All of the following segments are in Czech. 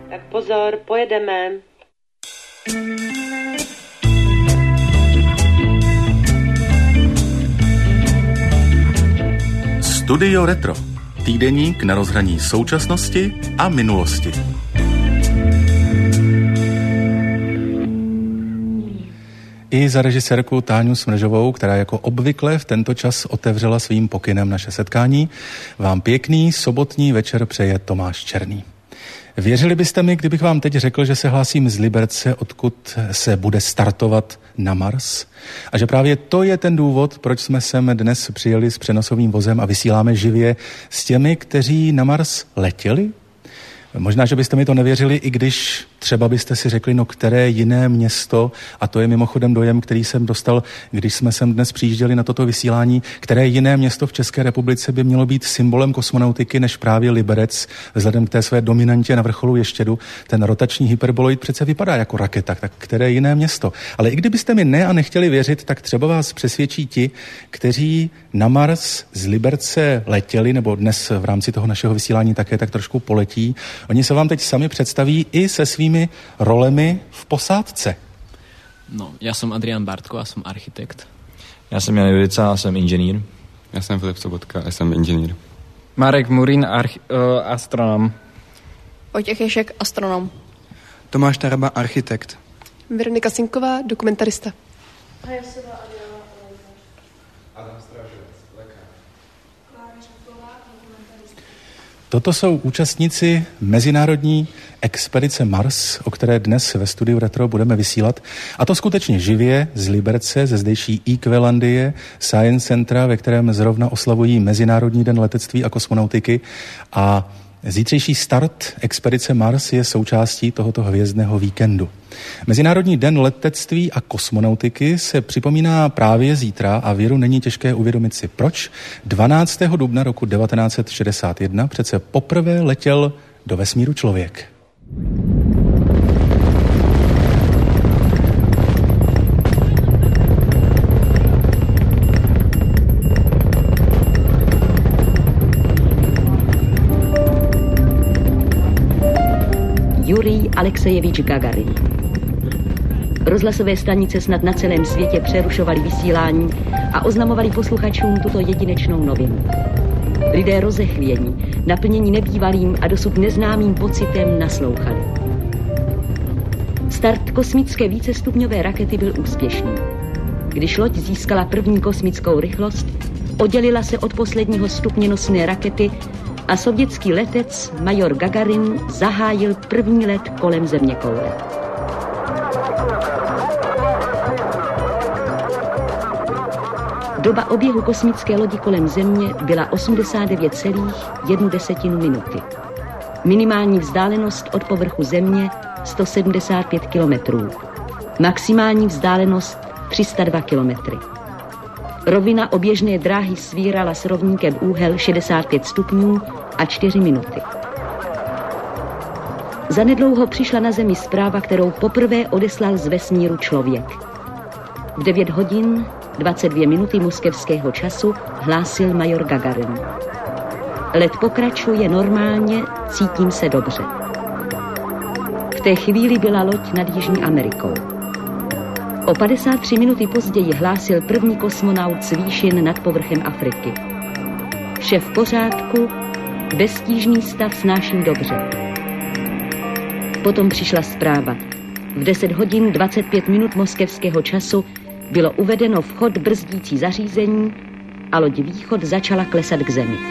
Tak pozor, pojedeme. Studio Retro. Týdeník na rozhraní současnosti a minulosti. I za režisérku Táňu Smržovou, která jako obvykle v tento čas otevřela svým pokynem naše setkání, vám pěkný sobotní večer přeje Tomáš Černý. Věřili byste mi, kdybych vám teď řekl, že se hlásím z Liberce, odkud se bude startovat na Mars? A že právě to je ten důvod, proč jsme sem dnes přijeli s přenosovým vozem a vysíláme živě s těmi, kteří na Mars letěli? Možná, že byste mi to nevěřili, i když třeba byste si řekli, no které jiné město, a to je mimochodem dojem, který jsem dostal, když jsme sem dnes přijížděli na toto vysílání, které jiné město v České republice by mělo být symbolem kosmonautiky než právě Liberec, vzhledem k té své dominantě na vrcholu Ještědu. Ten rotační hyperboloid přece vypadá jako raketa, tak které jiné město. Ale i kdybyste mi ne a nechtěli věřit, tak třeba vás přesvědčí ti, kteří na Mars z Liberce letěli, nebo dnes v rámci toho našeho vysílání také tak trošku poletí. Oni se vám teď sami představí i se svými rolemi v posádce. No, já jsem Adrián Bartko a jsem architekt. Já jsem Jan Judica a jsem inženýr. Já jsem Filip Sobotka a jsem inženýr. Marek Murín, astronom. Vojtěch Ješek, astronom. Tomáš Taraba, architekt. Veronika Sinková, dokumentarista. Toto jsou účastníci mezinárodní expedice Mars, o které dnes ve studiu Retro budeme vysílat. A to skutečně živě z Liberce, ze zdejší IQ-landie, Science Centra, ve kterém zrovna oslavují Mezinárodní den letectví a kosmonautiky. A zítřejší start expedice Mars je součástí tohoto hvězdného víkendu. Mezinárodní den letectví a kosmonautiky se připomíná právě zítra a věru není těžké uvědomit si proč. 12. dubna roku 1961 přece poprvé letěl do vesmíru člověk. Jurij Aleksejevič Gagarin. Rozhlasové stanice snad na celém světě přerušovaly vysílání a oznamovali posluchačům tuto jedinečnou novinu. Lidé rozechvění, naplnění nebývalým a dosud neznámým pocitem naslouchali. Start kosmické vícestupňové rakety byl úspěšný. Když loď získala první kosmickou rychlost, oddělila se od posledního stupně nosné rakety a sovětský letec major Gagarin zahájil první let kolem zeměkoule. Doba oběhu kosmické lodi kolem Země byla 89,1 minuty. Minimální vzdálenost od povrchu Země 175 kilometrů. Maximální vzdálenost 302 kilometry. Rovina oběžné dráhy svírala s rovníkem úhel 65 stupňů a 4 minuty. Zanedlouho přišla na Zemi zpráva, kterou poprvé odeslal z vesmíru člověk. V 9 hodin 22 minuty moskevského času hlásil major Gagarin. Let pokračuje normálně, cítím se dobře. V té chvíli byla loď nad Jižní Amerikou. O 53 minuty později hlásil první kosmonaut z výšin nad povrchem Afriky. Vše v pořádku, beztížný stav snáším dobře. Potom přišla zpráva. V 10 hodin 25 minut moskevského času bylo uvedeno v chod brzdící zařízení a loď Východ začala klesat k zemi.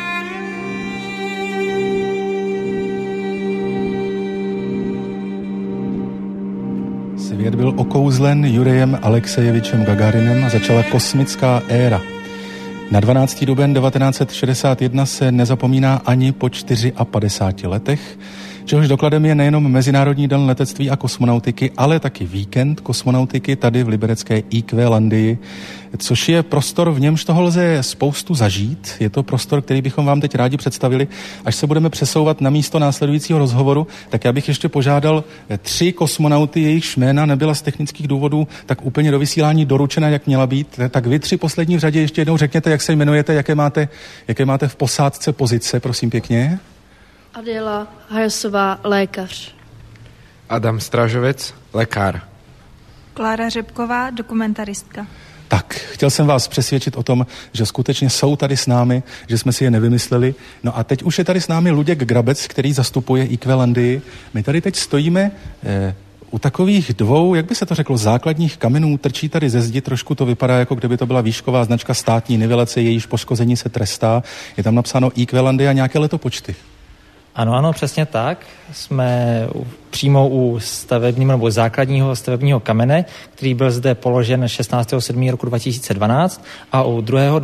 Svět byl okouzlen Jurijem Aleksejevičem Gagarinem a začala kosmická éra. Na 12. duben 1961 se nezapomíná ani po 54 letech, čehož dokladem je nejenom Mezinárodní den letectví a kosmonautiky, ale taky víkend kosmonautiky tady v liberecké IQ-landii, což je prostor, v němž toho lze spoustu zažít. Je to prostor, který bychom vám teď rádi představili. Až se budeme přesouvat na místo následujícího rozhovoru, tak já bych ještě požádal 3 kosmonauty, jejichž jména nebyla z technických důvodů tak úplně do vysílání doručena, jak měla být. Tak vy 3 poslední v řadě ještě jednou řekněte, jak se jmenujete, jaké máte v posádce pozice, prosím pěkně. Adéla Hajasová, lékař. Adam Stražovec, lékař. Klára Řepková, dokumentaristka. Tak, chtěl jsem vás přesvědčit o tom, že skutečně jsou tady s námi, že jsme si je nevymysleli. No a teď už je tady s námi Luděk Grabec, který zastupuje IQ-Landii. My tady teď stojíme u takových dvou, jak by se to řeklo, základních kamenů, trčí tady ze zdi, trošku to vypadá, jako kdyby to byla výšková značka státní nivelace, jejíž poškození se trestá. Je tam napsáno IQ-Landia a nějaké letopočty. Ano, přesně tak. Jsme přímo u stavebního nebo základního stavebního kamene, který byl zde položen 16.7. roku 2012 a u druhého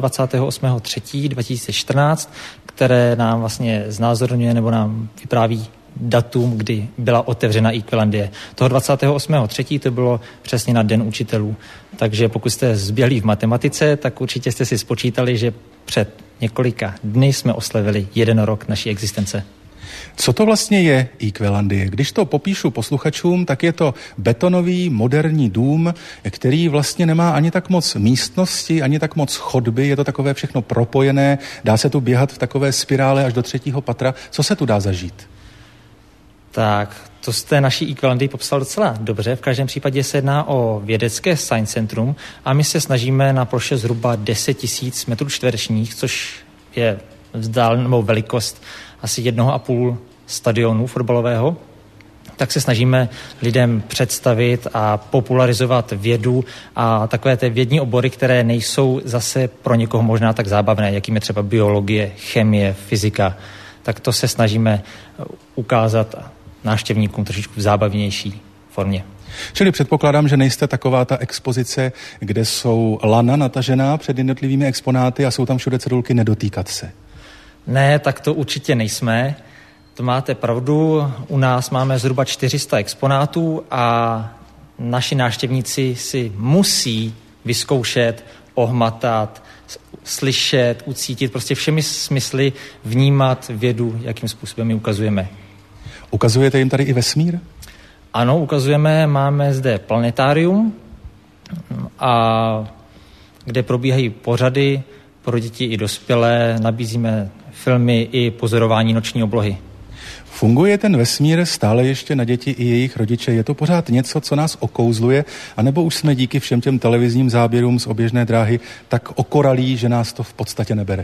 28.3.2014, které nám vlastně znázorňuje nebo nám vypráví datum, kdy byla otevřena IQ-Landie. Toho 28.3. to bylo přesně na Den učitelů. Takže pokud jste zběhlí v matematice, tak určitě jste si spočítali, že před několika dny jsme oslavili 1 rok naší existence. Co to vlastně je IQ-Landie? Když to popíšu posluchačům, tak je to betonový moderní dům, který vlastně nemá ani tak moc místnosti, ani tak moc chodby, je to takové všechno propojené, dá se tu běhat v takové spirále až do 3. patra. Co se tu dá zažít? Tak, to jste naší IQ-Landii popsal docela dobře. V každém případě se jedná o vědecké science centrum a my se snažíme na ploše zhruba 10 000 metrů čtverečních, což je vzdálenou velikost asi 1,5 stadionu fotbalového, tak se snažíme lidem představit a popularizovat vědu a takové ty vědní obory, které nejsou zase pro někoho možná tak zábavné, jakým je třeba biologie, chemie, fyzika. Tak to se snažíme ukázat návštěvníkům trošičku v zábavnější formě. Čili předpokládám, že nejste taková ta expozice, kde jsou lana natažená před jednotlivými exponáty a jsou tam všude cedulky nedotýkat se. Ne, tak to určitě nejsme. To máte pravdu. U nás máme zhruba 400 exponátů a naši návštěvníci si musí vyzkoušet, ohmatat, slyšet, ucítit, prostě všemi smysly vnímat vědu, jakým způsobem ji ukazujeme. Ukazujete jim tady i vesmír? Ano, ukazujeme. Máme zde planetárium, a kde probíhají pořady pro děti i dospělé, nabízíme filmy i pozorování noční oblohy. Funguje ten vesmír stále ještě na děti i jejich rodiče? Je to pořád něco, co nás okouzluje? A nebo už jsme díky všem těm televizním záběrům z oběžné dráhy tak okoralí, že nás to v podstatě nebere?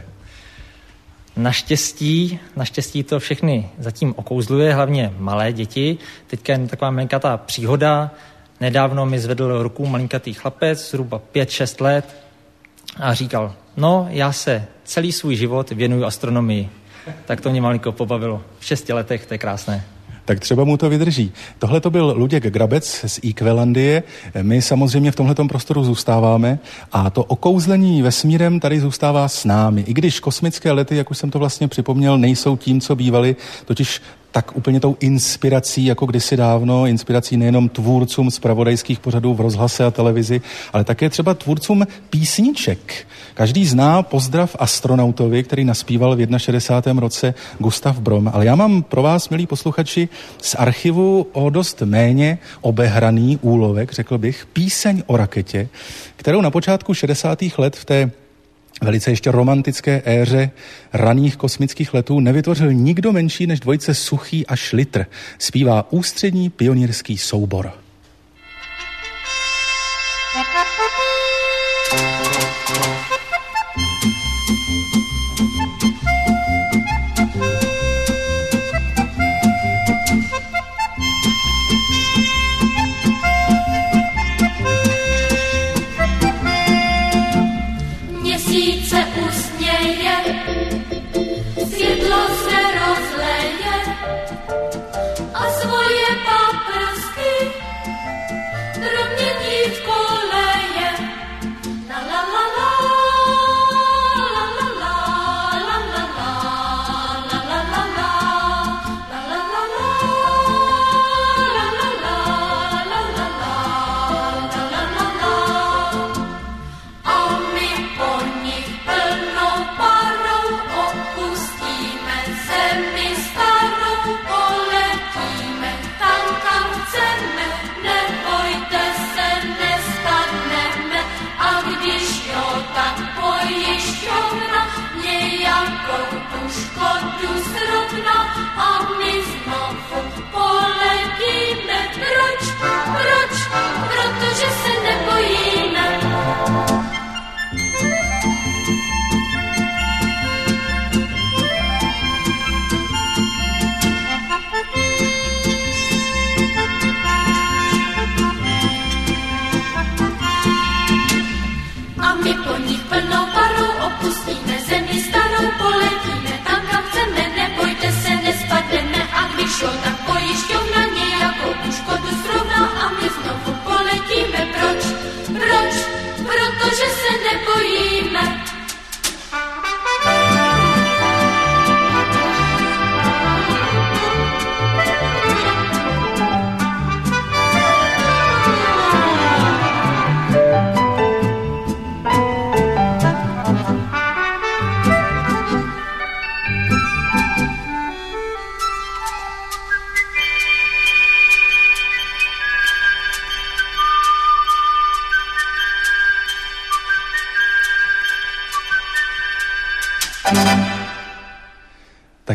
Naštěstí to všechny zatím okouzluje, hlavně malé děti. Teďka je taková malinkatá příhoda. Nedávno mi zvedl ruku malinkatý chlapec, zhruba 5-6 let, a říkal, no, já se celý svůj život věnuju astronomii. Tak to mě malinko pobavilo. V 6 letech, to je krásné. Tak třeba mu to vydrží. Tohle to byl Luděk Grabec z IQ-Landie. My samozřejmě v tomhletom prostoru zůstáváme a to okouzlení vesmírem tady zůstává s námi. I když kosmické lety, jak už jsem to vlastně připomněl, nejsou tím, co bývaly, totiž tak úplně tou inspirací, jako kdysi dávno, inspirací nejenom tvůrcům zpravodajských pořadů v rozhlase a televizi, ale také třeba tvůrcům písniček. Každý zná Pozdrav astronautovi, který naspíval v 61. roce Gustav Brom. Ale já mám pro vás, milí posluchači, z archivu o dost méně obehraný úlovek, řekl bych, Píseň o raketě, kterou na počátku 60. let v té velice ještě romantické éře raných kosmických letů nevytvořil nikdo menší než dvojice Suchý a Šlitr. Zpívá ústřední pionýrský soubor. Světlo se rozleje a svoje paprsky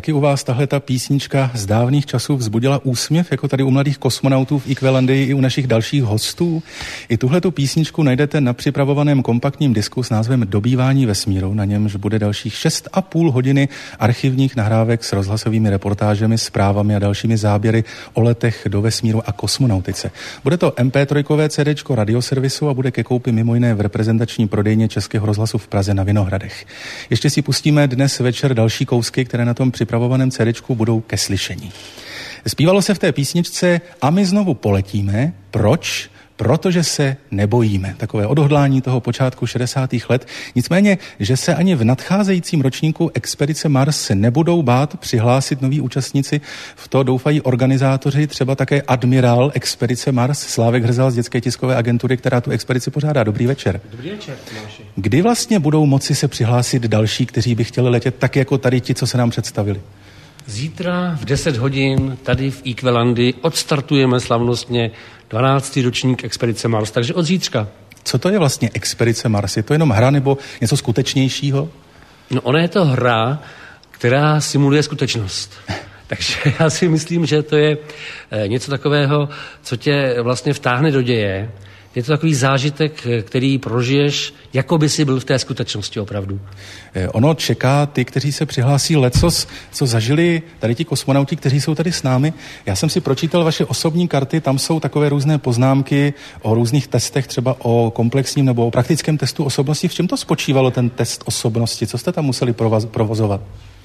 taky u vás tahle ta písnička z dávných časů vzbudila úsměv, jako tady u mladých kosmonautů v Equalandii i u našich dalších hostů? I tuhletu písničku najdete na připravovaném kompaktním disku s názvem Dobývání vesmíru, na němž bude dalších 6,5 hodiny archivních nahrávek s rozhlasovými reportážemi, zprávami a dalšími záběry o letech do vesmíru a kosmonautice. Bude to MP3 CDčko radioservisu a bude ke koupi mimo jiné v reprezentační prodejně Českého rozhlasu v Praze na Vinohradech. Ještě si pustíme dnes večer další kousky, které na tom připravovaném CDčku budou ke slyšení. Zpívalo se v té písničce A my znovu poletíme. Proč? Protože se nebojíme. Takové odhodlání toho počátku 60. let. Nicméně, že se ani v nadcházejícím ročníku Expedice Mars nebudou bát přihlásit noví účastníci, v to doufají organizátoři, třeba také admirál Expedice Mars Slávek Hrzal z Dětské tiskové agentury, která tu expedici pořádá. Dobrý večer. Dobrý večer, Tomáši. Kdy vlastně budou moci se přihlásit další, kteří by chtěli letět tak jako tady ti, co se nám představili? Zítra v 10 hodin tady v Equalandii odstartujeme slavnostně 12. ročník Expedice Mars, takže od zítřka. Co to je vlastně Expedice Mars? Je to jenom hra nebo něco skutečnějšího? No ona je to hra, která simuluje skutečnost. Takže já si myslím, že to je něco takového, co tě vlastně vtáhne do děje. Je to takový zážitek, který prožiješ, jako by si byl v té skutečnosti opravdu. Ono čeká ty, kteří se přihlásí lecos, co zažili tady ti kosmonauti, kteří jsou tady s námi. Já jsem si pročítal vaše osobní karty, tam jsou takové různé poznámky o různých testech, třeba o komplexním nebo o praktickém testu osobnosti. V čem to spočívalo ten test osobnosti? Co jste tam museli provozovat?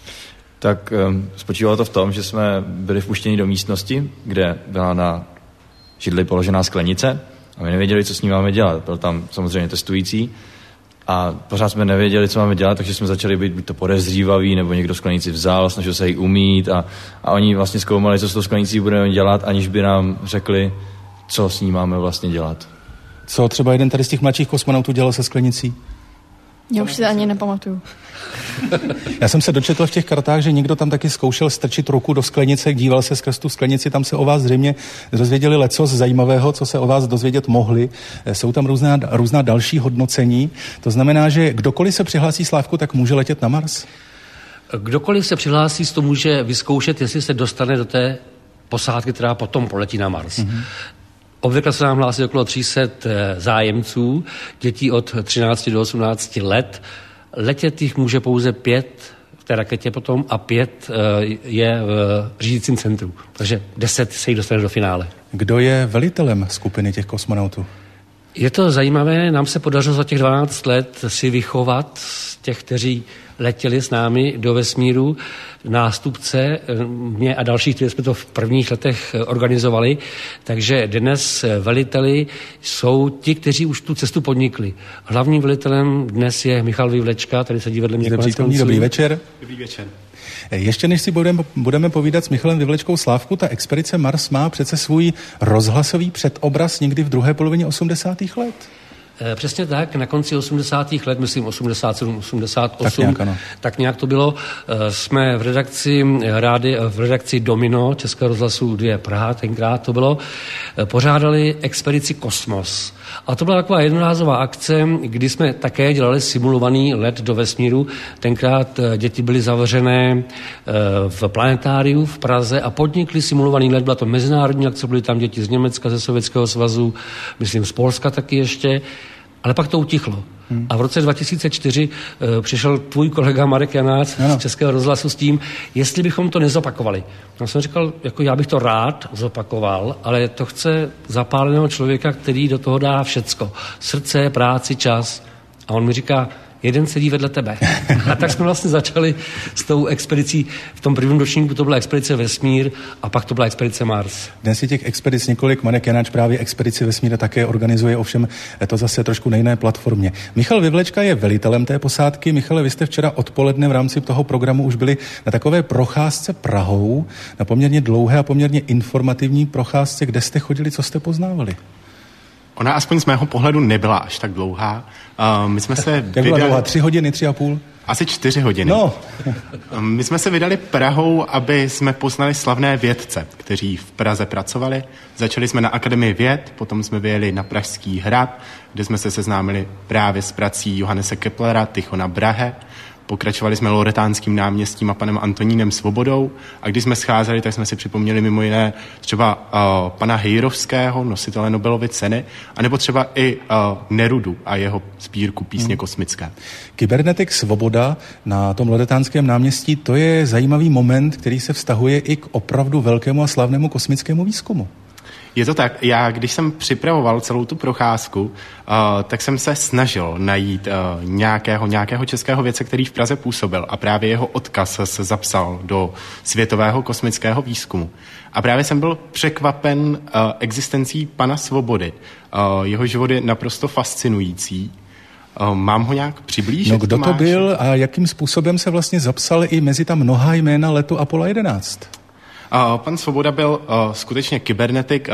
Tak spočívalo to v tom, že jsme byli vpuštěni do místnosti, kde byla na židli položená sklenice a my nevěděli, co s ní máme dělat. Byl tam samozřejmě testující a pořád jsme nevěděli, co máme dělat, takže jsme začali být buď to podezřívaví, nebo někdo sklenici vzal, snažil se jí umýt a oni vlastně zkoumali, co s tou sklenicí budeme dělat, aniž by nám řekli, co s ní máme vlastně dělat. Co třeba jeden tady z těch mladších kosmonautů dělal se sklenicí? Já už si to ani nepamatuju. Já jsem se dočetl v těch kartách, že někdo tam taky zkoušel strčit ruku do sklenice, díval se skrz tu sklenici, tam se o vás zřejmě dozvěděli lecos zajímavého, co se o vás dozvědět mohli. Jsou tam různá další hodnocení. To znamená, že kdokoliv se přihlásí, Slávku, tak může letět na Mars? Kdokoliv se přihlásí, to může vyzkoušet, jestli se dostane do té posádky, která potom poletí na Mars. Mm-hmm. Obvykle se nám hlásí okolo 300 zájemců, dětí od 13 do 18 let. Letět jich může pouze 5 v té raketě potom a 5 je v řídícím centru. Takže 10 se jich dostane do finále. Kdo je velitelem skupiny těch kosmonautů? Je to zajímavé, nám se podařilo za těch 12 let si vychovat z těch, kteří letěli s námi do vesmíru, nástupce mě a dalších, kteří jsme to v prvních letech organizovali. Takže dnes veliteli jsou ti, kteří už tu cestu podnikli. Hlavním velitelem dnes je Michal Vyvlečka, tady sedí vedle mě. Dobrý večer. Dobrý večer. Ještě než si budeme povídat s Michalem Vyvlečkou, Slávku, ta Expedice Mars má přece svůj rozhlasový předobraz někdy v druhé polovině 80. let. Přesně tak, na konci 80. let, myslím 87, 88, tak nějak to bylo. Jsme v redakci Domino Českého rozhlasu 2 Praha, tenkrát to bylo, pořádali expedici Kosmos. A to byla taková jednorázová akce, kdy jsme také dělali simulovaný let do vesmíru. Tenkrát děti byly zavřené v planetáriu v Praze a podnikli simulovaný let. Byla to mezinárodní akce, byly tam děti z Německa, ze Sovětského svazu, myslím z Polska taky ještě. Ale pak to utichlo. A v roce 2004 přišel tvůj kolega Marek Janác z Českého rozhlasu s tím, jestli bychom to nezopakovali. Já jsem říkal, jako já bych to rád zopakoval, ale to chce zapáleného člověka, který do toho dá všecko. Srdce, práci, čas. A on mi říká, jeden sedí vedle tebe. A tak jsme vlastně začali s tou expedicí. V tom prvním ročníku to byla expedice Vesmír a pak to byla expedice Mars. Dnes je těch expedic několik, Marek Janáč právě expedici Vesmír také organizuje, ovšem to zase trošku na jiné platformě. Michal Vyvlečka je velitelem té posádky. Michale, vy jste včera odpoledne v rámci toho programu už byli na takové procházce Prahou, na poměrně dlouhé a poměrně informativní procházce. Kde jste chodili, co jste poznávali? Ona aspoň z mého pohledu nebyla až tak dlouhá. My jsme se Jak byla dlouhá? 3 hodiny, 3,5? Asi 4 hodiny. No. My jsme se vydali Prahou, aby jsme poznali slavné vědce, kteří v Praze pracovali. Začali jsme na Akademii věd, potom jsme vyjeli na Pražský hrad, kde jsme se seznámili právě s prací Johannese Keplera, Tychona Brahe. pokračovali jsme Loretánským náměstím a panem Antonínem Svobodou a když jsme scházeli, tak jsme si připomněli mimo jiné třeba pana Hejrovského, nositele Nobelovy ceny, anebo třeba i Nerudu a jeho sbírku Písně kosmické. Kybernetik Svoboda na tom Loretánském náměstí, to je zajímavý moment, který se vztahuje i k opravdu velkému a slavnému kosmickému výzkumu. Je to tak. Já, když jsem připravoval celou tu procházku, tak jsem se snažil najít nějakého českého vědce, který v Praze působil a právě jeho odkaz se zapsal do světového kosmického výzkumu. A právě jsem byl překvapen existencí pana Svobody. Jeho život je naprosto fascinující. Mám ho nějak přiblížit? No kdo to byl a jakým způsobem se vlastně zapsal i mezi ta mnohá jména letu Apollo 11? Pan Svoboda byl skutečně kybernetik,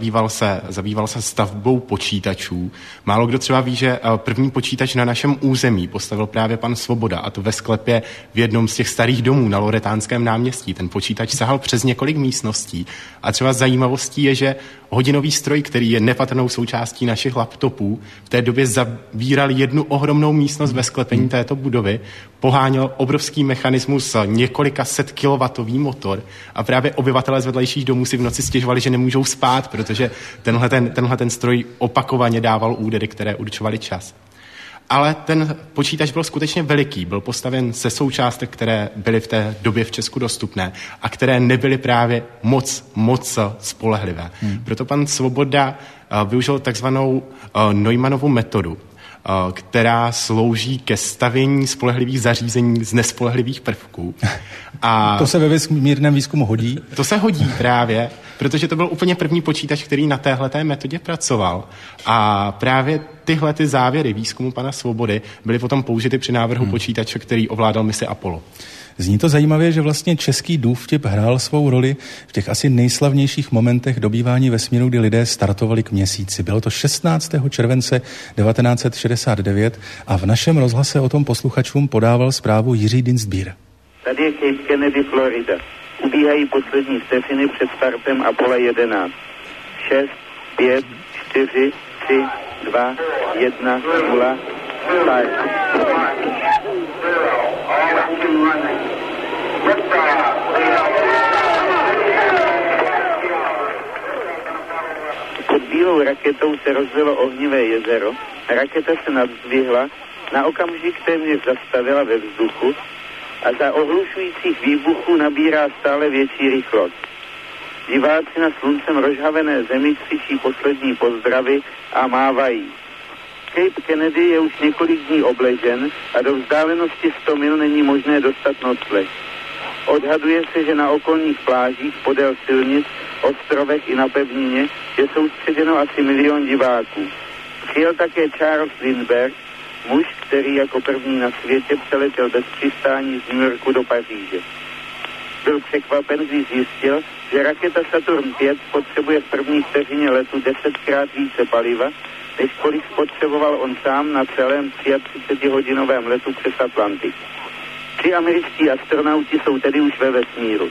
zabýval se stavbou počítačů. Málo kdo třeba ví, že první počítač na našem území postavil právě pan Svoboda, a to ve sklepě v jednom z těch starých domů na Loretánském náměstí. Ten počítač sahal přes několik místností a třeba zajímavostí je, že hodinový stroj, který je nepatrnou součástí našich laptopů, v té době zavíral jednu ohromnou místnost ve sklepení této budovy, poháněl obrovský mechanismus, několika set kilowatový motor a právě obyvatelé z vedlejších domů si v noci stěžovali, že nemůžou spát, protože tenhle ten stroj opakovaně dával údery, které určovaly čas. Ale ten počítač byl skutečně veliký, byl postaven ze součástek, které byly v té době v Česku dostupné a které nebyly právě moc spolehlivé. Proto pan Svoboda využil takzvanou Neumannovu metodu, která slouží ke stavění spolehlivých zařízení z nespolehlivých prvků. A to se ve vesmírném výzkumu hodí? To se hodí právě, protože to byl úplně první počítač, který na téhleté metodě pracoval. A právě tyhle ty závěry výzkumu pana Svobody byly potom použity při návrhu počítače, který ovládal misi Apollo. Zní to zajímavě, že vlastně český důvtip hrál svou roli v těch asi nejslavnějších momentech dobývání vesmíru, kdy lidé startovali k Měsíci. Bylo to 16. července 1969 a v našem rozhlase o tom posluchačům podával zprávu Jiří Dienstbier. Tady je Cape Kennedy, Florida. Ubíhají poslední vteřiny před startem Apollo 11. 6, 5, 4, 3, 2, 1, 0, start. Pod bílou raketou se rozvilo ohnivé jezero, raketa se nadzvihla, na okamžik téměř zastavila ve vzduchu a za ohlušujících výbuchů nabírá stále větší rychlost. Diváci na sluncem rozhavené zemi křičí poslední pozdravy a mávají. Cape Kennedy je už několik dní obležen a do vzdálenosti 100 mil není možné dostat nocleh. Odhaduje se, že na okolních plážích podél silnic, ostrovech i na pevnině je soustředěno asi 1 000 000 diváků. Přijel také Charles Lindbergh, muž, který jako první na světě přeletěl bez přistání z New Yorku do Paříže. Byl překvapen, když zjistil, že raketa Saturn V potřebuje v první vteřině letu 10krát více paliva, než kolik spotřeboval on sám na celém 33-hodinovém letu přes Atlantik. 3 američtí astronauti jsou tedy už ve vesmíru.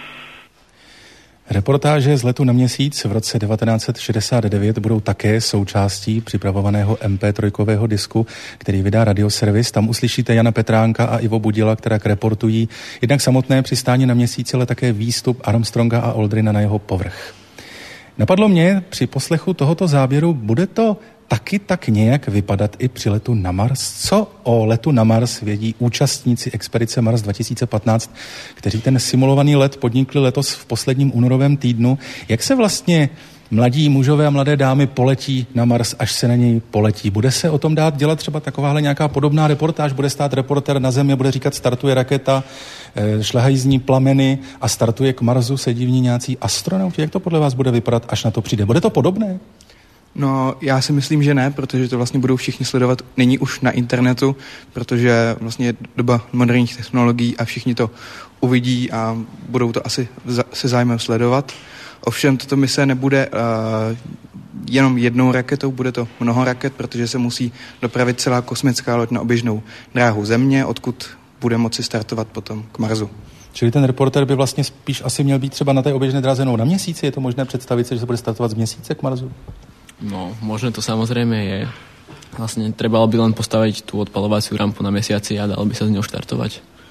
Reportáže z letu na Měsíc v roce 1969 budou také součástí připravovaného MP3 disku, který vydá Radioservis. Tam uslyšíte Jana Petránka a Ivo Budila, která reportují jednak samotné přistání na Měsíci, ale také výstup Armstronga a Aldrina na jeho povrch. Napadlo mě při poslechu tohoto záběru, bude to taky tak nějak vypadat i při letu na Mars? Co o letu na Mars vědí účastníci expedice Mars 2015, kteří ten simulovaný let podnikli letos v posledním únorovém týdnu? Jak se vlastně mladí mužové a mladé dámy poletí na Mars, až se na něj poletí? Bude se o tom dát dělat třeba takováhle nějaká podobná reportáž? Bude stát reportér na Zemi a bude říkat, startuje raketa, šlehají z ní plameny a startuje k Marsu, sedí v ní nějací astronauti? Jak to podle vás bude vypadat, až na to přijde? Bude to podobné? No, já si myslím, že ne, protože to vlastně budou všichni sledovat nyní už na internetu, protože vlastně je doba moderních technologií a všichni to uvidí a budou to asi se zájmem sledovat. Ovšem, tato mise nebude jenom jednou raketou, bude to mnoho raket, protože se musí dopravit celá kosmická loď na oběžnou dráhu Země, odkud bude moci startovat potom k Marsu. Čili ten reporter by vlastně spíš asi měl být třeba na té oběžné dráze na Měsíci? Je to možné představit se, že se bude startovat z Měsíce k Marsu? No, možné to samozrejme je. Vlastne trebalo by len postaviť tú odpalovaciu rampu na Mesiaci a dalo by sa z ňou štartovať.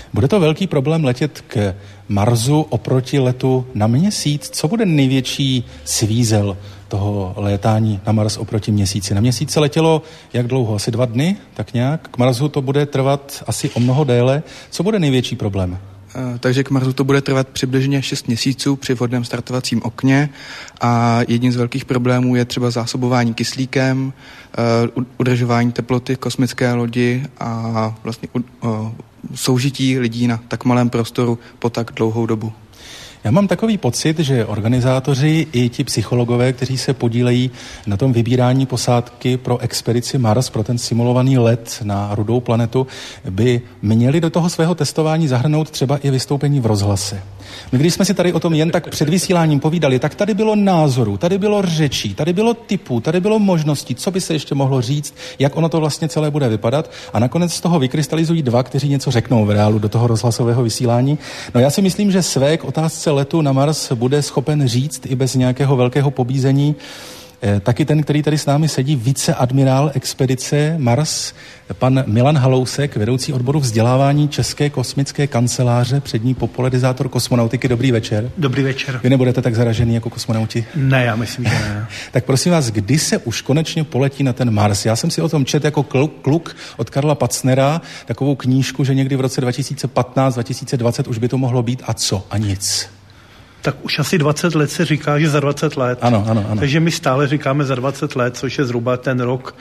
Bude to velký problém letět k Marsu oproti letu na Měsíc? Co bude největší svízel toho létání na Mars oproti Měsíci? Na Měsíc se letělo jak dlouho? Asi 2 dny, tak nějak. K Marsu to bude trvat asi o mnoho déle. Co bude největší problém? Takže k Marsu to bude trvat přibližně 6 měsíců při vhodném startovacím okně a jedním z velkých problémů je třeba zásobování kyslíkem, udržování teploty kosmické lodi a vlastně soužití lidí na tak malém prostoru po tak dlouhou dobu. Já mám takový pocit, že organizátoři i ti psychologové, kteří se podílejí na tom vybírání posádky pro expedici Mars, pro ten simulovaný let na rudou planetu, by měli do toho svého testování zahrnout třeba i vystoupení v rozhlase. My když jsme si tady o tom jen tak před vysíláním povídali, tak tady bylo názorů, tady bylo řečí, tady bylo tipů, tady bylo možností, co by se ještě mohlo říct, jak ono to vlastně celé bude vypadat a nakonec z toho vykrystalizují 2, kteří něco řeknou v reálu do toho rozhlasového vysílání. No já si myslím, že své k otázce letu na Mars bude schopen říct i bez nějakého velkého pobízení taky ten, který tady s námi sedí, viceadmirál expedice Mars, pan Milan Halousek, vedoucí odboru vzdělávání České kosmické kanceláře, přední popularizátor kosmonautiky. Dobrý večer. Dobrý večer. Vy nebudete tak zaražený jako kosmonauti? Ne, já myslím, že ne. Tak prosím vás, kdy se už konečně poletí na ten Mars? Já jsem si o tom četl jako kluk od Karla Pacnera, takovou knížku, že někdy v roce 2015-2020 už by to mohlo být a co? A nic. Tak už asi 20 let se říká, že za 20 let. Ano. Takže my stále říkáme za 20 let, což je zhruba ten rok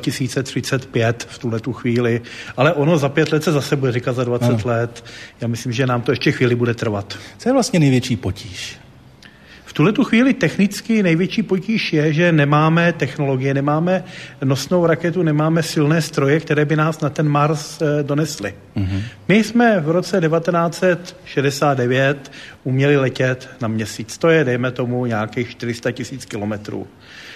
2035 v tuhletu chvíli. Ale ono za 5 let se zase bude říkat za 20 let. Já myslím, že nám to ještě chvíli bude trvat. Co je vlastně největší potíž? V tuhletu chvíli technicky největší potíž je, že nemáme technologie, nemáme nosnou raketu, nemáme silné stroje, které by nás na ten Mars donesly. Mm-hmm. My jsme v roce 1969 uměli letět na Měsíc. To je, dejme tomu, nějakých 400 000 kilometrů.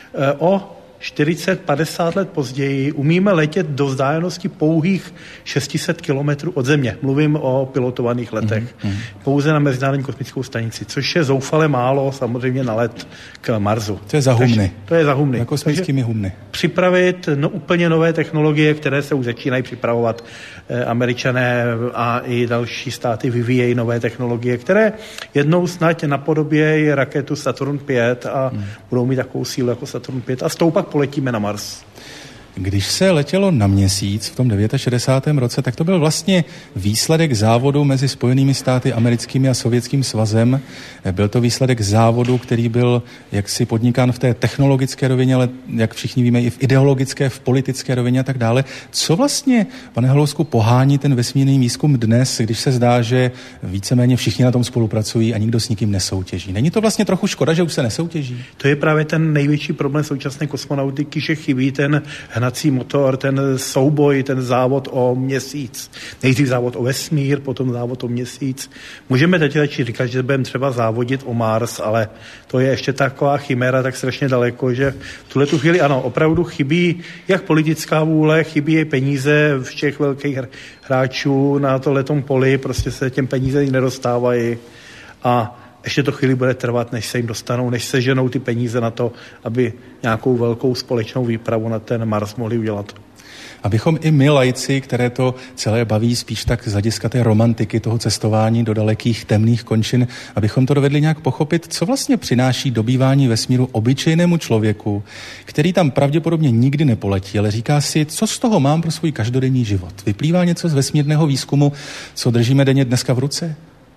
O 40-50 let později umíme letět do vzdálenosti pouhých 600 kilometrů od Země. Mluvím o pilotovaných letech. Pouze na Mezinárodní kosmickou stanici, což je zoufale málo samozřejmě na let k Marsu. To je za humny. To je za humny. Na kosmickými humny. Připravit úplně nové technologie, které se už začínají připravovat. Američané a i další státy vyvíjejí nové technologie, které jednou snad napodobějí raketu Saturn 5 a budou mít takovou sílu jako Saturn 5 a s tou pak poletíme na Mars. Když se letělo na Měsíc v tom 69. roce, tak to byl vlastně výsledek závodu mezi Spojenými státy americkými a Sovětským svazem. Byl to výsledek závodu, který byl jaksi podnikán v té technologické rovině, ale jak všichni víme i v ideologické, v politické rovině a tak dále. Co vlastně, pane Halousku, pohání ten vesmírný výzkum dnes, když se zdá, že víceméně všichni na tom spolupracují a nikdo s nikým nesoutěží? Není to vlastně trochu škoda, že už se nesoutěží? To je právě ten největší problém současné kosmonautiky, že chybí ten hnací motor, ten souboj, ten závod o Měsíc. Nejdřív závod o vesmír, potom závod o Měsíc. Můžeme teď říkat, že budeme třeba závodit o Mars, ale to je ještě taková chiméra tak strašně daleko, že v tuhletu chvíli ano, opravdu chybí jak politická vůle, chybí i peníze všech velkých hráčů na tohletom poli, prostě se těm peníze nedostávají a ještě to chvíli bude trvat, než se jim dostanou, než se ženou ty peníze na to, aby nějakou velkou společnou výpravu na ten Mars mohli udělat. Abychom i my laici, které to celé baví spíš tak z hlediska té romantiky toho cestování do dalekých temných končin, abychom to dovedli nějak pochopit, co vlastně přináší dobývání vesmíru obyčejnému člověku, který tam pravděpodobně nikdy nepoletí, ale říká si, co z toho mám pro svůj každodenní život. Vyplývá něco z vesmírného výzkumu, co držíme denně dneska v ruce?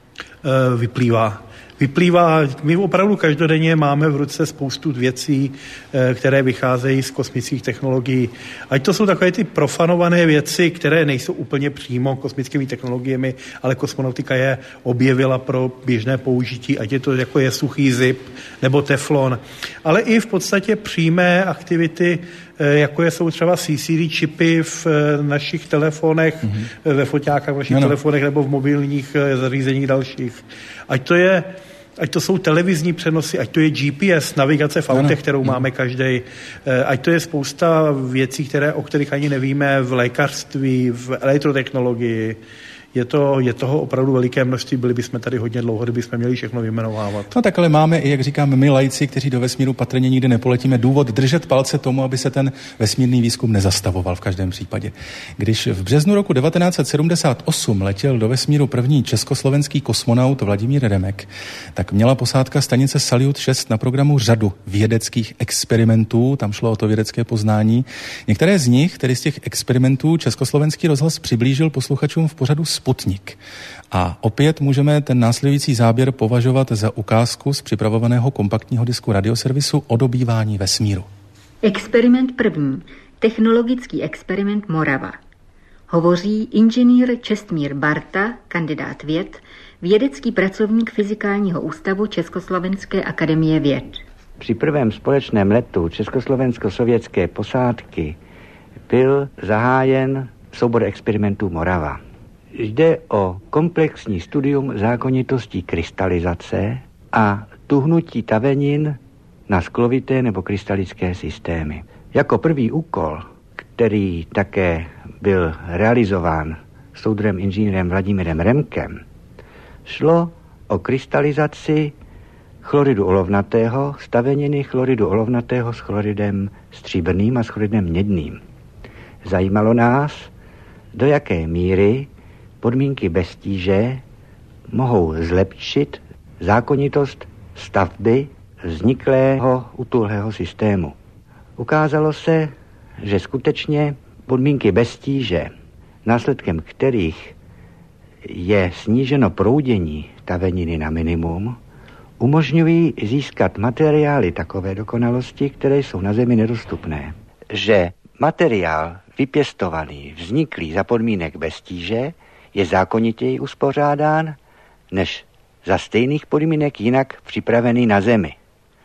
Vyplývá, my opravdu každodenně máme v ruce spoustu věcí, které vycházejí z kosmických technologií. Ať to jsou takové ty profanované věci, které nejsou úplně přímo kosmickými technologiemi, ale kosmonautika je objevila pro běžné použití, ať je to jako je suchý zip nebo teflon. Ale i v podstatě přímé aktivity, jako jsou třeba CCD čipy v našich telefonech, ve foťákách v našich telefonech nebo v mobilních zařízeních dalších. Ať to jsou televizní přenosy, ať to je GPS, navigace v autech, kterou máme každý, ať to je spousta věcí, o kterých ani nevíme v lékařství, v elektrotechnologii. Je toho opravdu veliké množství, byli bychom tady hodně dlouho, kdybychom měli všechno vyjmenovávat. No tak ale máme i, jak říkám, my lajci, kteří do vesmíru patrně nikdy nepoletíme, důvod držet palce tomu, aby se ten vesmírný výzkum nezastavoval v každém případě. Když v březnu roku 1978 letěl do vesmíru první československý kosmonaut Vladimír Remek, tak měla posádka stanice Salyut 6 na programu řadu vědeckých experimentů, tam šlo o to vědecké poznání. Některé z nich, tedy z těch experimentů, Československý rozhlas přiblížil posluchačům v pořadu Sputnik. A opět můžeme ten následující záběr považovat za ukázku z připravovaného kompaktního disku radioservisu o dobývání vesmíru. Experiment první. Technologický experiment Morava. Hovoří inženýr Čestmír Barta, kandidát věd, vědecký pracovník Fyzikálního ústavu Československé akademie věd. Při prvém společném letu československo-sovětské posádky byl zahájen soubor experimentů Morava. Jde o komplexní studium zákonitostí krystalizace a tuhnutí tavenin na sklovité nebo krystalické systémy. Jako první úkol, který také byl realizován soudruhem inženýrem Vladimírem Remkem, šlo o krystalizaci chloridu olovnatého, staveniny chloridu olovnatého s chloridem stříbrným a s chloridem mědným. Zajímalo nás, do jaké míry podmínky bez tíže mohou zlepšit zákonitost stavby vzniklého utuhlého systému. Ukázalo se, že skutečně podmínky bez tíže, následkem kterých je sníženo proudění taveniny na minimum, umožňují získat materiály takové dokonalosti, které jsou na Zemi nedostupné. Že materiál vypěstovaný, vzniklý za podmínek bez tíže, je zákonitěji uspořádán, než za stejných podmínek jinak připravený na Zemi.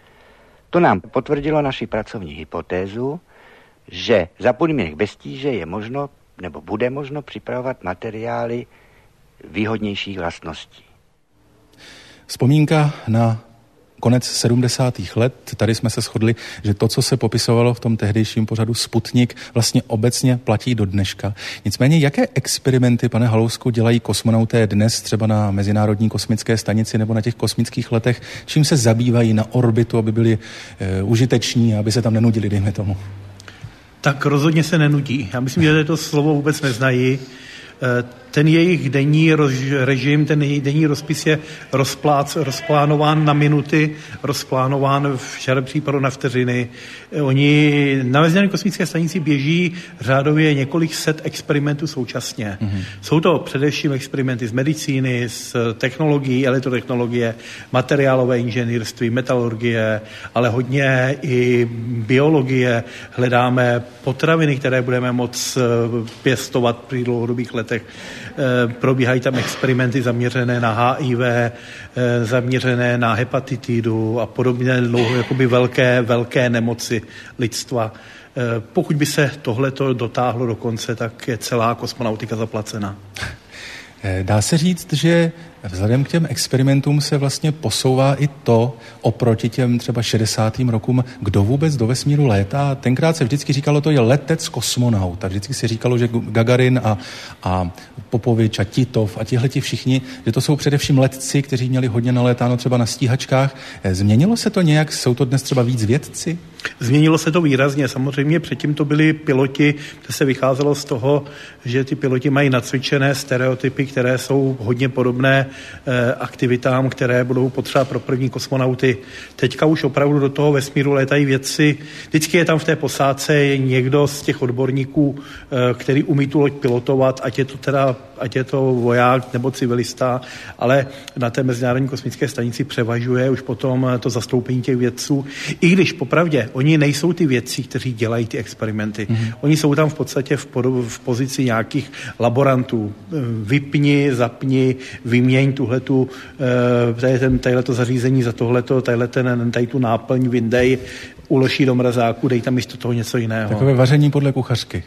To nám potvrdilo naši pracovní hypotézu, že za podmínek bez tíže je možno, nebo bude možno připravovat materiály výhodnějších vlastností. Vzpomínka na konec 70. let. Tady jsme se shodli, že to, co se popisovalo v tom tehdejším pořadu Sputnik, vlastně obecně platí do dneška. Nicméně, jaké experimenty, pane Halousku, dělají kosmonauté dnes třeba na Mezinárodní kosmické stanici nebo na těch kosmických letech? Čím se zabývají na orbitu, aby byli užiteční a aby se tam nenudili, dejme tomu? Tak rozhodně se nenudí. Já myslím, že to slovo vůbec neznají. Ten jejich denní režim, ten jejich denní rozpis je rozplánován na minuty, rozplánován v řadě případů na vteřiny. Oni na Mezinárodní kosmické stanici běží řádově několik set experimentů současně. Mm-hmm. Jsou to především experimenty z medicíny, z technologií, elektrotechnologie, materiálové inženýrství, metalurgie, ale hodně i biologie. Hledáme potraviny, které budeme moct pěstovat při dlouhodobých letech. Probíhají tam experimenty zaměřené na HIV, zaměřené na hepatitidu a podobně jakoby velké nemoci lidstva. Pokud by se tohleto dotáhlo do konce, tak je celá kosmonautika zaplacena. Dá se říct, že vzhledem k těm experimentům se vlastně posouvá i to oproti těm třeba 60. rokům, kdo vůbec do vesmíru létá. Tenkrát se vždycky říkalo, to je letec kosmonaut. A vždycky se říkalo, že Gagarin a Popovič a Titov a tihleti všichni, že to jsou především letci, kteří měli hodně nalétáno třeba na stíhačkách. Změnilo se to nějak? Jsou to dnes třeba víc vědci? Změnilo se to výrazně. Samozřejmě předtím to byli piloti, kde se vycházelo z toho, že ty piloti mají nacvičené stereotypy, které jsou hodně podobné aktivitám, které budou potřeba pro první kosmonauty. Teďka už opravdu do toho vesmíru létají vědci. Vždycky je tam v té posádce někdo z těch odborníků, který umí tu loď pilotovat, ať je to voják nebo civilista, ale na té Mezinárodní kosmické stanici převažuje už potom to zastoupení těch vědců. I když popravdě, oni nejsou ty vědci, kteří dělají ty experimenty. Mm-hmm. Oni jsou tam v podstatě v pozici nějakých laborantů. Vypni, zapni, vyměň tadyto zařízení za tohleto, tady tu náplň vyndej, uloží do mrazáku, dej tam místo toho něco jiného. Takové vaření podle kuchařky.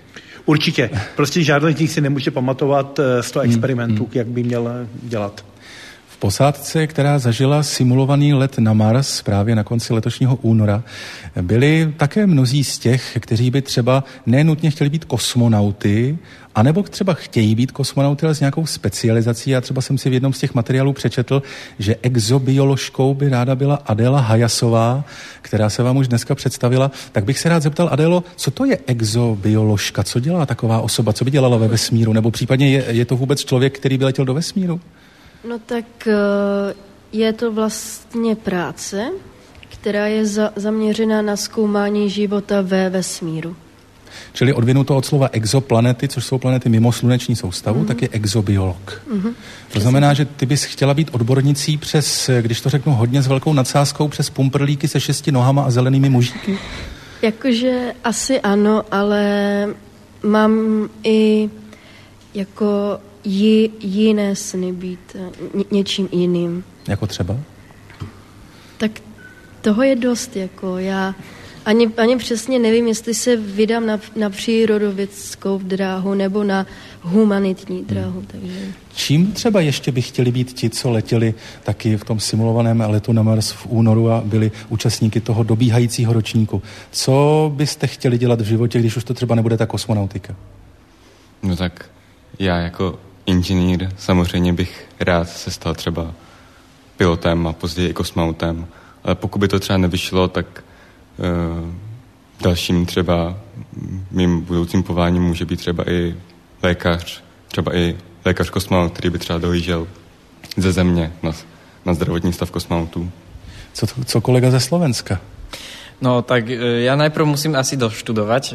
Určitě. Prostě žádný z nich si nemůže pamatovat z toho experimentu, jak by měl dělat. V posádce, která zažila simulovaný let na Mars právě na konci letošního února, byli také mnozí z těch, kteří by třeba nenutně chtěli být kosmonauty, anebo třeba chtějí být kosmonauty, ale s nějakou specializací. Já třeba jsem si v jednom z těch materiálů přečetl, že exobioložkou by ráda byla Adéla Hayasová, která se vám už dneska představila. Tak bych se rád zeptal, Adélo, co to je exobioložka? Co dělá taková osoba? Co by dělala ve vesmíru? Nebo případně je to vůbec člověk, který by letěl do vesmíru? No tak je to vlastně práce, která je zaměřená na zkoumání života ve vesmíru. Čili odvinuto od slova exoplanety, což jsou planety mimo sluneční soustavu, tak je exobiolog. To znamená, že ty bys chtěla být odbornicí přes, když to řeknu hodně s velkou nadsázkou, přes pumprlíky se 6 nohama a zelenými mužíky? Jakože asi ano, ale mám i jako jiné sny být něčím jiným. Jako třeba? Tak toho je dost, jako já ani přesně nevím, jestli se vydám na přírodovědeckou dráhu nebo na humanitní dráhu. Takže... Čím třeba ještě by chtěli být ti, co letěli taky v tom simulovaném letu na Mars v únoru a byli účastníky toho dobíhajícího ročníku? Co byste chtěli dělat v životě, když už to třeba nebude ta kosmonautika? No tak já jako inženýr samozřejmě bych rád se stal třeba pilotem a později i kosmonautem. Ale pokud by to třeba nevyšlo, tak dalším třeba mým budoucím povoláním může být třeba i lékař, třeba i lékař kosmonaut, který by třeba dohlížel ze země na zdravotní stav kosmonautů. Co kolega ze Slovenska? No tak ja najprv musím asi doštudovať.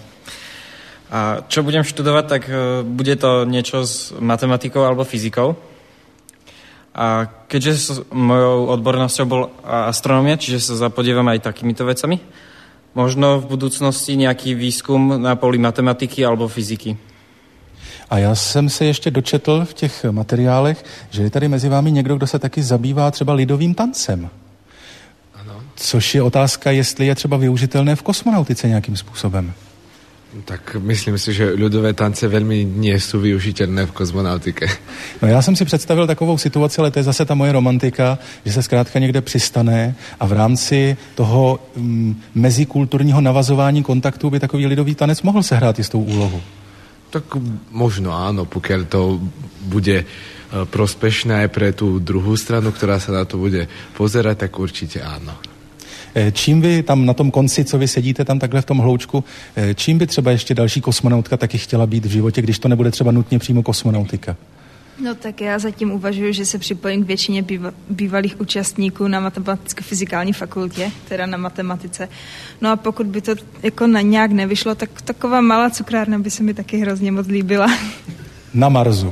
A čo budem študovať, tak bude to niečo s matematikou alebo fyzikou. A keďže mojou odbornosťou bol astronomia, čiže sa zapodievam aj takýmito vecami, možno v budúcnosti nejaký výskum na poli matematiky alebo fyziky. A já jsem se ještě dočetl v těch materiálech, že je tady mezi vámi někdo, kdo se taky zabývá třeba lidovým tancem. Ano. Což je otázka, jestli je třeba využitelné v kosmonautice nějakým způsobem. Tak myslím si, že ľudové tance veľmi nie sú využiteľné v kozmonautike. No já jsem si představil takovou situaci, ale to je zase ta moje romantika, že se zkrátka někde přistane a v rámci toho mezikulturního navazování kontaktu by takový lidový tanec mohl sehrát jistou úlohu. Tak možno áno, pokiaľ to bude prospešné aj pre tú druhú stranu, ktorá sa na to bude pozerať, tak určite áno. Čím vy tam na tom konci, co vy sedíte tam takhle v tom hloučku, čím by třeba ještě další kosmonautka taky chtěla být v životě, když to nebude třeba nutně přímo kosmonautika? No tak já zatím uvažuji, že se připojím k většině bývalých účastníků na matematicko-fyzikální fakultě, teda na matematice. No a pokud by to jako nějak nevyšlo, tak taková malá cukrárna by se mi taky hrozně moc líbila. Na Marsu.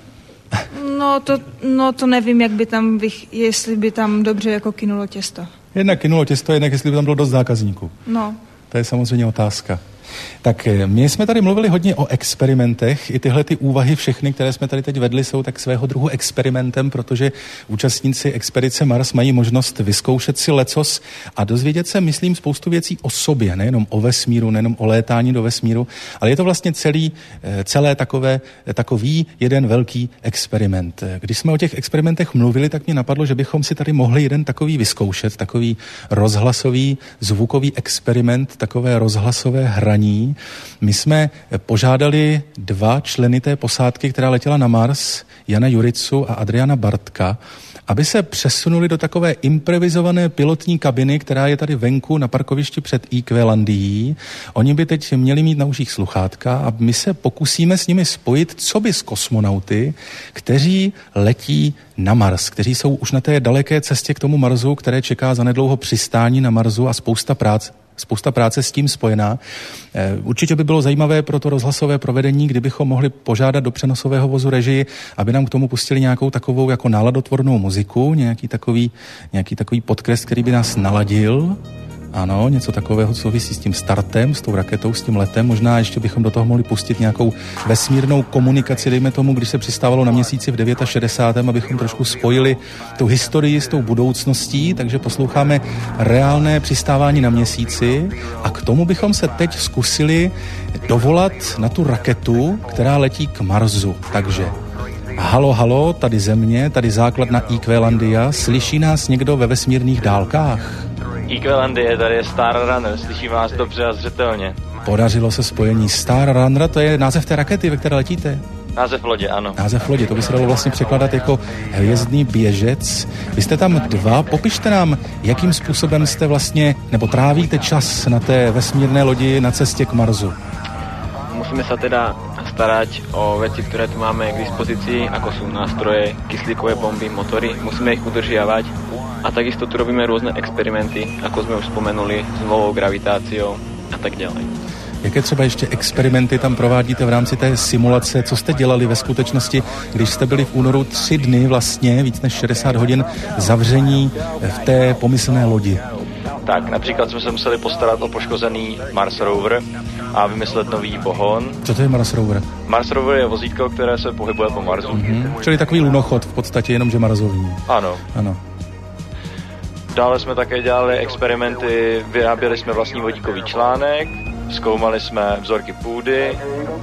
No to nevím, jestli by tam dobře jako kynulo těsto. Jednak kynulo těsto, jednak jestli by tam bylo dost zákazníků. No. To je samozřejmě otázka. Tak my jsme tady mluvili hodně o experimentech. I tyhle ty úvahy všechny, které jsme tady teď vedli, jsou tak svého druhu experimentem, protože účastníci expedice Mars mají možnost vyzkoušet si lecos a dozvědět se, myslím, spoustu věcí o sobě, nejenom o vesmíru, nejenom o létání do vesmíru, ale je to vlastně celé takový jeden velký experiment. Když jsme o těch experimentech mluvili, tak mě napadlo, že bychom si tady mohli jeden takový vyzkoušet, takový rozhlasový zvukový experiment, takové rozhlasové hraní. My jsme požádali 2 členy té posádky, která letěla na Mars, Jana Juricu a Adriana Bartka, aby se přesunuli do takové improvizované pilotní kabiny, která je tady venku na parkovišti před IQ-landií. Oni by teď měli mít na uších sluchátka a my se pokusíme s nimi spojit, co by s kosmonauty, kteří letí na Mars, kteří jsou už na té daleké cestě k tomu Marsu, které čeká zanedlouho přistání na Marsu a spousta práce s tím spojená. Určitě by bylo zajímavé pro to rozhlasové provedení, kdybychom mohli požádat do přenosového vozu režii, aby nám k tomu pustili nějakou takovou jako náladotvornou muziku, nějaký takový podkres, který by nás naladil. Ano, něco takového souvisí s tím startem, s tou raketou, s tím letem. Možná ještě bychom do toho mohli pustit nějakou vesmírnou komunikaci, dejme tomu, když se přistávalo na Měsíci v 69., abychom trošku spojili tu historii s tou budoucností, takže posloucháme reálné přistávání na Měsíci a k tomu bychom se teď zkusili dovolat na tu raketu, která letí k Marsu. Takže Halo, halo, tady Země, tady základna IQ-landia. Slyší nás někdo ve vesmírných dálkách? IQ-landie, tady je Star Runner, slyší vás dobře a zřetelně. Podařilo se spojení. Star Runner, to je název té rakety, ve které letíte? Název lodě, ano. Název lodě, to by se dalo vlastně překládat jako hvězdný běžec. Vy jste tam 2, popište nám, jakým způsobem jste vlastně, nebo trávíte čas na té vesmírné lodi na cestě k Marsu. Musíme sa teda starať o veci, ktoré tu máme k dispozícii, ako sú nástroje, kyslíkové bomby, motory. Musíme ich udržiavať a takisto tu robíme rôzne experimenty, ako sme už spomenuli, s nulovou gravitáciou a tak ďalej. Jaké třeba ještě experimenty tam provádíte v rámci té simulace? Co jste dělali ve skutečnosti, když jste byli v únoru 3 dny vlastně, víc než 60 hodin zavření v té pomyslné lodi? Tak, například jsme se museli postarat o poškozený Mars Rover a vymyslet nový pohon. Co to je Mars Rover? Mars Rover je vozítko, které se pohybuje po Marsu. Čili takový lunochod v podstatě, jenomže marsový. Ano. Ano. Dále jsme také dělali experimenty, vyráběli jsme vlastní vodíkový článek, zkoumali jsme vzorky půdy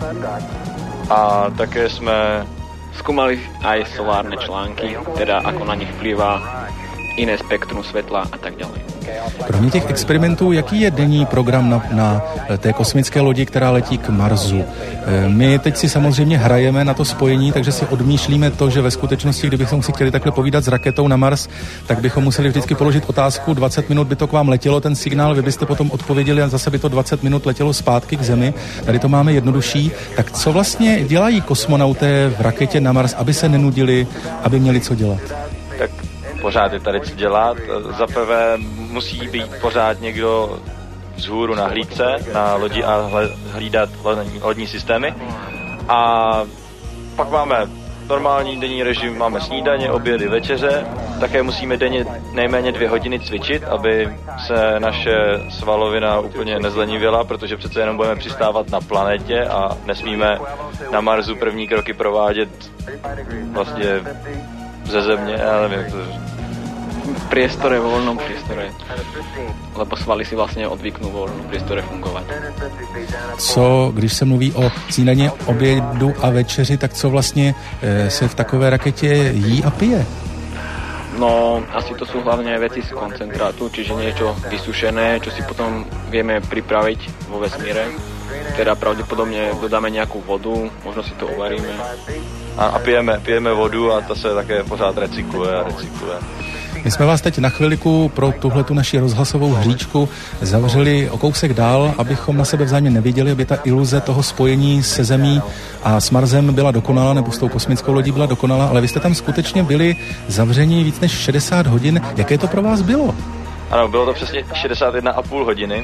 a také jsme skúmali aj solárne články, teda ako na nich vplýva iné spektrum svetla a tak ďalej. Kromě těch experimentů, jaký je denní program na té kosmické lodi, která letí k Marsu? My teď si samozřejmě hrajeme na to spojení, takže si odmýšlíme to, že ve skutečnosti, kdybychom si chtěli takhle povídat s raketou na Mars, tak bychom museli vždycky položit otázku, 20 minut by to k vám letělo, ten signál, vy byste potom odpověděli a zase by to 20 minut letělo zpátky k Zemi. Tady to máme jednodušší. Tak co vlastně dělají kosmonauté v raketě na Mars, aby se nenudili, aby měli co dělat? Tak pořád je tady co dělat. Za prvé musí být pořád někdo vzhůru na hlídce, na lodi a hlídat lodní systémy. A pak máme normální denní režim, máme snídaně, obědy, večeře. Také musíme denně nejméně 2 hodiny cvičit, aby se naše svalovina úplně nezlenivěla, protože přece jenom budeme přistávat na planetě a nesmíme na Marsu první kroky provádět vlastně ze Země, já nevím, jak to priestore, vo voľnom priestore, lebo svaly si vlastne odvyknú vo voľnom priestore fungovať. Co, když se mluví o snídaně, obědu a večeři, tak co vlastně se v takové raketě jí a pije? No, asi to sú hlavne veci z koncentrátu, čiže niečo vysušené, čo si potom vieme pripraviť vo vesmíre. Teda pravdepodobne dodáme nejakú vodu, možno si to uvaríme. A pijeme vodu a ta se také pořád recykluje. My jsme vás teď na chviliku pro tuhletu naši rozhlasovou hříčku zavřeli o kousek dál, abychom na sebe vzájemně neviděli, aby ta iluze toho spojení se Zemí a s Marsem byla dokonalá, nebo s tou kosmickou lodí byla dokonalá, ale vy jste tam skutečně byli zavření víc než 60 hodin. Jaké to pro vás bylo? Ano, bylo to přesně 61,5 hodiny.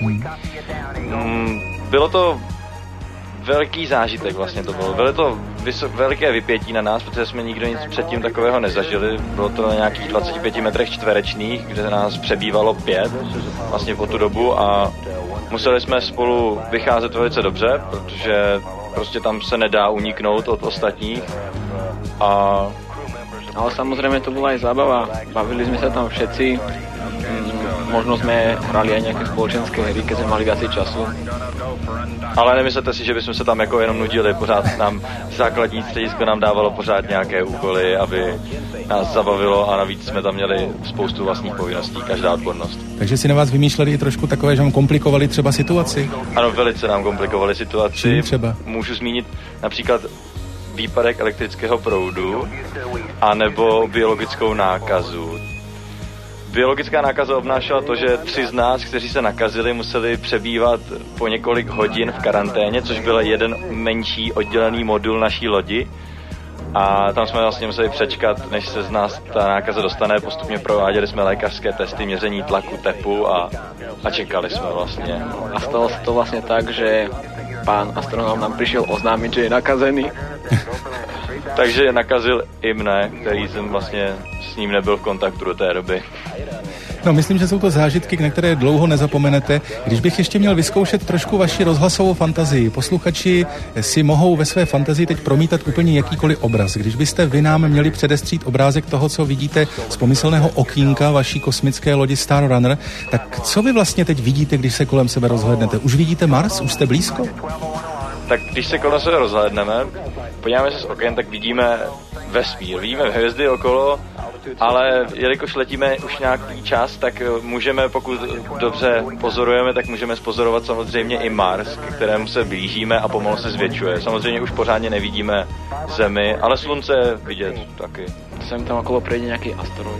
Bylo to velký zážitek vlastně to bylo. Bylo to veliké vypětí na nás, protože jsme nikdo nic předtím takového nezažili. Bylo to na nějakých 25 metrech čtverečných, kde nás přebývalo 5 vlastně po tu dobu a museli jsme spolu vycházet velice dobře, protože prostě tam se nedá uniknout od ostatních. Ale samozrejme to bola aj zábava. Bavili sme sa tam všetci. Možno sme hrali aj nejaké spoločenské hry, keď sme mali viacej času. Ale nemyslete si, že bychom se tam jako jenom nudili, pořád nám základní středisko nám dávalo pořád nějaké úkoly, aby nás zabavilo a navíc jsme tam měli spoustu vlastních povinností, každá odbornost. Takže si na vás vymýšleli i trošku takové, že vám komplikovali třeba situaci? Ano, velice nám komplikovali situaci. Čím třeba? Můžu zmínit například výpadek elektrického proudu anebo biologickou nákazu. Biologická nákaza obnášela to, že 3 z nás, kteří se nakazili, museli přebývat po několik hodin v karanténě, což byl jeden menší oddělený modul naší lodi. A tam jsme vlastně museli přečkat, než se z nás ta nákaza dostane. Postupně prováděli jsme lékařské testy, měření tlaku, tepu a čekali jsme vlastně. A stalo se to vlastně tak, že pán astronom nám přišel oznámit, že je nakazený. Takže nakazil i mne, který jsem vlastně s ním nebyl v kontaktu do té doby. No, myslím, že jsou to zážitky, na které dlouho nezapomenete. Když bych ještě měl vyzkoušet trošku vaši rozhlasovou fantazii, posluchači si mohou ve své fantazii teď promítat úplně jakýkoliv obraz. Když byste vy nám měli předestřít obrázek toho, co vidíte z pomyslného okýnka vaší kosmické lodi Star Runner, tak co vy vlastně teď vidíte, když se kolem sebe rozhlédnete? Už vidíte Mars? Už jste blízko? Tak když se kolem sebe rozhlédneme, podíváme se z oken, tak vidíme vesmír, vidíme hvězdy okolo, ale jelikož letíme už nějaký čas, tak můžeme, pokud dobře pozorujeme, tak můžeme spozorovat samozřejmě i Mars, k kterému se blížíme a pomalu se zvětšuje. Samozřejmě už pořádně nevidíme Zemi, ale Slunce vidět taky. Sem tam okolo projde nějaký asteroid.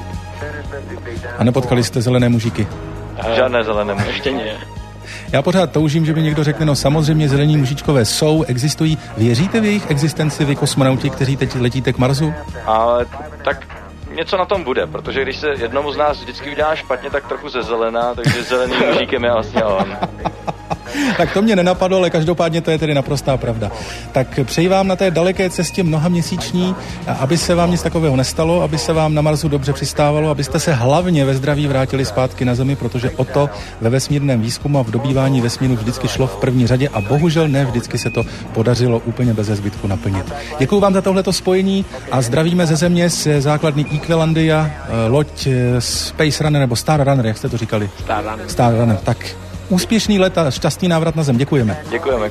A nepotkali jste zelené mužíky? Žádné zelené mužíky. Ještě ne. Já pořád toužím, že mi někdo řekne, no samozřejmě zelení mužičkové jsou, existují. Věříte v jejich existenci, vy kosmonauti, kteří teď letíte k Marsu? Ale tak něco na tom bude, protože když se jednomu z nás vždycky udělá špatně, tak trochu zelená, takže zeleným mužíkem je vlastně on. Tak to mě nenapadlo, ale každopádně to je tedy naprostá pravda. Tak přeji vám na té daleké cestě mnohaměsíční, aby se vám nic takového nestalo, aby se vám na Marsu dobře přistávalo, abyste se hlavně ve zdraví vrátili zpátky na Zemi, protože o to ve vesmírném výzkumu a v dobývání vesmíru vždycky šlo v první řadě a bohužel ne vždycky se to podařilo úplně beze zbytku naplnit. Děkuji vám za tohleto spojení a zdravíme ze Země z základny Equilandia, loď Space Runner nebo Star Runner, jak jste to říkali? Star Runner, tak úspěšný let a šťastný návrat na Zem. Děkujeme. Děkujeme.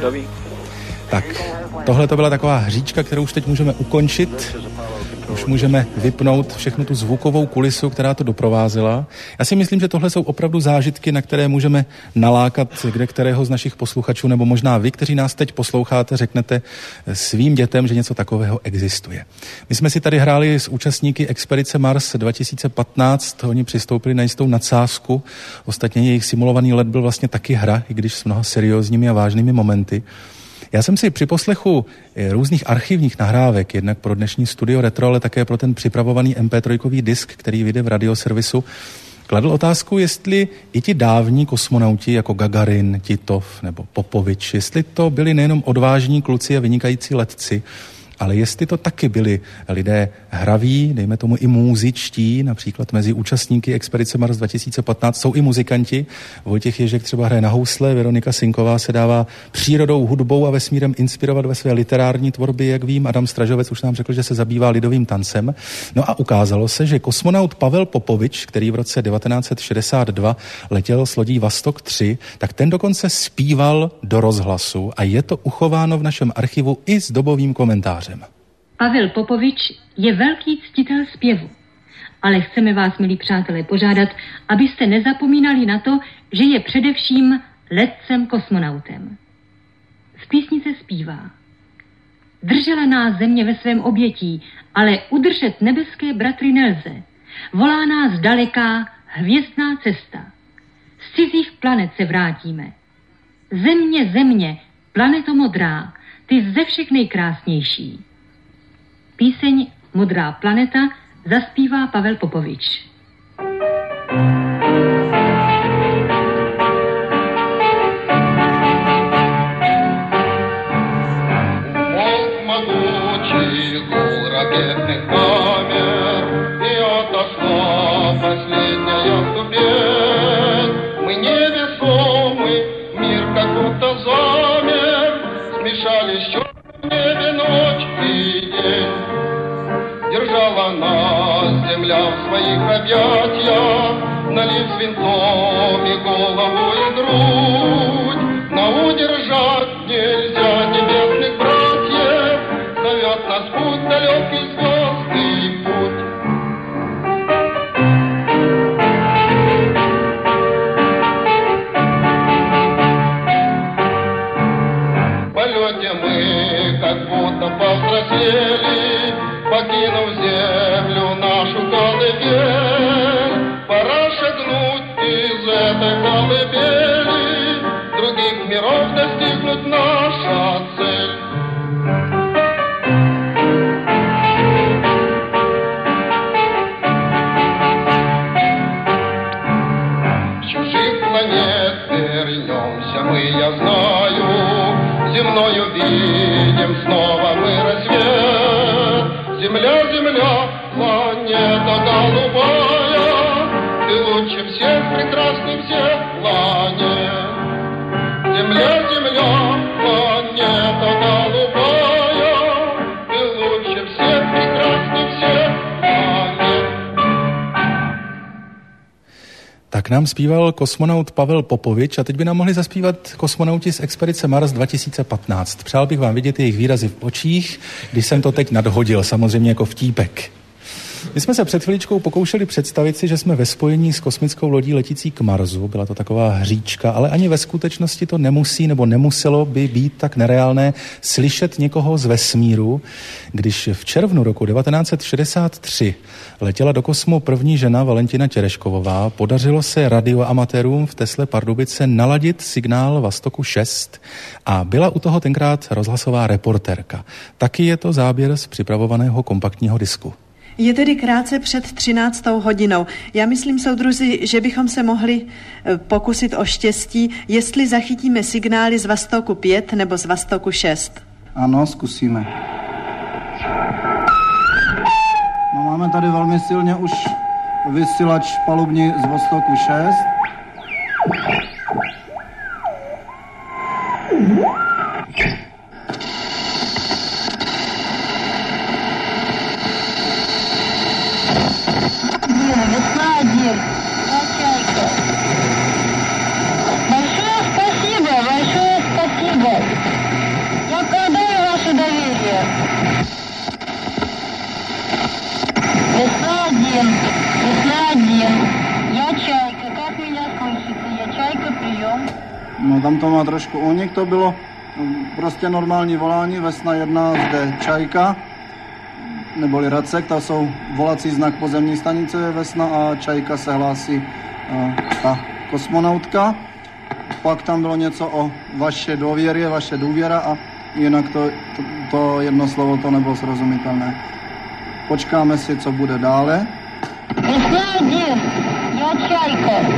Tak, tohle to byla taková hříčka, kterou už teď můžeme ukončit. Už můžeme vypnout všechnu tu zvukovou kulisu, která to doprovázela. Já si myslím, že tohle jsou opravdu zážitky, na které můžeme nalákat kde kterého z našich posluchačů, nebo možná vy, kteří nás teď posloucháte, řeknete svým dětem, že něco takového existuje. My jsme si tady hráli s účastníky expedice Mars 2015, oni přistoupili na jistou nadsázku, ostatně jejich simulovaný let byl vlastně taky hra, i když s mnoha seriózními a vážnými momenty. Já jsem si při poslechu různých archivních nahrávek, jednak pro dnešní studio Retro, ale také pro ten připravovaný MP3 disk, který vyjde v radioservisu, kladl otázku, jestli i ti dávní kosmonauti jako Gagarin, Titov nebo Popovič, jestli to byli nejenom odvážní kluci a vynikající letci, ale jestli to taky byli lidé hraví, dejme tomu i muzičtí, například mezi účastníky expedice Mars 2015 jsou i muzikanti. Vojtěch Ježek třeba hraje na housle, Veronika Sinková se dává přírodou, hudbou a vesmírem inspirovat ve své literární tvorbě, jak vím. Adam Stražovec už nám řekl, že se zabývá lidovým tancem. No a ukázalo se, že kosmonaut Pavel Popovič, který v roce 1962 letěl s lodí Vostok 3, tak ten dokonce zpíval do rozhlasu a je to uchováno v našem archivu i s dobovým komentářem. Pavel Popovič je velký ctitel zpěvu, ale chceme vás, milí přátelé, požádat, abyste nezapomínali na to, že je především letcem kosmonautem. V písni se zpívá: Držela nás země ve svém obětí, ale udržet nebeské bratry nelze. Volá nás daleká hvězdná cesta. Z cizích planet se vrátíme. Země, země, planeto modrá, ty ze všech nejkrásnější. Píseň Modrá planeta zaspívá Pavel Popovič. Держала нас земля в своих объятиях, налив свинцом и голову и грудь. Но удержать нельзя небесных братьев, зовет нас путь далекий звездный путь. В полете мы как будто повзрослели, покинув землю нашу колыбель, пора шагнуть из этой колыбели, других миров достигнуть наша цель. С чужих планет вернемся мы, я знаю, земною видим снова мы рассвет. Земля, земля, планета голубая, ты лучше всех, прекрасней всех планет. Земля, земля, планета голубая, ты лучше всех, прекрасней всех планет. Tak Tak nám zpíval kosmonaut Pavel Popovič a teď by nám mohli zaspívat kosmonauti z expedice Mars 2015. Přál bych vám vidět jejich výrazy v očích, když jsem to teď nadhodil, samozřejmě jako vtípek. My jsme se před chviličkou pokoušeli představit si, že jsme ve spojení s kosmickou lodí letící k Marsu. Byla to taková hříčka, ale ani ve skutečnosti to nemusí nebo nemuselo by být tak nereálné slyšet někoho z vesmíru. Když v červnu roku 1963 letěla do kosmu první žena Valentina Tereškovová, podařilo se radioamatérům v Tesle Pardubice naladit signál Vostoku 6 a byla u toho tenkrát rozhlasová reportérka. Taky je to záběr z připravovaného kompaktního disku. Je tedy krátce před 13. hodinou. Já myslím, soudruzi, že bychom se mohli pokusit o štěstí, jestli zachytíme signály z Vostoku 5 nebo z Vostoku 6. Ano, zkusíme. No, máme tady velmi silně už vysílač palubní z Vostoku 6. No tam to má trošku únik, to bylo prostě normální volání, Vesna 1, zde Čajka, neboli Racek, to jsou volací znak pozemní stanice Vesna a Čajka se hlásí ta kosmonautka. Pak tam bylo něco o vaše důvěře, vaše důvěra a jinak to jedno slovo to nebylo srozumitelné. Počkáme si, co bude dále. Vesna 1, já Čajka.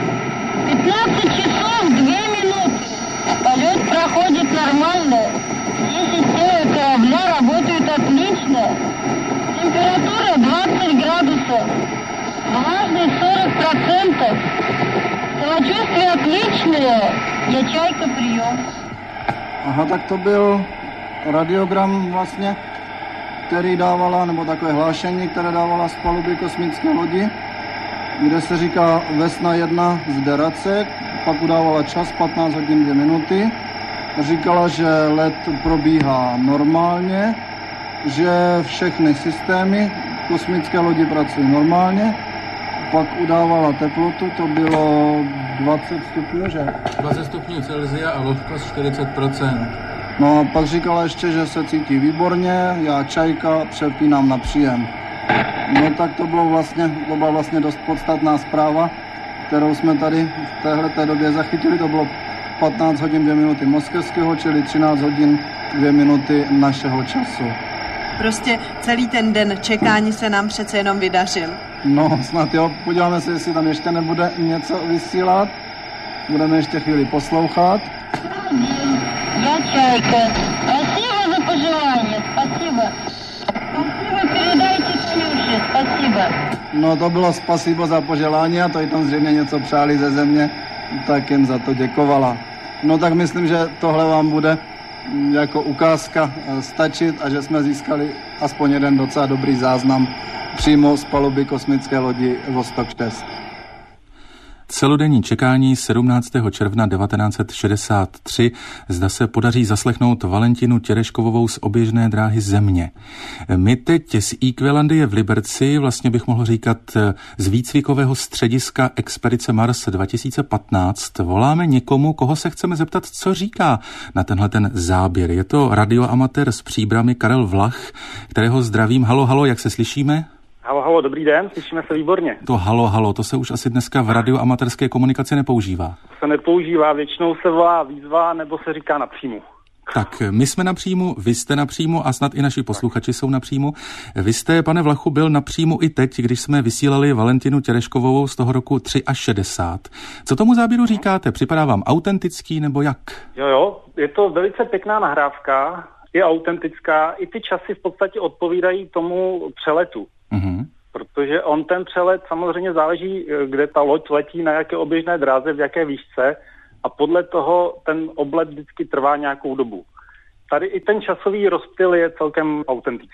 15 часов 2 минуты. Полет проходит нормально. Все системы корабля работают отлично. Температура 20 градусов. Влажность 40%. Самочувствие отличное. Я Čajka, прием. Aha, tak to byl radiogram vlastně, který dávala, nebo takové hlášení, které dávala z paluby kosmické lodi, kde se říká Vesna 1 zde Racek, pak udávala čas 15 hodin 2 minuty. Říkala, že let probíhá normálně, že všechny systémy kosmické lodi pracují normálně. Pak udávala teplotu, to bylo 20 stupňů, že? 20 stupňů Celsia a vlhkost 40%. No a pak říkala ještě, že se cítí výborně, já Čajka přepínám na příjem. No tak to byla vlastně dost podstatná zpráva, kterou jsme tady v téhleté době zachytili. To bylo 15 hodin 2 minuty moskevského, čili 13 hodin 2 minuty našeho času. Prostě celý ten den čekání se nám přece jenom vydařil. No snad jo, podíváme se, jestli tam ještě nebude něco vysílat. Budeme ještě chvíli poslouchat. Я Čajka. Спасибо за пожелание, спасибо. Спасибо, передайте Танюше, спасибо. No to bylo spasibo za poželání a to i tam zřejmě něco přáli ze země, tak jen za to děkovala. No tak myslím, že tohle vám bude jako ukázka stačit a že jsme získali aspoň jeden docela dobrý záznam přímo z paluby kosmické lodi Vostok 6. Celodenní čekání 17. června 1963, zda se podaří zaslechnout Valentinu Tereškovovou z oběžné dráhy Země. My teď z Equalandie v Liberci, vlastně bych mohl říkat z výcvikového střediska expedice Mars 2015, voláme někomu, koho se chceme zeptat, co říká na tenhle ten záběr. Je to radioamatér z Příbrami Karel Vlach, kterého zdravím. Halo, halo, jak se slyšíme? Halo, dobrý den, slyšíme se výborně. To halo, to se už asi dneska v radioamatérské komunikaci nepoužívá. Se nepoužívá, většinou se volá výzva nebo se říká napřímo. Tak, my jsme napřímo, vy jste napřímo a snad i naši posluchači jsou napřímo. Vy jste, pane Vlachu, byl napřímo i teď, když jsme vysílali Valentinu Tereškovovou z toho roku 63. Co tomu záběru říkáte? Připadá vám autentický nebo jak? Jo, je to velice pěkná nahrávka, je autentická, i ty časy v podstatě odpovídají tomu přeletu. Mm-hmm. Protože on ten přelet samozřejmě záleží, kde ta loď letí, na jaké oběžné dráze, v jaké výšce a podle toho ten oblet vždycky trvá nějakou dobu. Tady i ten časový rozptyl je celkem autentický.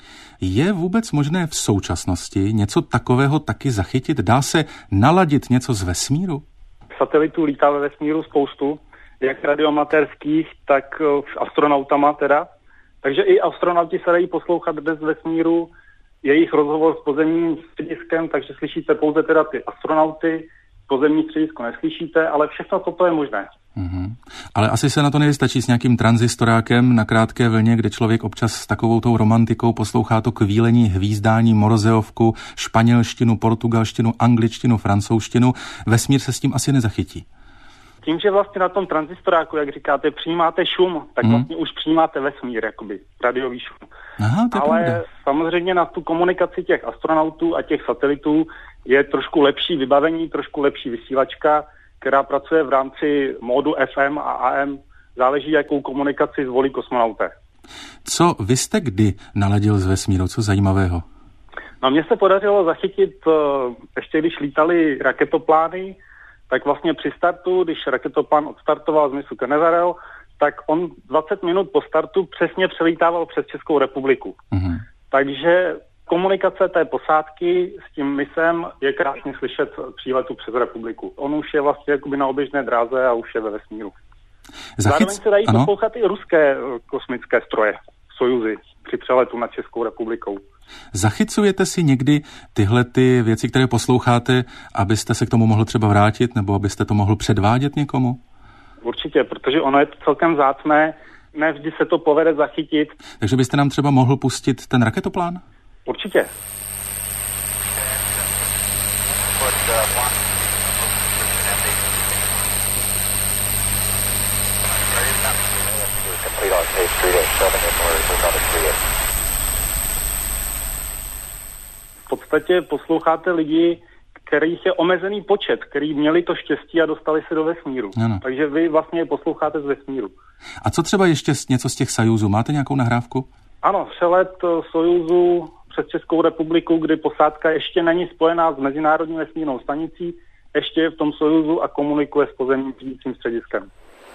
Je vůbec možné v současnosti něco takového taky zachytit? Dá se naladit něco z vesmíru? Satelitů lítá ve vesmíru spoustu, jak radioamatérských, tak s astronautama teda. Takže i astronauti se dají poslouchat dnes z vesmíru, jejich rozhovor s pozemním střediskem, takže slyšíte pouze teda ty astronauty, pozemní středisko neslyšíte, ale všechno toto je možné. Ale asi se na to nevystačí s nějakým tranzistorákem na krátké vlně, kde člověk občas s takovou tou romantikou poslouchá to kvílení, hvízdání, Morzeovku, španělštinu, portugalštinu, angličtinu, francouzštinu. Vesmír se s tím asi nezachytí. Tím, že vlastně na tom tranzistoráku, jak říkáte, přijímáte šum, tak vlastně už přijímáte vesmír, jakoby radiový šum. Aha, to je ale pravda. samozřejmě na tu komunikaci těch astronautů a těch satelitů je trošku lepší vybavení, trošku lepší vysílačka, která pracuje v rámci módu FM a AM. Záleží, jakou komunikaci zvolí kosmonauté. Co vy jste kdy naladil z vesmíru? Co zajímavého? No, mně se podařilo zachytit, ještě když lítali raketoplány, tak vlastně při startu, když raketoplán odstartoval z mysu Canaveral, tak on 20 minut po startu přesně přelítával přes Českou republiku. Takže komunikace té posádky s tím misem je krásně slyšet při letu přes republiku. On už je vlastně jakoby na oběžné dráze a už je ve vesmíru. Zároveň se dají poslouchat i ruské kosmické stroje, Sojuzy, při přeletu nad Českou republikou. Zachycujete si někdy tyhle ty věci, které posloucháte, abyste se k tomu mohl třeba vrátit, nebo abyste to mohl předvádět někomu? Určitě, protože ono je to celkem vzácné, ne vždy se to povede zachytit. Takže byste nám třeba mohl pustit ten raketoplán? Určitě. V podstatě posloucháte lidi, kterých je omezený počet, který měli to štěstí a dostali se do vesmíru. Ano. Takže vy vlastně posloucháte z vesmíru. A co třeba ještě něco z těch Sojuzů? Máte nějakou nahrávku? Ano, přelet Sojuzu přes Českou republiku, kdy posádka ještě není spojená s Mezinárodní vesmírnou stanicí, ještě je v tom Sojuzu a komunikuje s pozemním řídícím střediskem.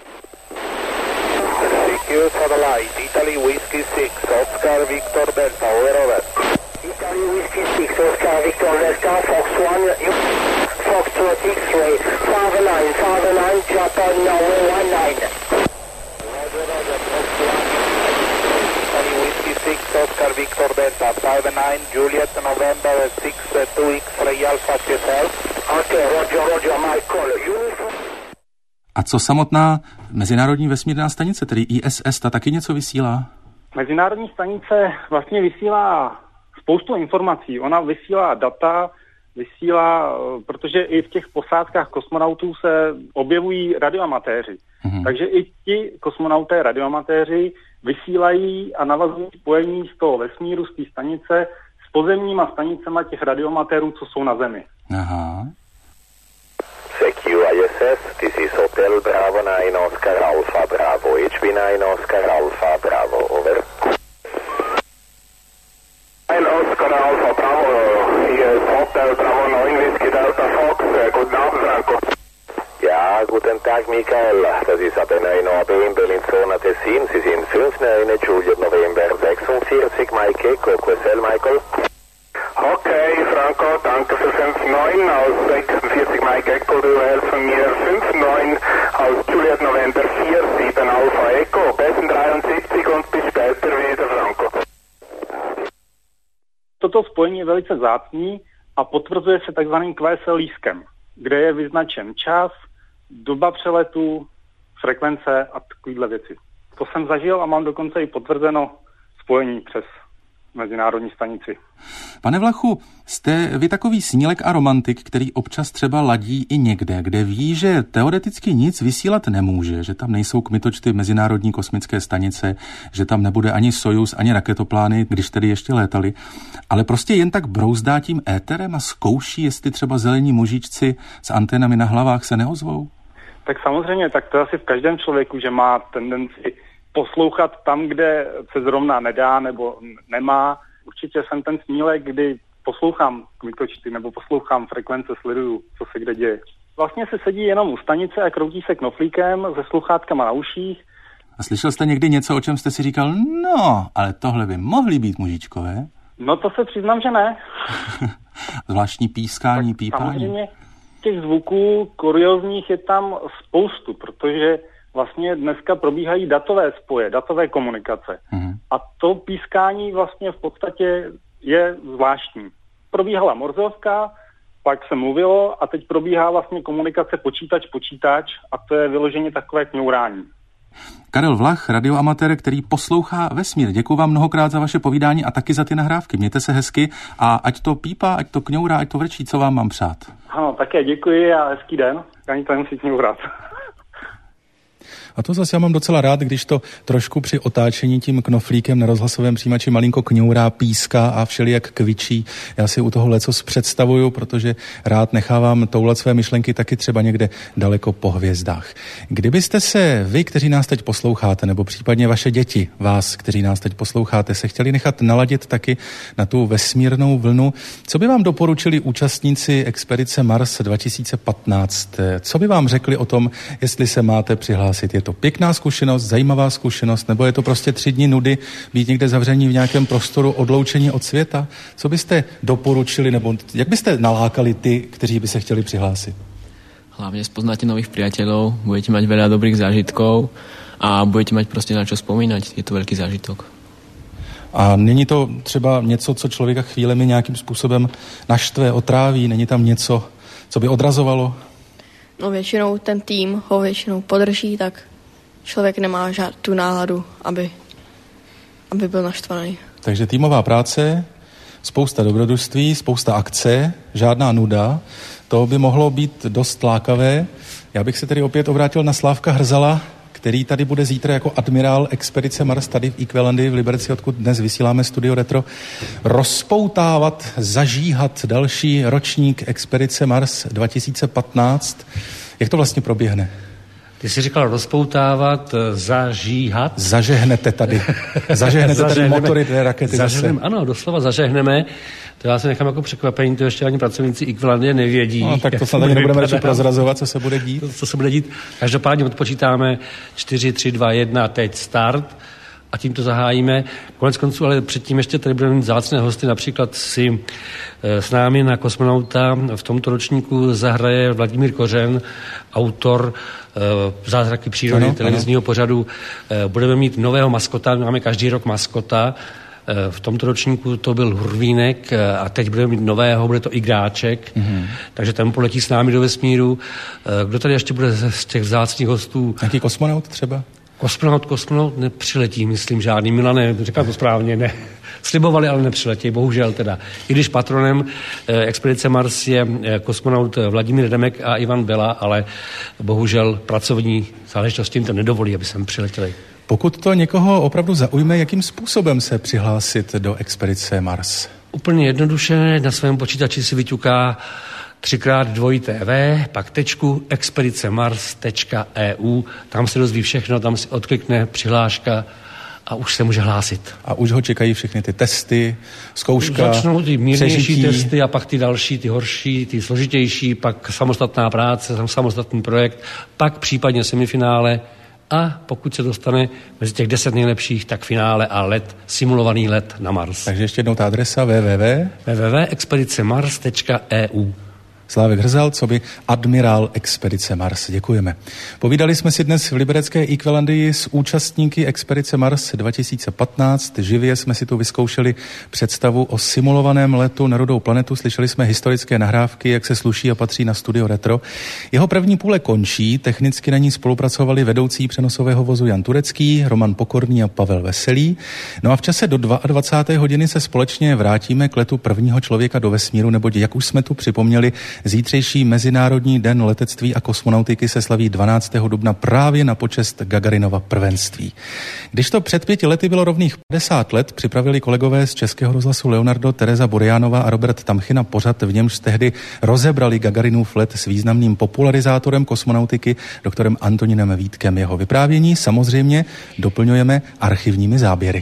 Secure satellite, Italy Whiskey 6, Oscar Victor Delta, over. Italy Whiskey 6, Oscar Victor Delta, Fox 1, Fox 2 X-ray, Father 9, Japan, Norway 19. Roger, Fox 1, Italy Whiskey 6, Oscar Victor Delta, Father 9, Juliet, November 6, 2 X-ray, Alpha QSL. Okay, Roger, Michael, uniform. A co samotná Mezinárodní vesmírná stanice, tedy ISS, ta taky něco vysílá? Mezinárodní stanice vlastně vysílá spoustu informací. Ona vysílá data, protože i v těch posádkách kosmonautů se objevují radioamatéři. Takže i ti kosmonauté radioamatéři vysílají a navazují spojení z toho vesmíru, z té stanice, s pozemníma stanicema těch radioamatérů, co jsou na Zemi. Aha. Secure ISS, this is Hotel Bravo 9 Oscar Alpha Bravo, HB9 Oscar Alpha Bravo, over. 9 Oscar Alpha Bravo, hier ist Hotel Bravo 9 Whisky Delta Fox, guten Abend Franco. Ja, guten Tag Michael, das ist AB9 OB in Berlin-Zona Tessin, Sie sind 5-9 Juliet November 46 Mike Echo, QSL Michael. Okay, Franco, danke für 5-9 aus 46 Mike Echo, du hältst von mir 5-9 aus Juliet November 4-7 Alpha Echo, besten 73 und bis später wieder, Franco. Toto spojení je velice vzácný a potvrzuje se takzvaným QSL lístkem, kde je vyznačen čas, doba přeletu, frekvence a takovýhle věci. To jsem zažil a mám dokonce i potvrzeno spojení přes Mezinárodní stanici. Pane Vlachu, jste vy takový snílek a romantik, který občas třeba ladí i někde, kde ví, že teoreticky nic vysílat nemůže, že tam nejsou kmitočty Mezinárodní kosmické stanice, že tam nebude ani Sojuz, ani raketoplány, když tedy ještě létali, ale prostě jen tak brouzdá tím éterem a zkouší, jestli třeba zelení mužičci s anténami na hlavách se neozvou? Tak samozřejmě, tak to je asi v každém člověku, že má tendenci poslouchat tam, kde se zrovna nedá nebo nemá. Určitě jsem ten snílek, kdy poslouchám kmitočty nebo poslouchám frekvence, sleduju, co se kde děje. Vlastně se sedí jenom u stanice a kroutí se knoflíkem se sluchátkama na uších A slyšel jste někdy něco, o čem jste si říkal, no, ale tohle by mohli být mužičkové? No to se přiznám, že ne. Zvláštní pískání, pípání. Samozřejmě těch zvuků kuriózních je tam spoustu, protože vlastně dneska probíhají datové spoje, datové komunikace. A to pískání vlastně v podstatě je zvláštní. Probíhala morzovka, pak se mluvilo a teď probíhá vlastně komunikace počítač a to je vyloženě takové kňourání. Karel Vlach, radioamatér, který poslouchá vesmír. Děkuji vám mnohokrát za vaše povídání a taky za ty nahrávky. Mějte se hezky a ať to pípá, ať to kňourá, ať to vrčí, co vám mám přát. Ano, také děkuji a hezký den. Ani to nemusí kňourat. A to zase já mám docela rád, když to trošku při otáčení tím knoflíkem na rozhlasovém přijímači malinko kňourá, píská a všelijak kvičí. Já si u toho lecos představuju, protože rád nechávám toulat své myšlenky taky třeba někde daleko po hvězdách. Kdybyste se vy, kteří nás teď posloucháte, nebo případně vaše děti, vás, kteří nás teď posloucháte, se chtěli nechat naladit taky na tu vesmírnou vlnu, co by vám doporučili účastníci expedice Mars 2015? Co by vám řekli o tom, jestli se máte přihlásit? Je to pěkná zkušenost, zajímavá zkušenost, nebo je to prostě 3 dny nudy být někde zavření v nějakém prostoru, odloučení od světa? Co byste doporučili, nebo jak byste nalákali ty, kteří by se chtěli přihlásit? Hlavne spoznáte nových priateľov, budete mať veľa dobrých zážitkov a budete mať prostě na čo spomínať. Je to veľký zážitok. A není to třeba něco, co člověka chvílemi nějakým způsobem naštve, otráví? Není tam něco, co by odrazovalo? No většinou ten tým ho většinou podrží, tak člověk nemá tu náladu, aby byl naštvaný. Takže týmová práce, spousta dobrodružství, spousta akce, žádná nuda. To by mohlo být dost lákavé. Já bych se tedy opět obrátil na Slávka Hrzala, který tady bude zítra jako admirál expedice Mars tady v Equelandii v Liberci, odkud dnes vysíláme Studio Retro, rozpoutávat, zažíhat další ročník expedice Mars 2015. Jak to vlastně proběhne? Ty jsi říkal rozpoutávat, zažíhat. Zažehnete tady. Zažehnete tady motory té rakety zase. Ano, doslova zažehneme. To já se nechám jako překvapení, to ještě ani pracovníci Equelandie nevědí. No, tak to snad ani nebudeme radši prozrazovat, co se bude dít. Co se bude dít. Každopádně odpočítáme 4, 3, 2, 1, teď start a tím to zahájíme. Konec konců, ale předtím ještě tady budeme mít vzácné hosty, například si s námi na kosmonauta v tomto ročníku zahraje Vladimír Kořen, autor Zázraky přírody, televizního pořadu. Budeme mít nového maskota, máme každý rok maskota. V tomto ročníku to byl Hurvínek a teď budeme mít nového, bude to Igráček, takže ten poletí s námi do vesmíru. Kdo tady ještě bude z těch vzácných hostů? Jaký kosmonaut třeba? Kosmonaut nepřiletí, myslím žádný. Milane, říkám to správně, ne. Slibovali, ale nepřiletí, bohužel teda. I když patronem expedice Mars je kosmonaut Vladimír Demek a Ivan Bela, ale bohužel pracovní záležitosti jim to nedovolí, aby sem přiletěli. Pokud to někoho opravdu zaujme, jakým způsobem se přihlásit do expedice Mars? Úplně jednoduše, na svém počítači si vyťuká 3x2tv, pak expedicemars.eu, tam se dozví všechno, tam si odklikne přihláška a už se může hlásit. A už ho čekají všechny ty testy, zkouška, začnou ty mírnější testy a pak ty další, ty horší, ty složitější, pak samostatná práce, samostatný projekt, pak případně semifinále a pokud se dostane mezi těch 10 nejlepších, tak finále a let, simulovaný let na Mars. Takže ještě jednou ta adresa www.expedicemars.eu. Slávek Hrzal, coby admirál expedice Mars. Děkujeme. Povídali jsme si dnes v liberecké Equelandii s účastníky expedice Mars 2015. Živě jsme si tu vyzkoušeli představu o simulovaném letu na rudou planetu. Slyšeli jsme historické nahrávky, jak se sluší a patří na Studio Retro. Jeho první půle končí. Technicky na ní spolupracovali vedoucí přenosového vozu Jan Turecký, Roman Pokorný a Pavel Veselý. No a v čase do 22. hodiny se společně vrátíme k letu prvního člověka do vesmíru, neboť jak už jsme tu připomněli, zítřejší Mezinárodní den letectví a kosmonautiky se slaví 12. dubna právě na počest Gagarinova prvenství. Když to před 5 lety bylo rovných 50 let, připravili kolegové z Českého rozhlasu Leonardo, Tereza Burianová a Robert Tamchyna pořad, v němž tehdy rozebrali Gagarinův let s významným popularizátorem kosmonautiky, doktorem Antoninem Vítkem. Jeho vyprávění samozřejmě doplňujeme archivními záběry.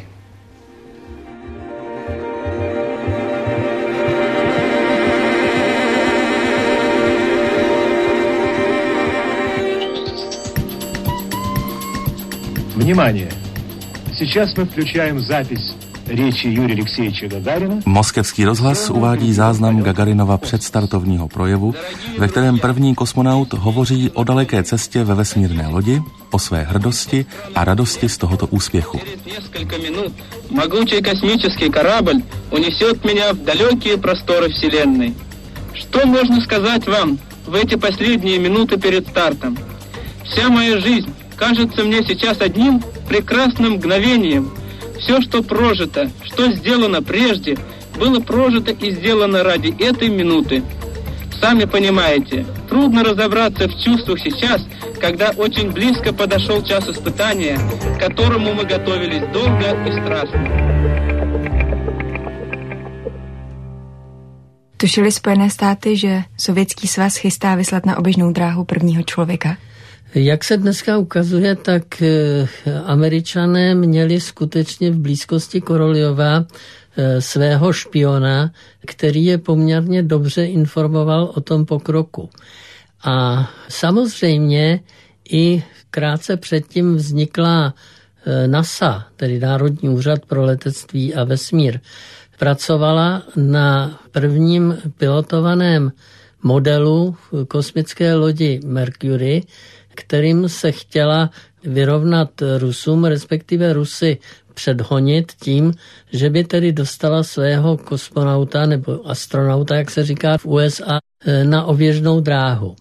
Внимание! Сейчас мы включаем запись речи Юрия Алексеевича Гагарина. Moskevský rozhlas uvádí záznam Gagarinova předstartovního projevu, ve kterém první kosmonaut hovoří o daleké cestě ve vesmírné lodi, o své hrdosti a radosti z tohoto úspěchu. Могучий космический корабль унесет меня в далекие просторы Вселенной. Что можно сказать вам в эти последние минуты перед стартом? Вся моя жизнь кажется мне сейчас одним прекрасным мгновением. Все, что прожито, что сделано прежде, было прожито и сделано ради этой минуты. Сами понимаете, трудно разобраться в чувствах сейчас, когда очень близко подошел час испытания, к которому мы готовились долго и страстно. Tušili Spojené státy, že Sovětský svaz chystá vyslat na oběžnou dráhu prvního člověka? Jak se dneska ukazuje, tak Američané měli skutečně v blízkosti Koroljova svého špiona, který je poměrně dobře informoval o tom pokroku. A samozřejmě i krátce předtím vznikla NASA, tedy Národní úřad pro letectví a vesmír. Pracovala na prvním pilotovaném modelu kosmické lodi Mercury, kterým se chtěla vyrovnat Rusům, respektive Rusy předhonit tím, že by tedy dostala svého kosmonauta nebo astronauta, jak se říká v USA, na oběžnou dráhu.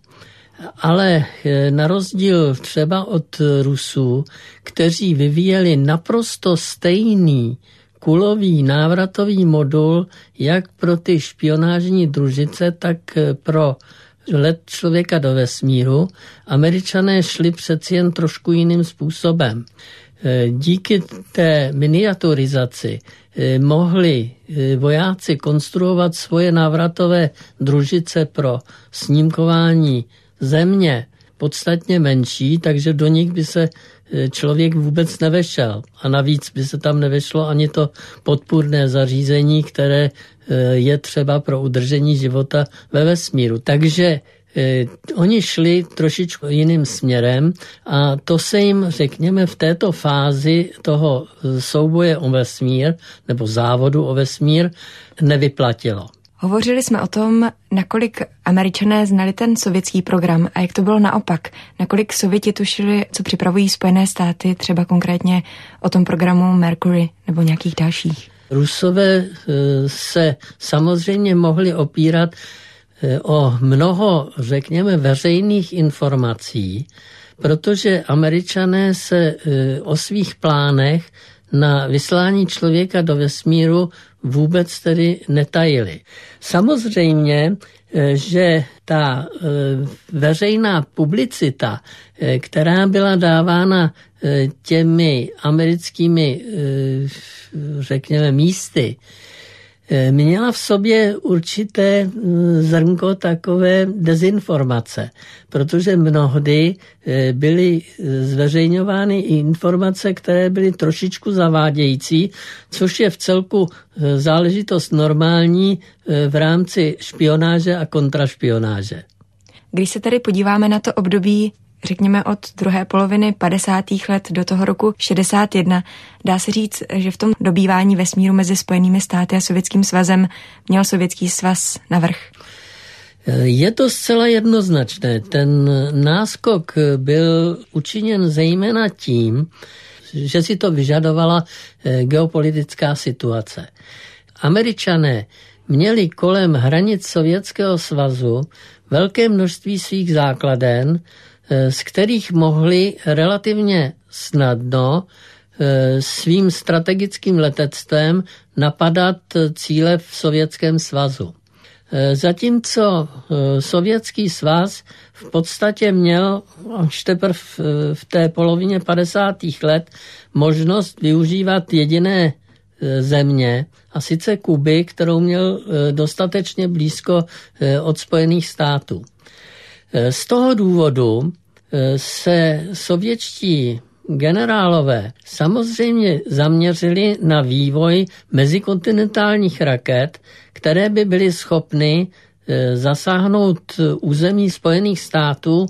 Ale na rozdíl třeba od Rusů, kteří vyvíjeli naprosto stejný kulový návratový modul jak pro ty špionážní družice, tak pro let člověka do vesmíru, Američané šli přeci jen trošku jiným způsobem. Díky té miniaturizaci mohli vojáci konstruovat svoje návratové družice pro snímkování země podstatně menší, takže do nich by se člověk vůbec nevešel. A navíc by se tam nevešlo ani to podpůrné zařízení, které je třeba pro udržení života ve vesmíru. Takže oni šli trošičku jiným směrem a to se jim, řekněme, v této fázi toho souboje o vesmír nebo závodu o vesmír nevyplatilo. Hovořili jsme o tom, nakolik Američané znali ten sovětský program a jak to bylo naopak. Nakolik Sověti tušili, co připravují Spojené státy, třeba konkrétně o tom programu Mercury nebo nějakých dalších. Rusové se samozřejmě mohli opírat o mnoho, řekněme, veřejných informací, protože Američané se o svých plánech na vyslání člověka do vesmíru vůbec tedy netajili. Samozřejmě, že ta veřejná publicita, která byla dávána těmi americkými, řekněme, místy, měla v sobě určité zrnko takové dezinformace, protože mnohdy byly zveřejňovány i informace, které byly trošičku zavádějící, což je v celku záležitost normální v rámci špionáže a kontrašpionáže. Když se tady podíváme na to období, řekněme od druhé poloviny 50. let do toho roku 61, dá se říct, že v tom dobývání vesmíru mezi Spojenými státy a Sovětským svazem měl Sovětský svaz navrch. Je to zcela jednoznačné. Ten náskok byl učiněn zejména tím, že si to vyžadovala geopolitická situace. Američané měli kolem hranic Sovětského svazu velké množství svých základen, z kterých mohli relativně snadno svým strategickým letectvem napadat cíle v Sovětském svazu. Zatímco Sovětský svaz v podstatě měl až teprve v té polovině 50. let možnost využívat jediné země, a sice Kuby, kterou měl dostatečně blízko od Spojených států. Z toho důvodu se sovětští generálové samozřejmě zaměřili na vývoj mezikontinentálních raket, které by byly schopny zasáhnout území Spojených států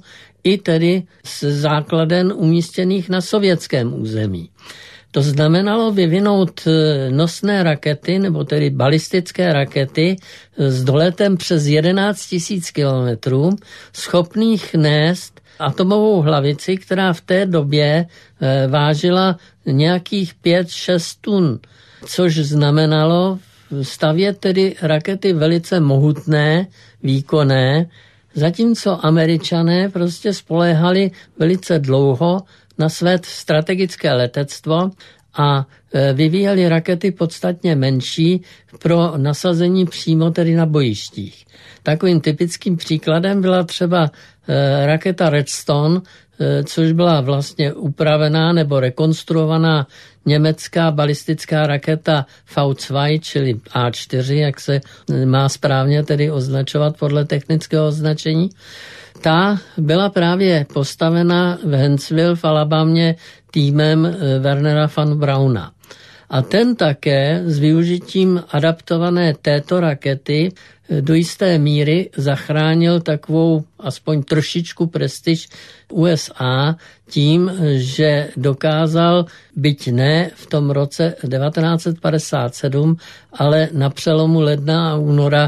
i tedy z základen umístěných na sovětském území. To znamenalo vyvinout nosné rakety, nebo tedy balistické rakety s doletem přes 11 000 kilometrů, schopných nést atomovou hlavici, která v té době vážila nějakých 5-6 tun, což znamenalo stavět tedy rakety velice mohutné, výkonné, zatímco Američané prostě spoléhali velice dlouho na své strategické letectvo a vyvíjeli rakety podstatně menší pro nasazení přímo tedy na bojištích. Takovým typickým příkladem byla třeba raketa Redstone, což byla vlastně upravená nebo rekonstruovaná německá balistická raketa V2, čili A4, jak se má správně tedy označovat podle technického označení. Ta byla právě postavena v Huntsville v Alabamě týmem Wernera von Brauna. A ten také s využitím adaptované této rakety do jisté míry zachránil takovou aspoň trošičku prestiž USA tím, že dokázal, byť ne v tom roce 1957, ale na přelomu ledna a února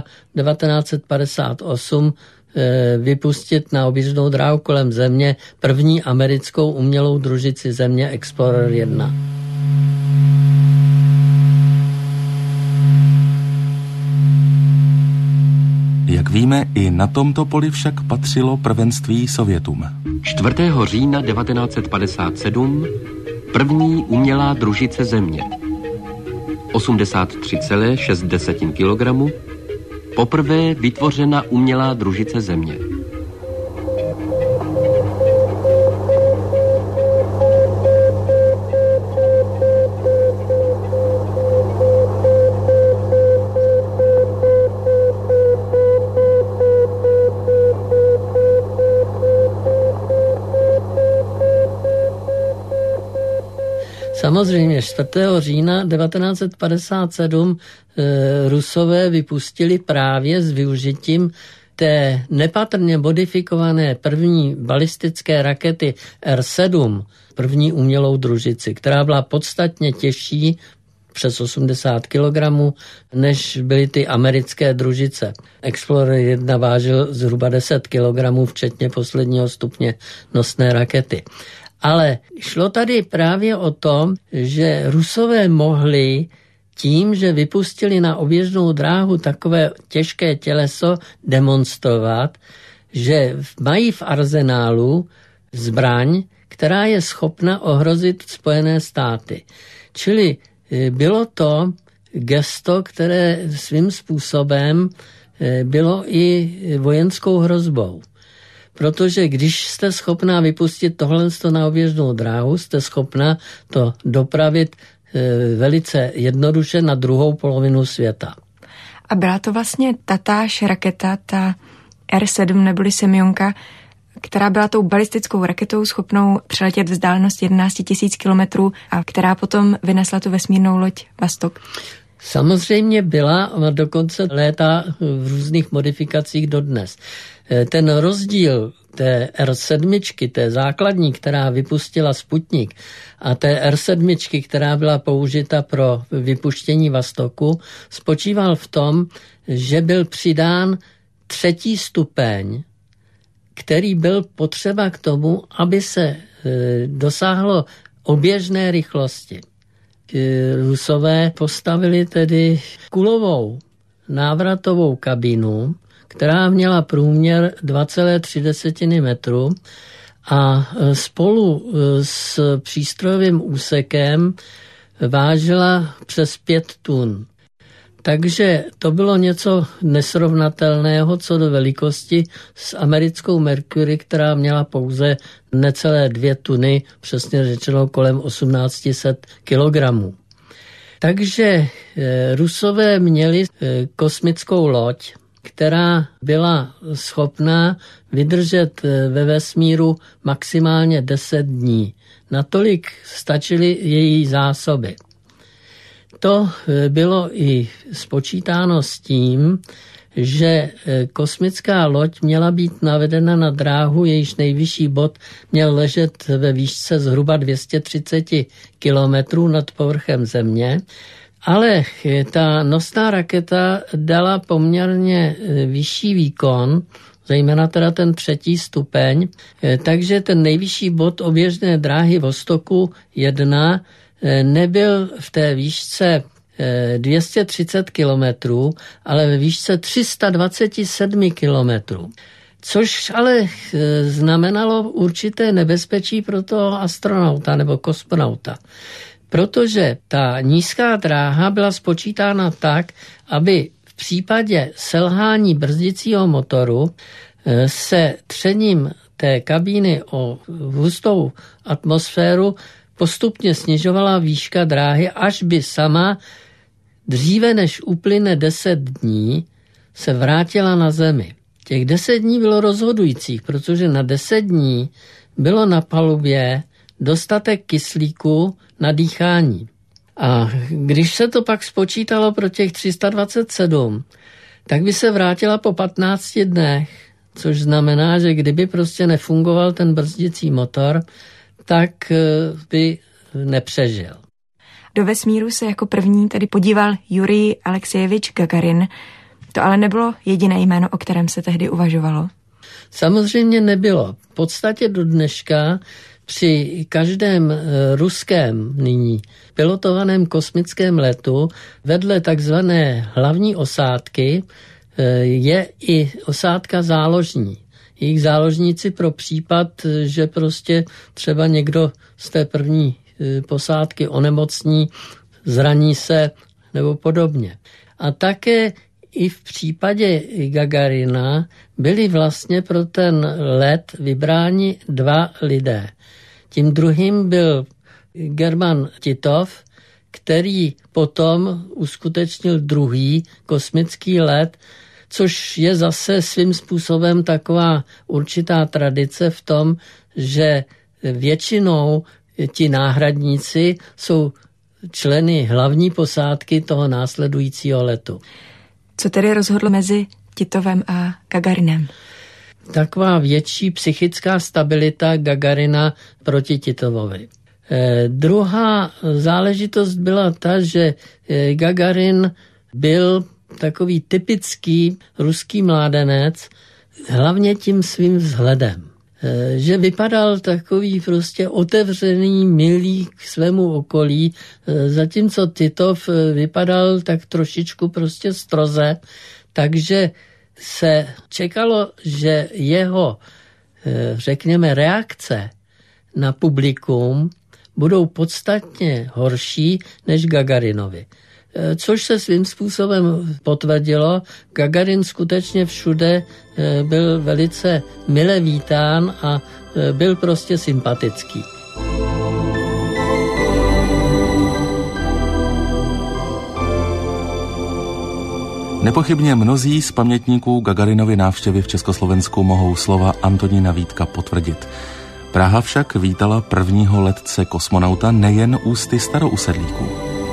1958 vypustit na objízdnou dráhu kolem Země první americkou umělou družici Země Explorer 1. Jak víme, i na tomto poli však patřilo prvenství Sovětům. 4. října 1957 první umělá družice Země. 83,6 kg. Poprvé vytvořena umělá družice Země. Samozřejmě 4. října 1957 Rusové vypustili právě s využitím té nepatrně modifikované první balistické rakety R-7, první umělou družici, která byla podstatně těžší, přes 80 kg, než byly ty americké družice. Explorer 1 vážil zhruba 10 kg, včetně posledního stupně nosné rakety. Ale šlo tady právě o to, že Rusové mohli tím, že vypustili na oběžnou dráhu takové těžké těleso, demonstrovat, že mají v arzenálu zbraň, která je schopna ohrozit Spojené státy. Čili bylo to gesto, které svým způsobem bylo i vojenskou hrozbou. Protože když jste schopná vypustit tohle na oběžnou dráhu, jste schopná to dopravit velice jednoduše na druhou polovinu světa. A byla to vlastně tatáž raketa, ta R-7 neboli Semjonka, která byla tou balistickou raketou schopnou přeletět vzdálenost 11 000 kilometrů a která potom vynesla tu vesmírnou loď Vostok. Samozřejmě byla a dokonce létá v různých modifikacích dodnes. Ten rozdíl té R-7, té základní, která vypustila Sputnik, a té R-7, která byla použita pro vypuštění Vostoku, spočíval v tom, že byl přidán 3. stupeň, který byl potřeba k tomu, aby se dosáhlo oběžné rychlosti. Rusové postavili tedy kulovou návratovou kabinu, která měla průměr 2,3 metru a spolu s přístrojovým úsekem vážila přes 5 tun. Takže to bylo něco nesrovnatelného co do velikosti s americkou Mercury, která měla pouze necelé 2 tuny, přesně řečeno kolem 1800 kilogramů. Takže Rusové měli kosmickou loď, která byla schopná vydržet ve vesmíru maximálně 10 dní. Natolik stačily její zásoby. To bylo i spočítáno s tím, že kosmická loď měla být navedena na dráhu, jejíž nejvyšší bod měl ležet ve výšce zhruba 230 kilometrů nad povrchem Země, ale ta nosná raketa dala poměrně vyšší výkon, zejména teda ten 3. stupeň, takže ten nejvyšší bod oběžné dráhy Vostoku 1 nebyl v té výšce 230 kilometrů, ale ve výšce 327 kilometrů. Což ale znamenalo určité nebezpečí pro toho astronauta nebo kosmonauta. Protože ta nízká dráha byla spočítána tak, aby v případě selhání brzdicího motoru se třením té kabíny o hustou atmosféru postupně snižovala výška dráhy, až by sama dříve než uplyne 10 dní se vrátila na Zemi. Těch 10 dní bylo rozhodujících, protože na 10 dní bylo na palubě dostatek kyslíku na dýchání. A když se to pak spočítalo pro těch 327, tak by se vrátila po 15 dnech, což znamená, že kdyby prostě nefungoval ten brzdicí motor, tak by nepřežil. Do vesmíru se jako první tedy podíval Jurij Alexejevič Gagarin. To ale nebylo jediné jméno, o kterém se tehdy uvažovalo. Samozřejmě nebylo. V podstatě do dneška při každém ruském nyní pilotovaném kosmickém letu vedle takzvané hlavní osádky je i osádka záložní. Jejich záložníci pro případ, že prostě třeba někdo z té první posádky onemocní, zraní se nebo podobně. A také i v případě Gagarina byli vlastně pro ten let vybráni 2 lidé. Tím druhým byl German Titov, který potom uskutečnil druhý kosmický let, což je zase svým způsobem taková určitá tradice v tom, že většinou ti náhradníci jsou členy hlavní posádky toho následujícího letu. Co tedy rozhodlo mezi Titovem a Gagarinem? Taková větší psychická stabilita Gagarina proti Titovovi. Druhá záležitost byla ta, že Gagarin byl takový typický ruský mládenec, hlavně tím svým vzhledem. Že vypadal takový prostě otevřený, milý k svému okolí, zatímco Titov vypadal tak trošičku prostě stroze, takže se čekalo, že jeho, řekněme, reakce na publikum budou podstatně horší než Gagarinovi. Což se svým způsobem potvrdilo. Gagarin skutečně všude byl velice mile vítán a byl prostě sympatický. Nepochybně mnozí z pamětníků Gagarinovy návštěvy v Československu mohou slova Antonína Vítka potvrdit. Praha však vítala prvního letce kosmonauta nejen ústy starousedlíků.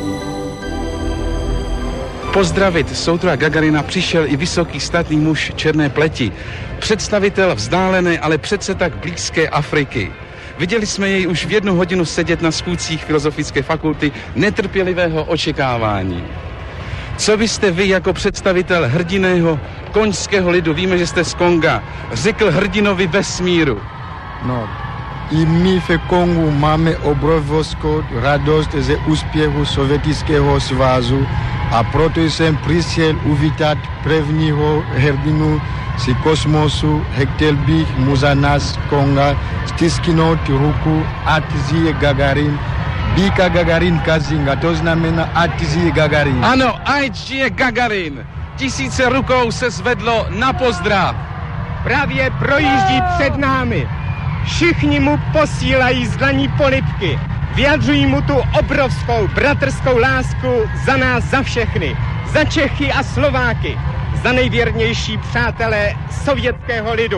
Pozdravit soudruha Gagarina přišel i vysoký statný muž černé pleti, představitel vzdálené, ale přece tak blízké Afriky. Viděli jsme jej už v 1 hodinu sedět na schůdcích Filozofické fakulty netrpělivého očekávání. Co byste vy jako představitel hrdiného koňského lidu, víme, že jste z Konga, řekl hrdinovi vesmíru? No, i my v Kongu máme obrovskou radost ze úspěchu Sovětského svazu a proto jsem přišel uvítat prvního hrdinu z kosmosu. Chtěl bych mu za nás Konga stisknout ruku, ať žije Gagarin. Bíka Gagarin Kazinga, to znamená ať žije Gagarin. Ano, ať žije Gagarin. 1000 rukou se zvedlo na pozdrav. Právě projíždí před námi. Všichni mu posílají z dlaní polibky. Vyjadřují mu tu obrovskou bratrskou lásku za nás, za všechny. Za Čechy a Slováky. Za nejvěrnější přátelé sovětského lidu.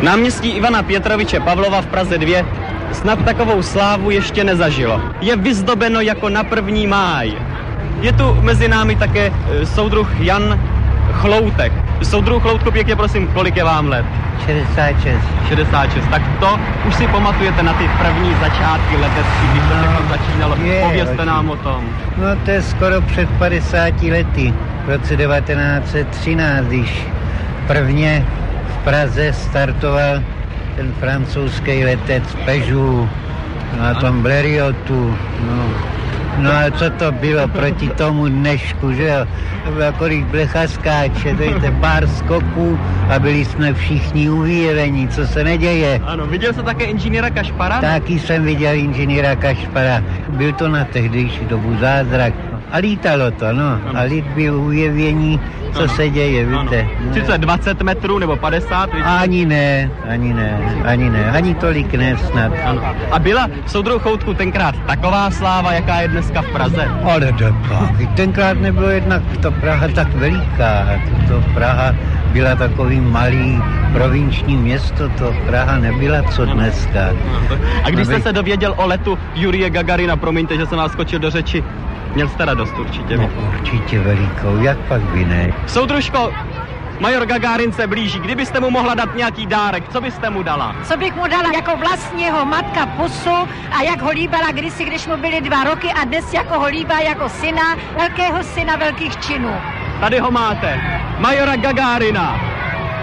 Náměstí Ivana Pětroviče Pavlova v Praze 2 snad takovou slávu ještě nezažilo. Je vyzdobeno jako na 1. máj. Je tu mezi námi také soudruh Jan Chloutek. Soudruh Chloutko, pěkně prosím, kolik je vám let? 66. 66. Tak to už si pamatujete na ty první začátky letectví, když to všechno začínalo. Povězte nám o tom. No to je skoro před 50 lety. V roce 1913, když prvně v Praze startoval ten francouzský letec Peugeot na tom Blériotu. No a co to bylo proti tomu dnešku, že jo? To bylo kolik blechaskáče, dejte pár skoků a byli jsme všichni uvěrení, co se neděje. Ano, viděl jste také inženýra Kašpara? Taky jsem viděl inženýra Kašpara. Byl to na tehdejší dobu zázrak. A lítalo to, no. A lid byl ujevění, co se děje, víte. Sice 20 metrů nebo 50? Víte? Ani ne, ani tolik ne snad. Ano. A byla v soudruhu Choutku tenkrát taková sláva, jaká je dneska v Praze? Ale tenkrát nebylo jednak to Praha tak veliká. To Praha byla takový malý provinční město, to Praha nebyla co dneska. A když jste se dověděl o letu Jurije Gagarina, promiňte, že jsem vás skočil do řeči, měl jste radost určitě. No, určitě velikou, jak pak by ne. Soudružko, major Gagarin se blíží, kdybyste mu mohla dát nějaký dárek, co byste mu dala? Co bych mu dala jako vlastního matka pusu a jak ho líbala kdysi, když mu byly 2 roky a dnes jako ho líbá jako syna, velkého syna velkých činů. Tady ho máte, majora Gagarina.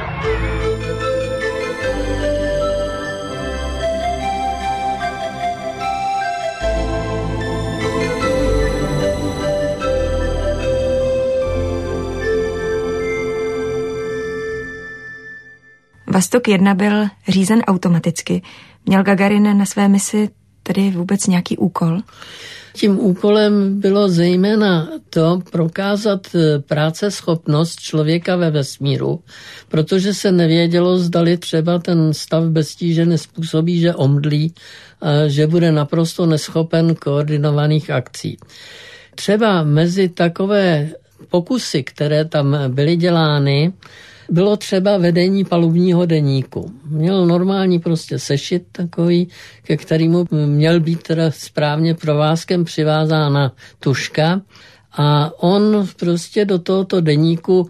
Vostok 1 byl řízen automaticky. Měl Gagarin na své misi tedy vůbec nějaký úkol? Tím úkolem bylo zejména to prokázat práceschopnost člověka ve vesmíru, protože se nevědělo, zdali třeba ten stav bez tíže nezpůsobí, že omdlí, že bude naprosto neschopen koordinovaných akcí. Třeba mezi takové pokusy, které tam byly dělány, bylo třeba vedení palubního deníku. Měl normální prostě sešit takový, ke kterému měl být teda správně provázkem přivázána tužka a on prostě do tohoto deníku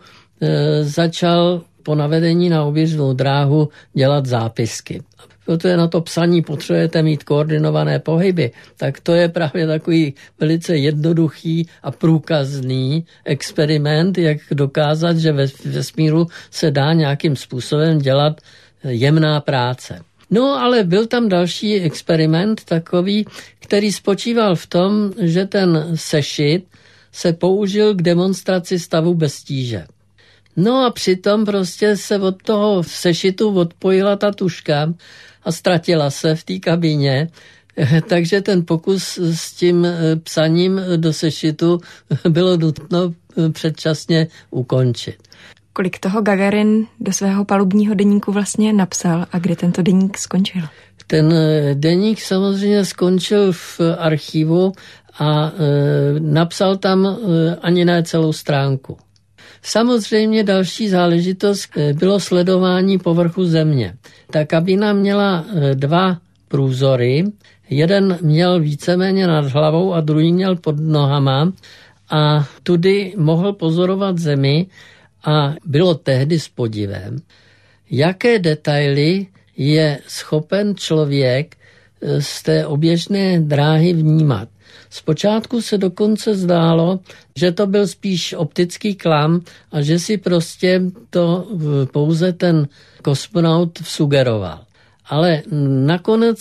začal po navedení na oběžnou dráhu dělat zápisky. Protože na to psaní potřebujete mít koordinované pohyby, tak to je právě takový velice jednoduchý a průkazný experiment, jak dokázat, že ve vesmíru se dá nějakým způsobem dělat jemná práce. No ale byl tam další experiment takový, který spočíval v tom, že ten sešit se použil k demonstraci stavu bez tíže. No a přitom prostě se od toho sešitu odpojila ta tužka a ztratila se v té kabině, takže ten pokus s tím psaním do sešitu bylo nutno předčasně ukončit. Kolik toho Gagarin do svého palubního deníku vlastně napsal a kdy tento deník skončil? Ten deník samozřejmě skončil v archivu a napsal tam ani ne celou stránku. Samozřejmě další záležitost bylo sledování povrchu země. Ta kabina měla 2 průzory, jeden měl víceméně nad hlavou a druhý měl pod nohama a tudy mohl pozorovat zemi a bylo tehdy s podivem, jaké detaily je schopen člověk z té oběžné dráhy vnímat. Zpočátku se dokonce zdálo, že to byl spíš optický klam a že si prostě to pouze ten kosmonaut sugeroval. Ale nakonec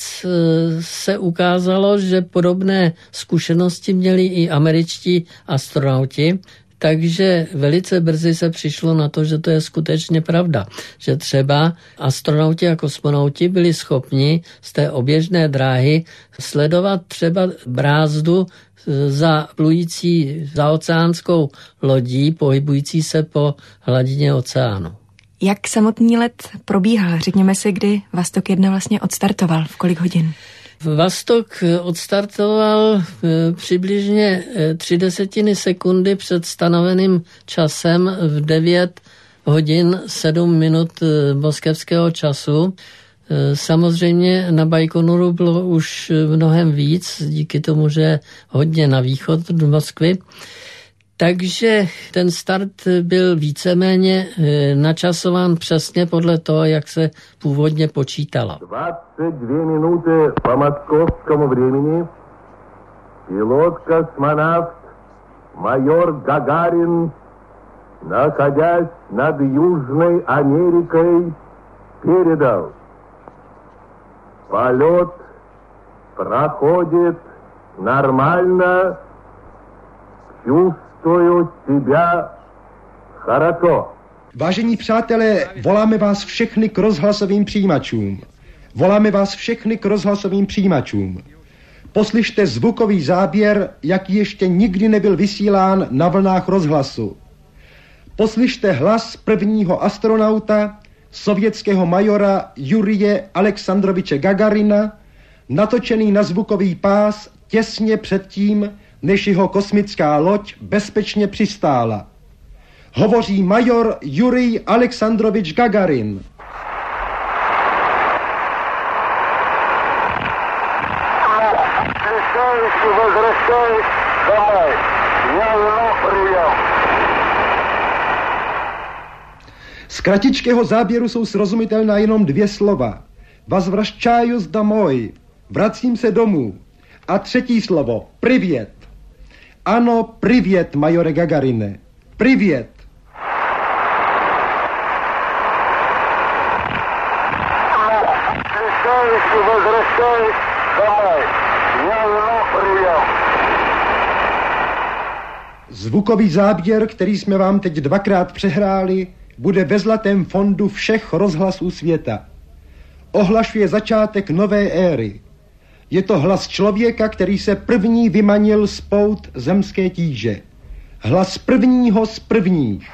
se ukázalo, že podobné zkušenosti měli i američtí astronauti, takže velice brzy se přišlo na to, že to je skutečně pravda. Že třeba astronauti a kosmonauti byli schopni z té oběžné dráhy sledovat třeba brázdu za plující za oceánskou lodí, pohybující se po hladině oceánu. Jak samotný let probíhal? Řekněme si, kdy Vostok 1 vlastně odstartoval, v kolik hodin? Vostok odstartoval přibližně 0,3 sekundy před stanoveným časem v 9 hodin 7 minut moskevského času. Samozřejmě na Bajkonuru bylo už mnohem víc, díky tomu, že je hodně na východ do Moskvy. Takže ten start byl víceméně načasován přesně podle toho, jak se původně počítalo. 22 minuty po moskovskému времени pilot-kosmonaut major Gagarin, находясь над Южной Америкой, передал: полет проходит нормально, чувствую себя хорошо. Vážení přátelé, voláme vás všechny k rozhlasovým přijímačům. Voláme vás všechny k rozhlasovým přijímačům. Poslyšte zvukový záběr, jaký ještě nikdy nebyl vysílán na vlnách rozhlasu. Poslyšte hlas prvního astronauta, sovětského majora Jurije Alexandroviče Gagarina, natočený na zvukový pás těsně předtím, než jeho kosmická loď bezpečně přistála. Hovoří major Jurij Alexandrovič Gagarin. Z kratičkého záběru jsou srozumitelná jenom 2 slova. Возвращаюсь домой. Vracím se domů. A 3. slovo. Privět. Ano, privět, majore Gagarine. Privět. Zvukový záběr, který jsme vám teď 2krát přehráli, bude ve zlatém fondu všech rozhlasů světa. Ohlašuje začátek nové éry. Je to hlas člověka, který se první vymanil z pout zemské tíže. Hlas prvního z prvních.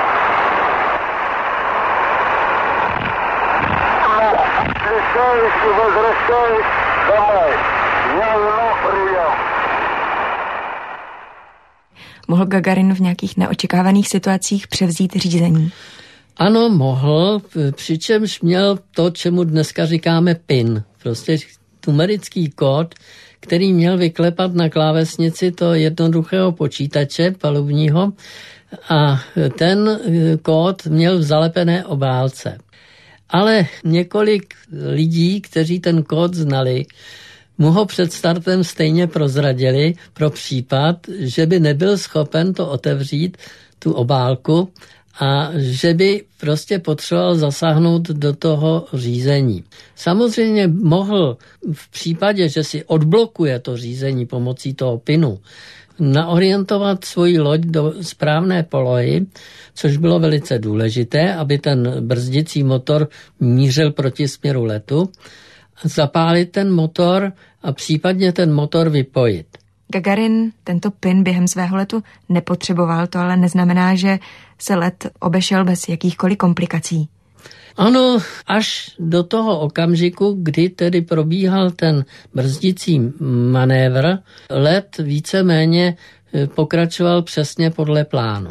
Mohl Gagarin v nějakých neočekávaných situacích převzít řízení? Ano, mohl, přičemž měl to, čemu dneska říkáme PIN. Prostě numerický kód, který měl vyklepat na klávesnici toho jednoduchého počítače palubního a ten kód měl v zalepené obálce. Ale několik lidí, kteří ten kód znali, mu ho před startem stejně prozradili pro případ, že by nebyl schopen to otevřít, tu obálku, a že by prostě potřeboval zasáhnout do toho řízení. Samozřejmě mohl v případě, že si odblokuje to řízení pomocí toho pinu, naorientovat svoji loď do správné polohy, což bylo velice důležité, aby ten brzdicí motor mířil proti směru letu, zapálit ten motor a případně ten motor vypojit. Gagarin tento pin během svého letu nepotřeboval, to ale neznamená, že se let obešel bez jakýchkoliv komplikací. Ano, až do toho okamžiku, kdy tedy probíhal ten brzdicí manévr, let víceméně pokračoval přesně podle plánu.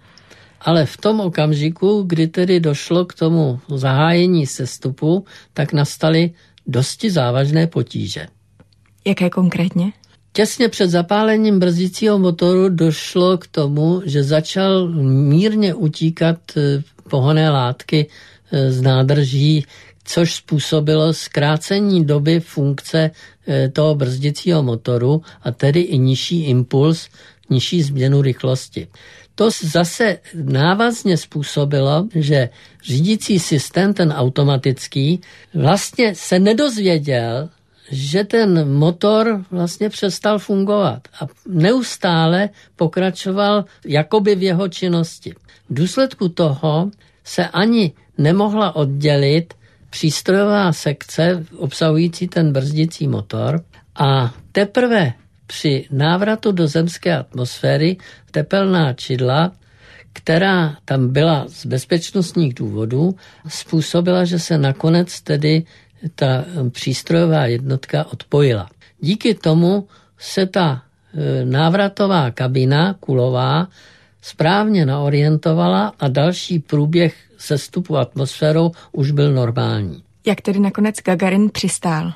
Ale v tom okamžiku, kdy tedy došlo k tomu zahájení sestupu, tak nastaly dosti závažné potíže. Jaké konkrétně? Těsně před zapálením brzdicího motoru došlo k tomu, že začal mírně utíkat pohonné látky z nádrží, což způsobilo zkrácení doby funkce toho brzdicího motoru a tedy i nižší impuls, nižší změnu rychlosti. To zase návazně způsobilo, že řídící systém, ten automatický, vlastně se nedozvěděl, že ten motor vlastně přestal fungovat a neustále pokračoval jakoby v jeho činnosti. V důsledku toho se ani nemohla oddělit přístrojová sekce obsahující ten brzdicí motor a teprve při návratu do zemské atmosféry tepelná čidla, která tam byla z bezpečnostních důvodů, způsobila, že se nakonec tedy ta přístrojová jednotka odpojila. Díky tomu se ta návratová kabina kulová správně naorientovala a další průběh sestupu atmosférou už byl normální. Jak tedy nakonec Gagarin přistál?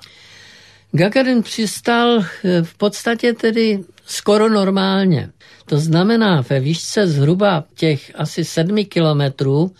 Gagarin přistál v podstatě tedy skoro normálně. To znamená, ve výšce zhruba těch asi 7 kilometrů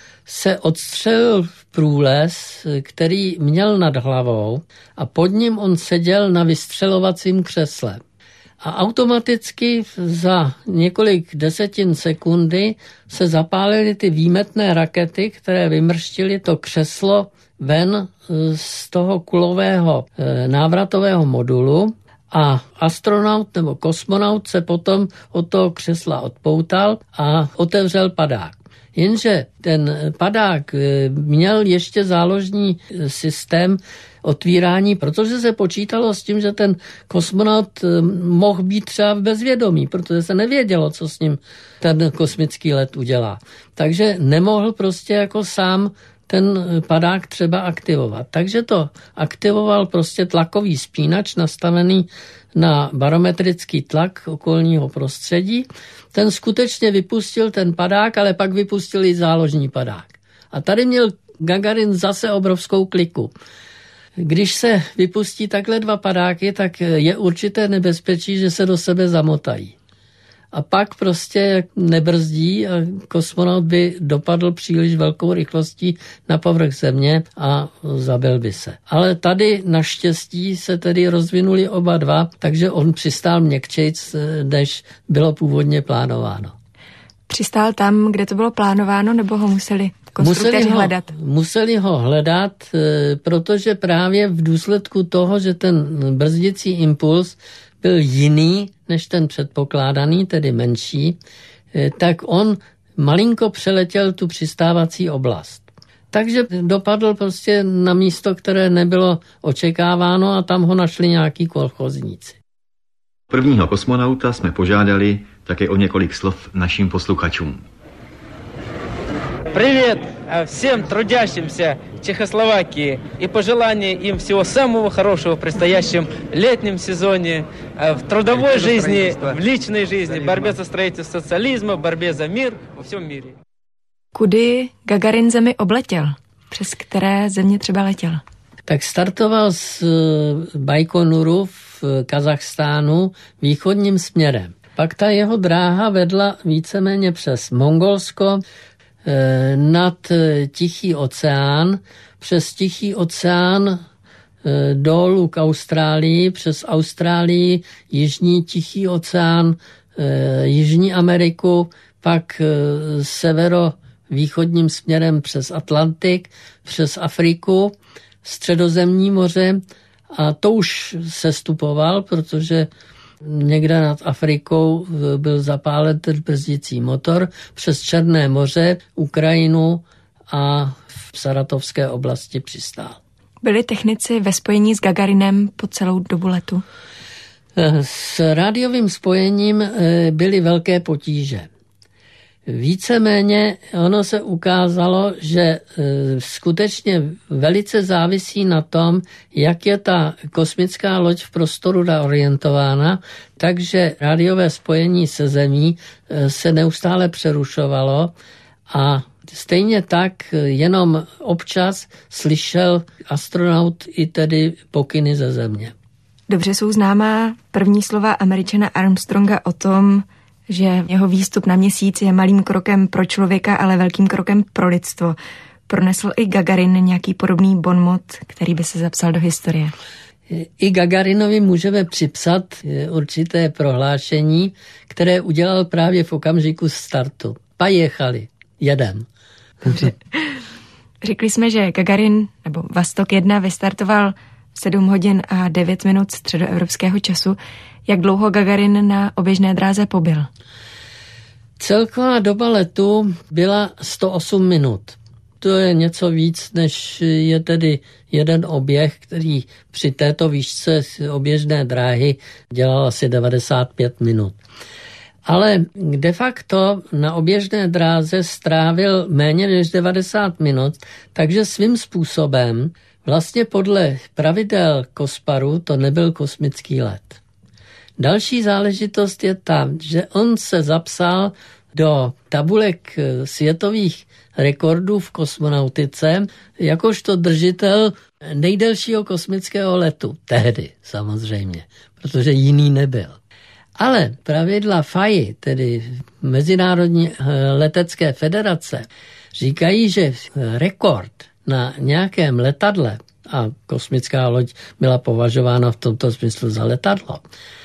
se odstřelil průles, který měl nad hlavou a pod ním on seděl na vystřelovacím křesle. A automaticky za několik desetin sekundy se zapálily ty výmetné rakety, které vymrštily to křeslo ven z toho kulového návratového modulu a astronaut nebo kosmonaut se potom od toho křesla odpoutal a otevřel padák. Jenže ten padák měl ještě záložní systém otvírání, protože se počítalo s tím, že ten kosmonaut mohl být třeba v bezvědomí, protože se nevědělo, co s ním ten kosmický let udělá. Takže nemohl prostě jako sám ten padák třeba aktivovat. Takže to aktivoval prostě tlakový spínač nastavený na barometrický tlak okolního prostředí. Ten skutečně vypustil ten padák, ale pak vypustil i záložní padák. A tady měl Gagarin zase obrovskou kliku. Když se vypustí takhle 2 padáky, tak je určité nebezpečí, že se do sebe zamotají. A pak prostě nebrzdí a kosmonaut by dopadl příliš velkou rychlostí na povrch země a zabil by se. Ale tady naštěstí se tedy rozvinuli oba dva, takže on přistál měkčejc, než bylo původně plánováno. Přistál tam, kde to bylo plánováno, nebo ho museli konstruktéři hledat? Museli ho hledat, protože právě v důsledku toho, že ten brzdicí impuls byl jiný než ten předpokládaný, tedy menší, tak on malinko přeletěl tu přistávací oblast. Takže dopadl prostě na místo, které nebylo očekáváno a tam ho našli nějaký kolchozníci. Prvního kosmonauta jsme požádali také o několik slov našim posluchačům. Привет всем трудящимся Чехословакии и пожелание им всего самого хорошего в предстоящем летнем сезоне, в трудовой жизни, в личной жизни, борьбе за строительство социализма, борьбе за мир во всем мире. Kudy Gagarin Zemi obletěl? Přes které země třeba letěl? Tak startoval z Bajkonuru v Kazachstánu východním směrem. Pak ta jeho dráha vedla víceméně přes Mongolsko, nad Tichý oceán, přes Tichý oceán dolů k Austrálii, přes Austrálii, Jižní Tichý oceán, Jižní Ameriku, pak severovýchodním směrem přes Atlantik, přes Afriku, Středozemní moře a to už sestupoval, protože někde nad Afrikou byl zapálen ten brzdící motor, přes Černé moře, Ukrajinu a v Saratovské oblasti přistál. Byli technici ve spojení s Gagarinem po celou dobu letu? S rádiovým spojením byly velké potíže. Víceméně ono se ukázalo, že skutečně velice závisí na tom, jak je ta kosmická loď v prostoru orientována, takže rádiové spojení se Zemí se neustále přerušovalo a stejně tak jenom občas slyšel astronaut i tedy pokyny ze Země. Dobře jsou známá první slova Američana Armstronga o tom, že jeho výstup na Měsíc je malým krokem pro člověka, ale velkým krokem pro lidstvo. Pronesl i Gagarin nějaký podobný bonmot, který by se zapsal do historie? I Gagarinovi můžeme připsat určité prohlášení, které udělal právě v okamžiku startu. Pajechali, jedem. Řekli jsme, že Gagarin, nebo Vostok 1, vystartoval 7 hodin a 9 minut středoevropského času. Jak dlouho Gagarin na oběžné dráze pobyl? Celková doba letu byla 108 minut. To je něco víc, než je tedy jeden oběh, který při této výšce oběžné dráhy dělal asi 95 minut. Ale de facto na oběžné dráze strávil méně než 90 minut, takže svým způsobem vlastně podle pravidel Kosparu to nebyl kosmický let. Další záležitost je ta, že on se zapsal do tabulek světových rekordů v kosmonautice jakožto držitel nejdelšího kosmického letu. Tehdy samozřejmě, protože jiný nebyl. Ale pravidla FAI, tedy Mezinárodní letecké federace, říkají, že rekord na nějakém letadle, a kosmická loď byla považována v tomto smyslu za letadlo,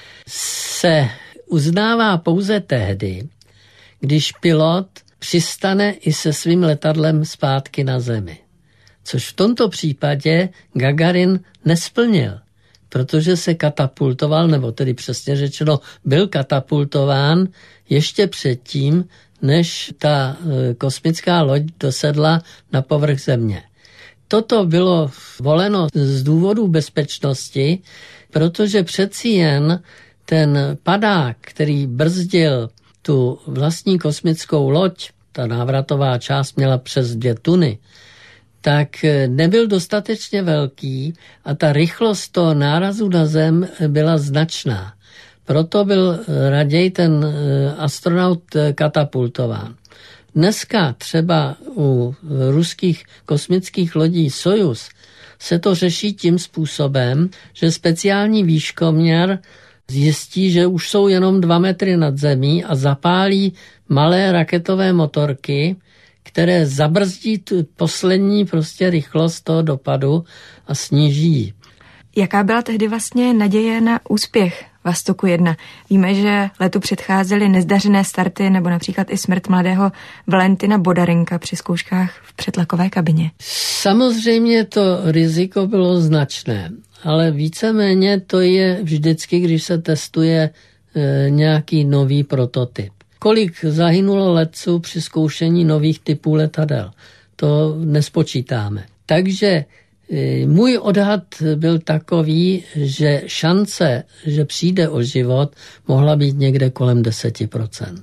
se uznává pouze tehdy, když pilot přistane i se svým letadlem zpátky na Zemi. Což v tomto případě Gagarin nesplnil, protože se katapultoval, nebo tedy přesně řečeno byl katapultován ještě předtím, než ta kosmická loď dosedla na povrch Země. Toto bylo voleno z důvodu bezpečnosti, protože přeci jen ten padák, který brzdil tu vlastní kosmickou loď, ta návratová část měla přes 2 tuny, tak nebyl dostatečně velký a ta rychlost toho nárazu na Zem byla značná. Proto byl raději ten astronaut katapultován. Dneska třeba u ruských kosmických lodí Sojuz se to řeší tím způsobem, že speciální výzkumník zjistí, že už jsou jenom 2 metry nad zemí a zapálí malé raketové motorky, které zabrzdí tu poslední rychlost toho dopadu a sníží. Jaká byla tehdy vlastně naděje na úspěch Vostoku 1? Víme, že letu předcházely nezdařené starty nebo například i smrt mladého Valentina Bodarenka při zkouškách v předlakové kabině. Samozřejmě to riziko bylo značné, ale víceméně to je vždycky, když se testuje nějaký nový prototyp. Kolik zahynulo letců při zkoušení nových typů letadel? To nespočítáme. Takže můj odhad byl takový, že šance, že přijde o život, mohla být někde kolem 10%.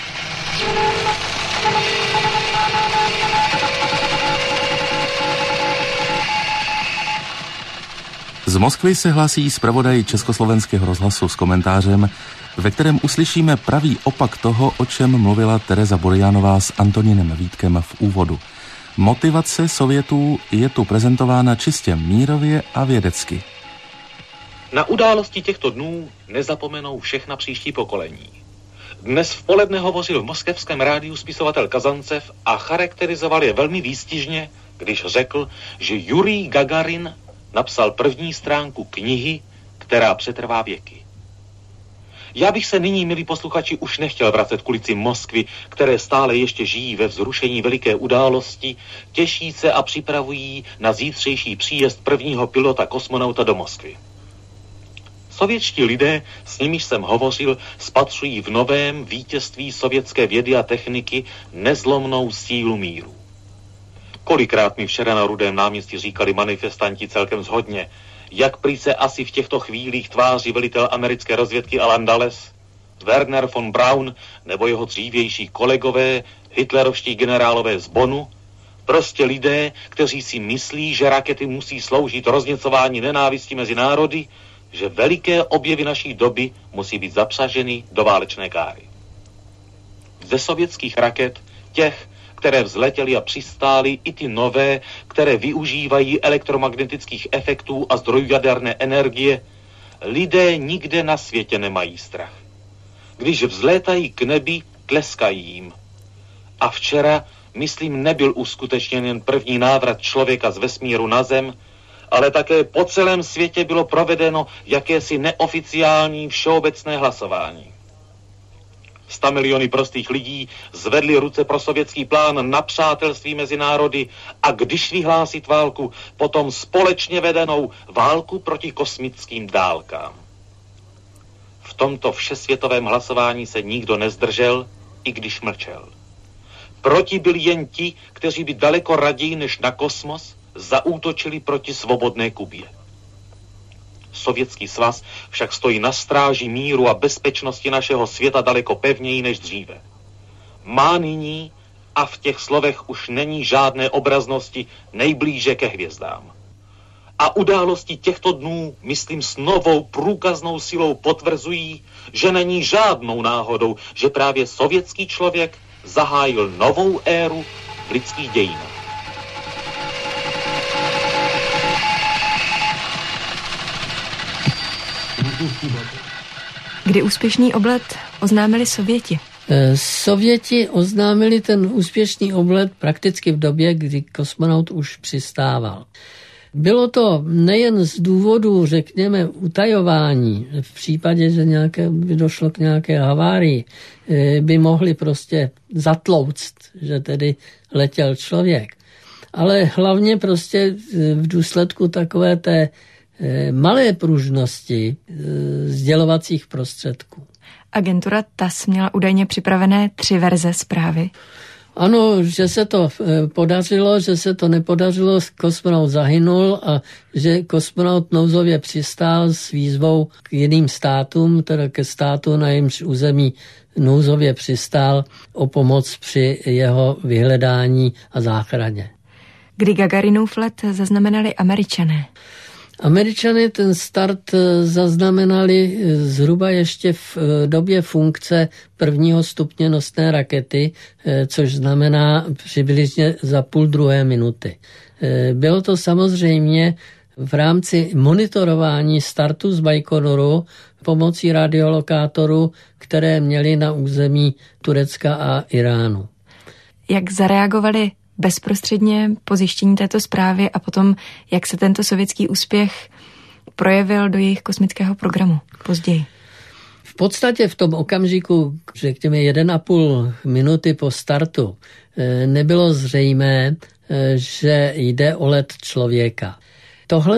Z Moskvy se hlásí zpravodaj Československého rozhlasu s komentářem, ve kterém uslyšíme pravý opak toho, o čem mluvila Tereza Burianová s Antonínem Vítkem v úvodu. Motivace Sovětů je tu prezentována čistě mírově a vědecky. Na události těchto dnů nezapomenou všechna příští pokolení. Dnes v poledne hovořil v moskevském rádiu spisovatel Kazancev a charakterizoval je velmi výstižně, když řekl, že Jurij Gagarin napsal první stránku knihy, která přetrvá věky. Já bych se nyní, milí posluchači, už nechtěl vracet k ulicím Moskvy, které stále ještě žijí ve vzrušení veliké události, těší se a připravují na zítřejší příjezd prvního pilota kosmonauta do Moskvy. Sovětští lidé, s nimiž jsem hovořil, spatřují v novém vítězství sovětské vědy a techniky nezlomnou sílu míru. Kolikrát mi včera na Rudém náměstí říkali manifestanti celkem shodně, jak prý se asi v těchto chvílích tváří velitel americké rozvědky Alan Dulles, Werner von Braun nebo jeho dřívější kolegové, hitlerovští generálové z Bonnu, prostě lidé, kteří si myslí, že rakety musí sloužit rozněcování nenávisti mezi národy, že veliké objevy naší doby musí být zapřaženy do válečné káry. Ze sovětských raket, těch, které vzletěly a přistály, i ty nové, které využívají elektromagnetických efektů a zdrojů jaderné energie, lidé nikde na světě nemají strach. Když vzlétají k nebi, tleskají jim. A včera, myslím, nebyl uskutečněn jen první návrat člověka z vesmíru na Zem, ale také po celém světě bylo provedeno jakési neoficiální všeobecné hlasování. 100 miliony prostých lidí zvedli ruce pro sovětský plán na přátelství mezi národy a když vyhlásit válku, potom společně vedenou válku proti kosmickým dálkám. V tomto všesvětovém hlasování se nikdo nezdržel, i když mlčel. Proti byli jen ti, kteří by daleko raději než na kosmos zaútočili proti svobodné Kubě. Sovětský svaz však stojí na stráži míru a bezpečnosti našeho světa daleko pevněji než dříve. Má nyní, a v těch slovech už není žádné obraznosti, nejblíže ke hvězdám. A události těchto dnů, myslím, s novou průkaznou silou potvrzují, že není žádnou náhodou, že právě sovětský člověk zahájil novou éru v lidských dějinách. Kdy úspěšný oblet oznámili Sověti? Sověti oznámili ten úspěšný oblet prakticky v době, kdy kosmonaut už přistával. Bylo to nejen z důvodu, řekněme, utajování, v případě, že by došlo k nějaké havárii, by mohli prostě zatlouct, že tedy letěl člověk. Ale hlavně prostě v důsledku takové té malé pružnosti sdělovacích prostředků. Agentura TASS měla údajně připravené 3 verze zprávy. Ano, že se to podařilo, že se to nepodařilo, kosmonaut zahynul a že kosmonaut nouzově přistál s výzvou k jiným státům, teda ke státu, na jejímž území nouzově přistál, o pomoc při jeho vyhledání a záchraně. Kdy Gagarinův let zaznamenali Američané? Američané ten start zaznamenali zhruba ještě v době funkce prvního stupně nosné rakety, což znamená přibližně za 1,5 minuty. Bylo to samozřejmě v rámci monitorování startu z Bajkonuru pomocí radiolokátorů, které měli na území Turecka a Iránu. Jak zareagovali bezprostředně po zjištění této zprávy a potom, jak se tento sovětský úspěch projevil do jejich kosmického programu později? V podstatě v tom okamžiku, řekněme 1,5 minuty po startu, nebylo zřejmé, že jde o let člověka. Tohle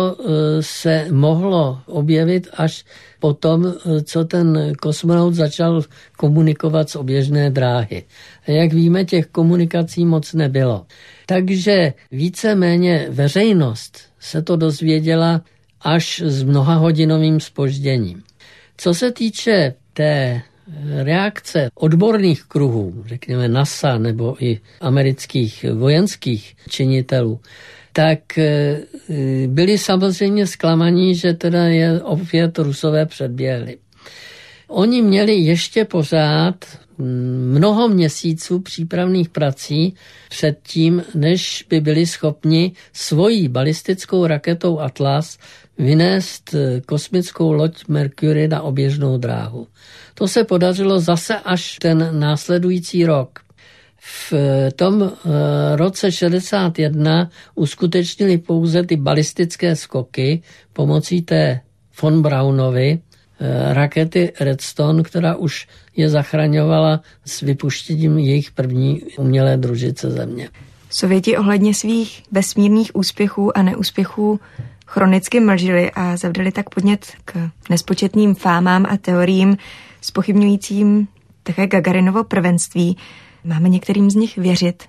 se mohlo objevit až potom, co ten kosmonaut začal komunikovat z oběžné dráhy. A jak víme, těch komunikací moc nebylo. Takže víceméně veřejnost se to dozvěděla až s mnohahodinovým zpožděním. Co se týče té reakce odborných kruhů, řekněme NASA nebo i amerických vojenských činitelů, tak byli samozřejmě zklamaní, že teda je opět Rusové předběhli. Oni měli ještě pořád mnoho měsíců přípravných prací před tím, než by byli schopni svojí balistickou raketou Atlas vynést kosmickou loď Mercury na oběžnou dráhu. To se podařilo zase až ten následující rok. V tom roce 61 uskutečnili pouze ty balistické skoky pomocí té von Braunovy rakety Redstone, která už je zachraňovala s vypuštěním jejich první umělé družice Země. Sověti ohledně svých vesmírných úspěchů a neúspěchů chronicky mlžili a zavdali tak podnět k nespočetným fámám a teoriím zpochybňujícím také Gagarinovo prvenství. Máme některým z nich věřit?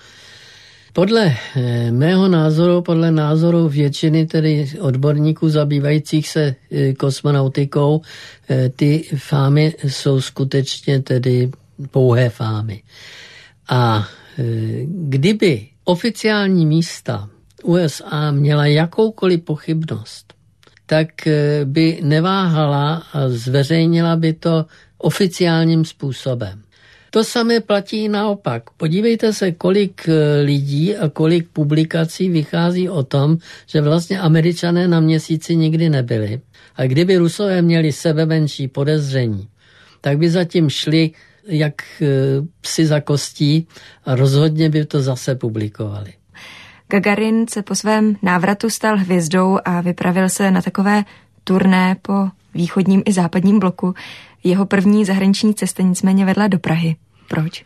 Podle mého názoru, podle názoru většiny tedy odborníků zabývajících se kosmonautikou, ty fámy jsou skutečně tedy pouhé fámy. A kdyby oficiální místa USA měla jakoukoliv pochybnost, tak by neváhala a zveřejnila by to oficiálním způsobem. To samé platí naopak. Podívejte se, kolik lidí a kolik publikací vychází o tom, že vlastně Američané na Měsíci nikdy nebyli. A kdyby Rusové měli sebemenší podezření, tak by zatím šli jak psi za kostí a rozhodně by to zase publikovali. Gagarin se po svém návratu stal hvězdou a vypravil se na takové turné po východním i západním bloku. Jeho první zahraniční cesta nicméně vedla do Prahy. Proč?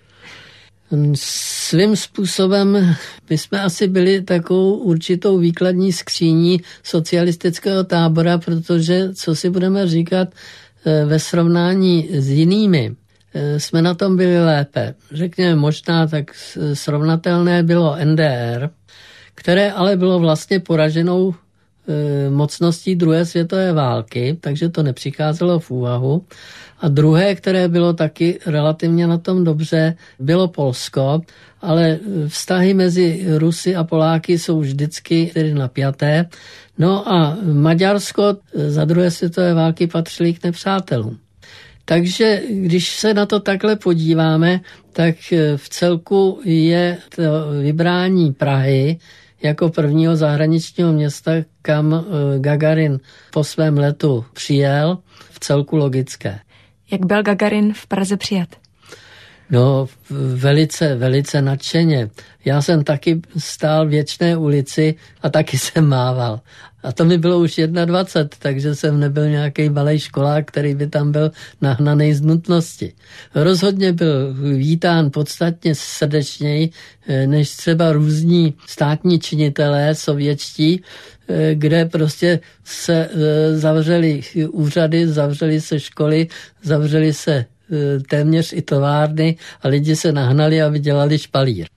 Svým způsobem my jsme asi byli takovou určitou výkladní skříní socialistického tábora, protože, co si budeme říkat, ve srovnání s jinými, jsme na tom byli lépe. Řekněme možná tak srovnatelné bylo NDR, které ale bylo vlastně poraženou mocností druhé světové války, takže to nepřicházelo v úvahu. A druhé, které bylo taky relativně na tom dobře, bylo Polsko, ale vztahy mezi Rusy a Poláky jsou vždycky tedy napjaté. No a Maďarsko za druhé světové války patřili k nepřátelům. Takže když se na to takhle podíváme, tak v celku je to vybrání Prahy jako prvního zahraničního města, kam Gagarin po svém letu přijel, v celku logické. Jak byl Gagarin v Praze přijat? No, velice nadšeně. Já jsem taky stál v Věčné ulici a taky jsem mával. A to mi bylo už 21, takže jsem nebyl nějaký malej školák, který by tam byl nahnaný z nutnosti. Rozhodně byl vítán podstatně srdečněji, než třeba různí státní činitelé sovětští, kde prostě se zavřely úřady, zavřely se školy, zavřely se téměř i továrny a lidi se nahnali, aby dělali špalír.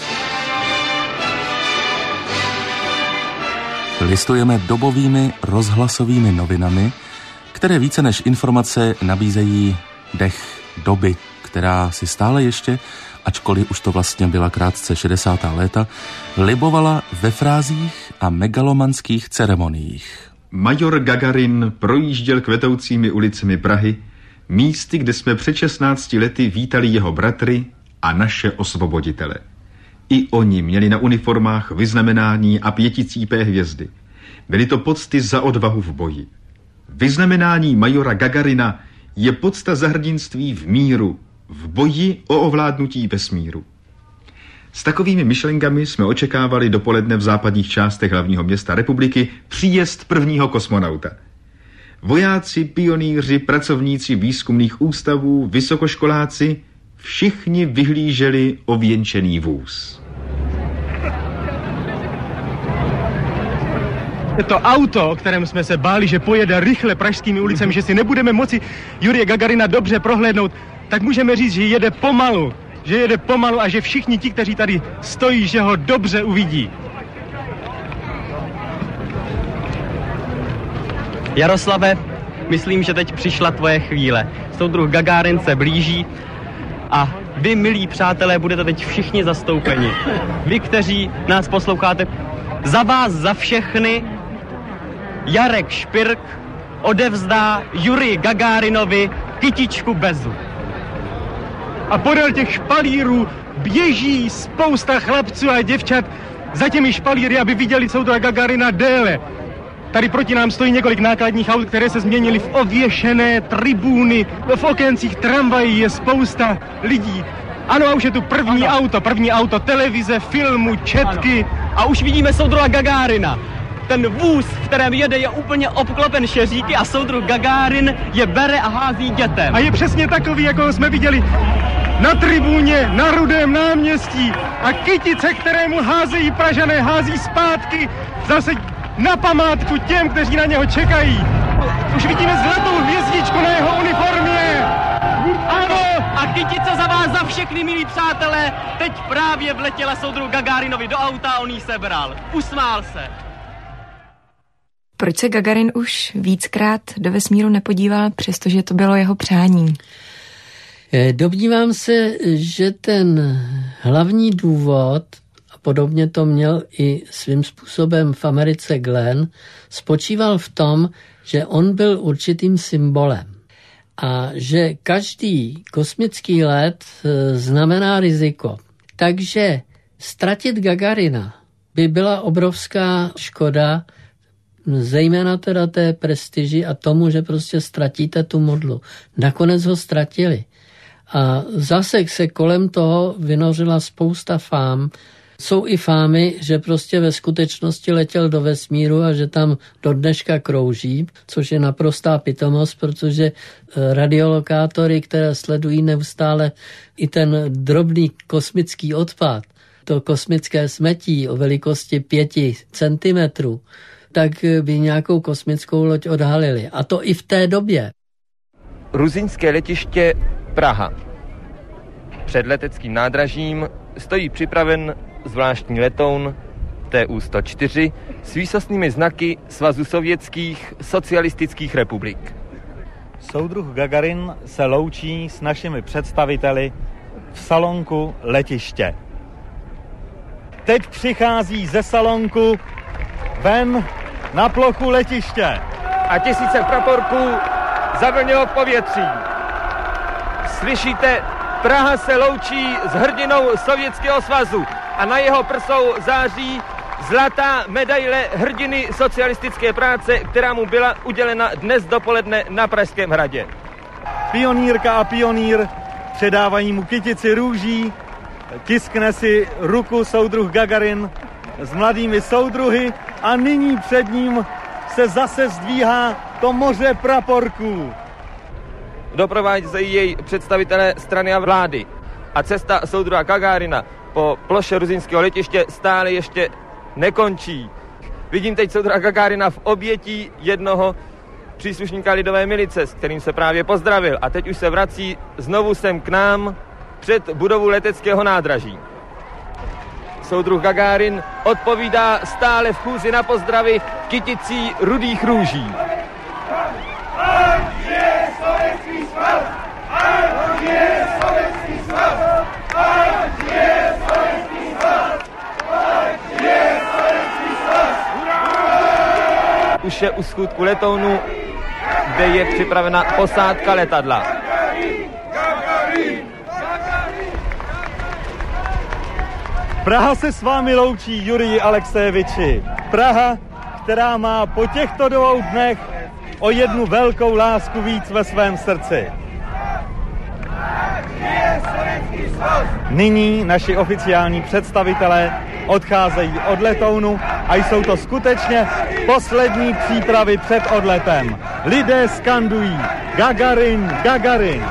Listujeme dobovými rozhlasovými novinami, které více než informace nabízejí dech doby, která si stále ještě, ačkoliv už to vlastně byla krátce 60. léta, libovala ve frázích a megalomanských ceremoniích. Major Gagarin projížděl kvetoucími ulicemi Prahy, místy, kde jsme před 16 lety vítali jeho bratry a naše osvoboditele. I oni měli na uniformách vyznamenání a 5cípé hvězdy. Byly to pocty za odvahu v boji. Vyznamenání majora Gagarina je pocta za hrdinství v míru, v boji o ovládnutí vesmíru. S takovými myšlenkami jsme očekávali dopoledne v západních částech hlavního města republiky příjezd prvního kosmonauta. Vojáci, pionýři, pracovníci výzkumných ústavů, vysokoškoláci, všichni vyhlíželi ověnčený vůz. To auto, o kterém jsme se báli, že pojede rychle pražskými ulicemi, že si nebudeme moci Jurije Gagarina dobře prohlédnout, tak můžeme říct, že jede pomalu a že všichni ti, kteří tady stojí, že ho dobře uvidí. Jaroslave, myslím, že teď přišla tvoje chvíle. Soudruh Gagarin se blíží a vy, milí přátelé, budete teď všichni zastoupeni. Vy, kteří nás posloucháte, za vás, za všechny, Jarek Špirk odevzdá Juriji Gagarinovi kytičku bezu. A podél těch špalírů běží spousta chlapců a děvčat za těmi špalíry, aby viděli soudruha Gagarina déle. Tady proti nám stojí několik nákladních aut, které se změnily v ověšené tribúny, v okéncích tramvají je spousta lidí. Ano, a už je tu první auto televize, filmu, četky. A už vidíme soudruha Gagarina. Ten vůz, v kterém jede, je úplně obklopen šeříky a soudruh Gagarin je bere a hází dětem. A je přesně takový, jako jsme viděli na tribúně, na Rudém náměstí. A kytice, kterému házejí Pražané, hází zpátky zase na památku těm, kteří na něho čekají. Už vidíme zlatou hvězdičku na jeho uniformě. Ano, a kytice za vás, za všechny, milí přátelé. Teď právě vletěla soudruh Gagarinovi do auta a on jí sebral. Usmál se. Proč se Gagarin už víckrát do vesmíru nepodíval, přestože to bylo jeho přání? Domnívám se, že ten hlavní důvod, a podobně to měl i svým způsobem v Americe Glenn, spočíval v tom, že on byl určitým symbolem. A že každý kosmický let znamená riziko. Takže ztratit Gagarina by byla obrovská škoda, zejména teda té prestiži a tomu, že prostě ztratíte tu modlu. Nakonec ho ztratili. A zase se kolem toho vynořila spousta fám. Jsou i fámy, že prostě ve skutečnosti letěl do vesmíru a že tam do dneška krouží, což je naprostá pitomost, protože radiolokátory, které sledují neustále i ten drobný kosmický odpad, to kosmické smetí o velikosti 5 centimetrů, tak by nějakou kosmickou loď odhalili. A to i v té době. Ruzyňské letiště Praha. Před leteckým nádražím stojí připraven zvláštní letoun TU-104 s výsostnými znaky Svazu sovětských socialistických republik. Soudruh Gagarin se loučí s našimi představiteli v salonku letiště. Teď přichází ze salonku ven na plochu letiště. A tisíce praporků zavlnilo v povětří. Slyšíte, Praha se loučí s hrdinou Sovětského svazu a na jeho prsou září zlatá medaile hrdiny socialistické práce, která mu byla udělena dnes dopoledne na Pražském hradě. Pionýrka a pionýr předávají mu kytici růží, tiskne si ruku soudruh Gagarin s mladými soudruhy a nyní před ním se zase zdvíhá to moře praporků. Doprovázejí jej představitelé strany a vlády. A cesta soudruha Gagarina po ploše ruzinského letiště stále ještě nekončí. Vidím teď soudruha Gagarina v obětí jednoho příslušníka lidové milice, s kterým se právě pozdravil. A teď už se vrací znovu sem k nám před budovu leteckého nádraží. Soudruh Gagarin odpovídá stále v chůzi na pozdravy kyticí rudých růží. Už je u schůdku letounu, kde je připravena posádka letadla. Praha se s vámi loučí, Juriji Aleksejeviči. Praha, která má po těchto 2 dnech o jednu velkou lásku víc ve svém srdci. Nyní naši oficiální představitelé odcházejí od letounu a jsou to skutečně poslední přípravy před odletem. Lidé skandují Gagarin, Gagarin.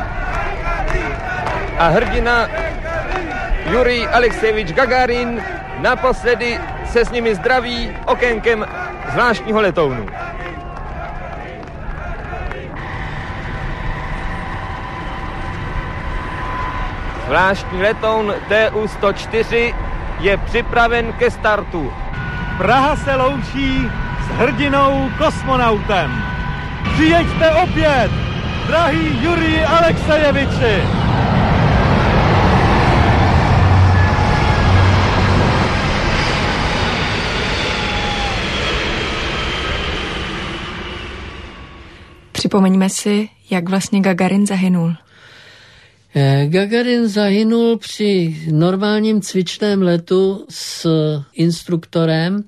A hrdina Jurij Aleksejevič Gagarin naposledy se s nimi zdraví okénkem zvláštního letounu. Zvláštní letoun TU-104 je připraven ke startu. Praha se loučí s hrdinou kosmonautem. Přijeďte opět, drahý Jurij Aleksejeviči. Připomeňme si, jak vlastně Gagarin zahynul. Gagarin zahynul při normálním cvičném letu s instruktorem,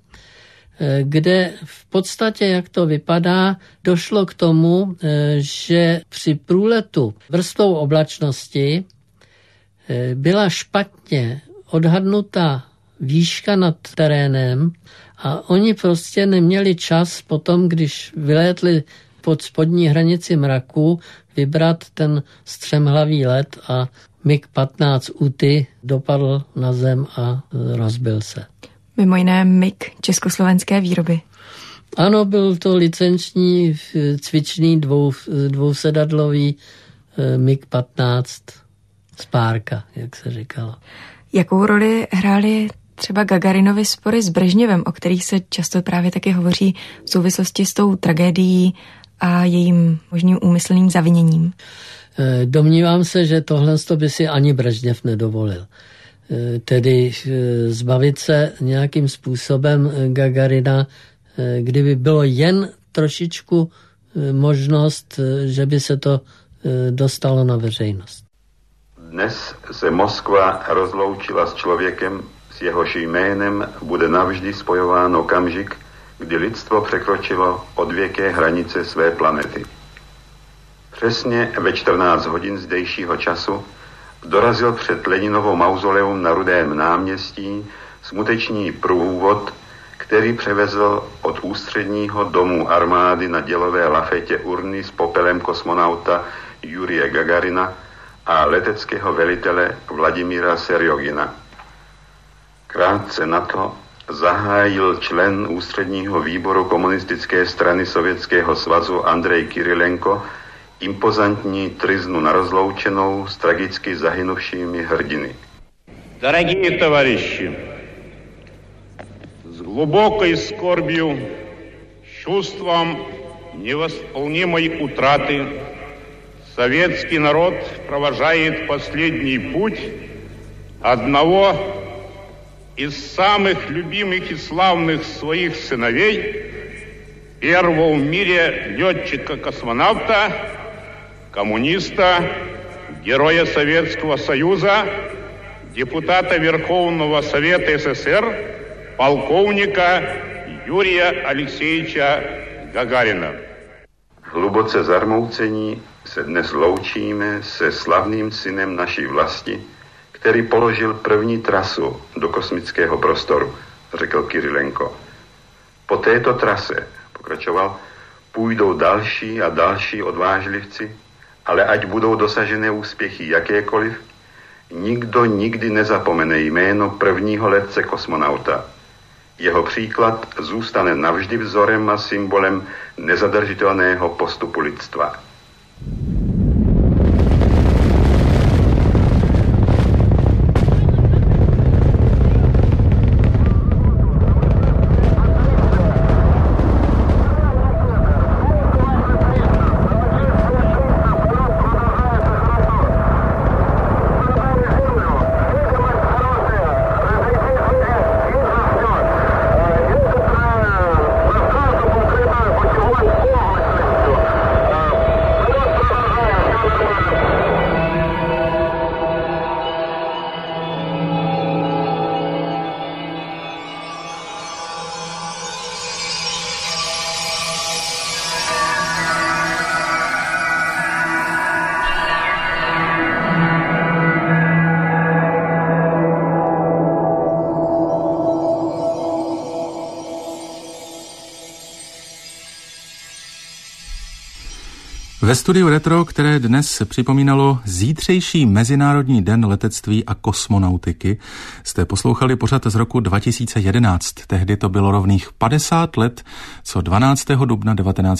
kde v podstatě, jak to vypadá, došlo k tomu, že při průletu vrstvou oblačnosti byla špatně odhadnuta výška nad terénem a oni prostě neměli čas potom, když vylétli pod spodní hranici mraku, vybrat ten střemhlavý let a MiG-15 UTI dopadl na zem a rozbil se. Mimo jiné MiG československé výroby. Ano, byl to licenční cvičný dvousedadlový MiG-15 Spárka, jak se říkalo. Jakou roli hrály třeba Gagarinovi spory s Brežněvem, o kterých se často právě taky hovoří v souvislosti s tou tragédií a jejím možným úmyslným zaviněním? Domnívám se, že tohle by si ani Brežněv nedovolil. Tedy zbavit se nějakým způsobem Gagarina, kdyby bylo jen trošičku možnost, že by se to dostalo na veřejnost. Dnes se Moskva rozloučila s člověkem, s jehož jménem bude navždy spojován okamžik, kdy lidstvo překročilo odvěké hranice své planety. Přesně ve 14 hodin zdejšího času dorazil před Leninovou mauzoleum na Rudém náměstí smuteční průvod, který převezl od ústředního domu armády na dělové lafetě urny s popelem kosmonauta Jurije Gagarina a leteckého velitele Vladimíra Serjogina. Krátce na to zahájil člen ústředního výboru komunistické strany Sovětského svazu Andrej Kirilenko impozantní tryznu na rozloučenou s tragicky zahynuvšími hrdiny. Дорогие товарищи, с глубокой скорбью, чувством невосполнимой утраты советский народ провожает последний путь одного из самых любимых и славных своих сыновей, первого в мире летчика-космонавта, коммуниста, героя Советского Союза, депутата Верховного Совета СССР, полковника Юрия Алексеевича Гагарина. Hluboce zarmoucení se dnes loučíme se slavným synem naší vlasti, který položil první trasu do kosmického prostoru, řekl Kirilenko. Po této trase, pokračoval, půjdou další a další odvážlivci, ale ať budou dosažené úspěchy jakékoliv, nikdo nikdy nezapomene jméno prvního letce kosmonauta. Jeho příklad zůstane navždy vzorem a symbolem nezadržitelného postupu lidstva. Ve studiu Retro, které dnes připomínalo zítřejší Mezinárodní den letectví a kosmonautiky, jste poslouchali pořad z roku 2011. Tehdy to bylo rovných 50 let, co 12. dubna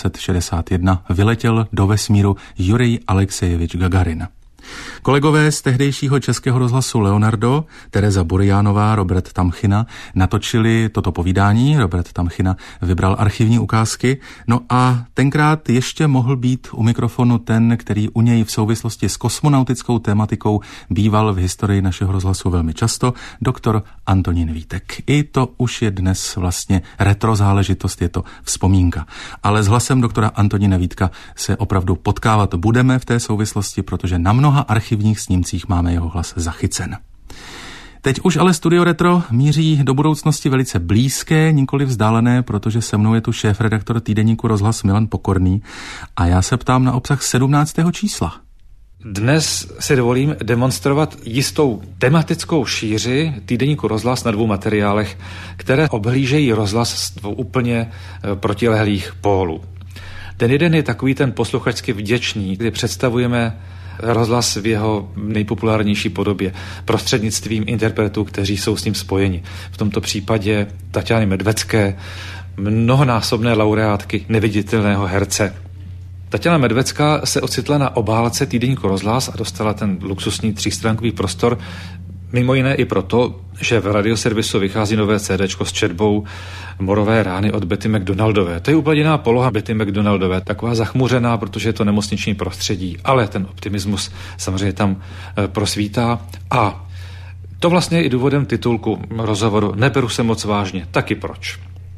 1961 vyletěl do vesmíru Jurij Alexejevič Gagarin. Kolegové z tehdejšího Českého rozhlasu Leonardo, Tereza Buriánová, Robert Tamchina, natočili toto povídání. Robert Tamchina vybral archivní ukázky. No a tenkrát ještě mohl být u mikrofonu ten, který u něj v souvislosti s kosmonautickou tématikou býval v historii našeho rozhlasu velmi často, doktor Antonín Vítek. I to už je dnes vlastně retro záležitost, je to vzpomínka. Ale s hlasem doktora Antonína Vítka se opravdu potkávat budeme v té souvislosti, protože na mnoha archivních snímcích máme jeho hlas zachycen. Teď už ale Studio Retro míří do budoucnosti velice blízké, nikoli vzdálené, protože se mnou je tu šéfredaktor týdeníku Rozhlas Milan Pokorný a já se ptám na obsah 17. čísla. Dnes si dovolím demonstrovat jistou tematickou šíři týdeníku Rozhlas na dvou materiálech, které obhlížejí rozhlas z dvou úplně protilehlých pólů. Ten jeden je takový ten posluchačsky vděčný, kdy představujeme rozhlas v jeho nejpopulárnější podobě prostřednictvím interpretů, kteří jsou s ním spojeni. V tomto případě Taťány Medvecké, mnohonásobné laureátky neviditelného herce. Taťána Medvecká se ocitla na obálce týdeníku Rozhlas a dostala ten luxusní 3stránkový prostor, mimo jiné i proto, že v radioservisu vychází nové CDčko s četbou Morové rány od Betty McDonaldové. To je úplně jiná poloha Betty McDonaldové, taková zachmuřená, protože je to nemocniční prostředí, ale ten optimismus samozřejmě tam prosvítá. A to vlastně je i důvodem titulku rozhovoru Neberu se moc vážně. Taky proč?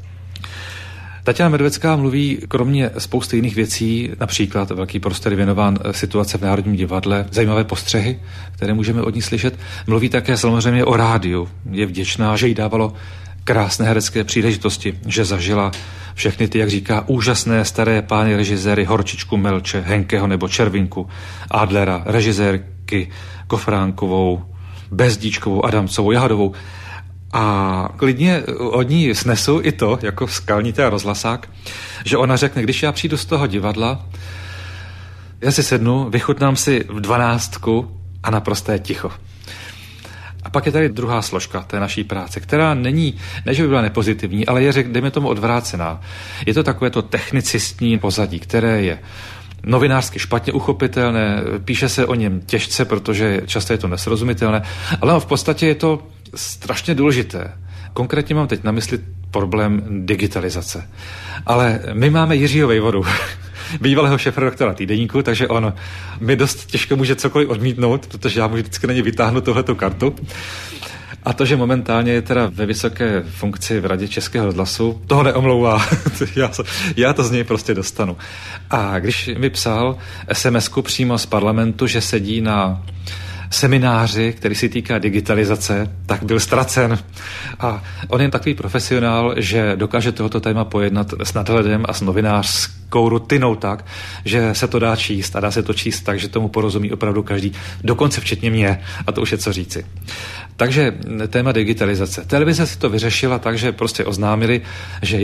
Taťána Medvecká mluví kromě spousty jiných věcí, například velký prostor věnován situace v Národním divadle, zajímavé postřehy, které můžeme od ní slyšet. Mluví také samozřejmě o rádiu. Je vděčná, že jí dávalo krásné herecké příležitosti, že zažila všechny ty, jak říká, úžasné staré pány režiséry Horčičku Melče, Henkeho nebo Červinku, Adlera, režisérky Kofránkovou, Bezdíčkovou, Adamcovou, Jahadovou. A klidně od ní snesu i to, jako skalnitý rozhlasák, že ona řekne, když já přijdu z toho divadla, já si sednu, vychutnám si v 12 a naprosté ticho. A pak je tady druhá složka té naší práce, která není, ne že by byla nepozitivní, ale je, dejme tomu, odvrácená. Je to takové to technicistní pozadí, které je novinářsky špatně uchopitelné, píše se o něm těžce, protože často je to nesrozumitelné, ale v podstatě je to strašně důležité. Konkrétně mám teď na mysli problém digitalizace. Ale my máme Jiřího Vejvodu, bývalého šéfredaktora týdeníku, takže on mi dost těžko může cokoliv odmítnout, protože já mu vždycky na ně vytáhnu tuhletu kartu. A to, že momentálně je teda ve vysoké funkci v Radě Českého rozhlasu, toho neomlouvá. Já to z něj prostě dostanu. A když mi psal SMS-ku přímo z parlamentu, že sedí na semináři, který se týká digitalizace, tak byl ztracen. A on je takový profesionál, že dokáže tohoto téma pojednat s nadhledem a s novinářskou rutinou tak, že se to dá číst a dá se to číst tak, že tomu porozumí opravdu každý, dokonce včetně mě, a to už je co říci. Takže téma digitalizace. Televize si to vyřešila tak, že prostě oznámili, že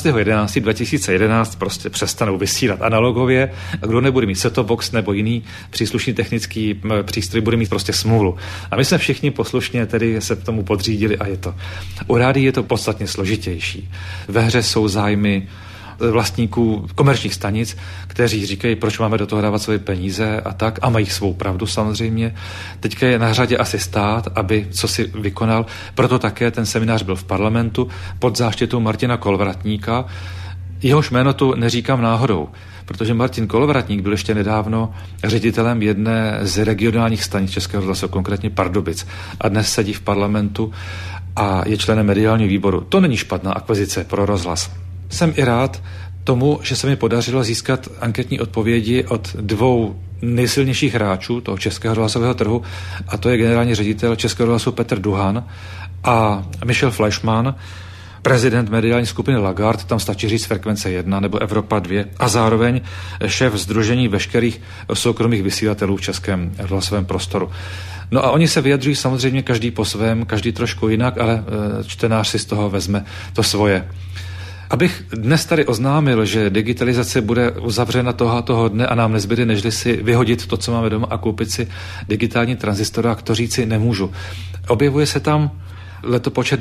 11.11.2011 prostě přestanou vysílat analogově a kdo nebude mít set-top box nebo jiný příslušný technický přístroj, bude mít prostě smůlu. A my jsme všichni poslušně tedy se tomu podřídili a je to. U rádií je to podstatně složitější. Ve hře jsou zájmy vlastníků komerčních stanic, kteří říkají, proč máme do toho dávat svoje peníze a tak, a mají svou pravdu samozřejmě. Teďka je na řadě asi stát, aby co si vykonal, proto také ten seminář byl v parlamentu pod záštitou Martina Kolovratníka. Jehož jméno tu neříkám náhodou, protože Martin Kolovratník byl ještě nedávno ředitelem jedné z regionálních stanic Českého rozhlasu, konkrétně Pardubic, a dnes sedí v parlamentu a je členem mediálního výboru. To není špatná akvizice pro rozhlas. Jsem i rád tomu, že se mi podařilo získat anketní odpovědi od dvou nejsilnějších hráčů toho českého rozhlasového trhu, a to je generální ředitel Českého rozhlasu Petr Duhan a Michel Fleischmann, prezident mediální skupiny Lagarde, tam stačí říct Frekvence 1 nebo Evropa 2, a zároveň šéf sdružení veškerých soukromých vysílatelů v českém rozhlasovém prostoru. No a oni se vyjadřují samozřejmě každý po svém, každý trošku jinak, ale čtenář si z toho vezme to svoje. Abych dnes tady oznámil, že digitalizace bude uzavřena toho dne a nám nezbyde, nežli si vyhodit to, co máme doma a koupit si digitální tranzistor, to říci nemůžu. Objevuje se tam letopočet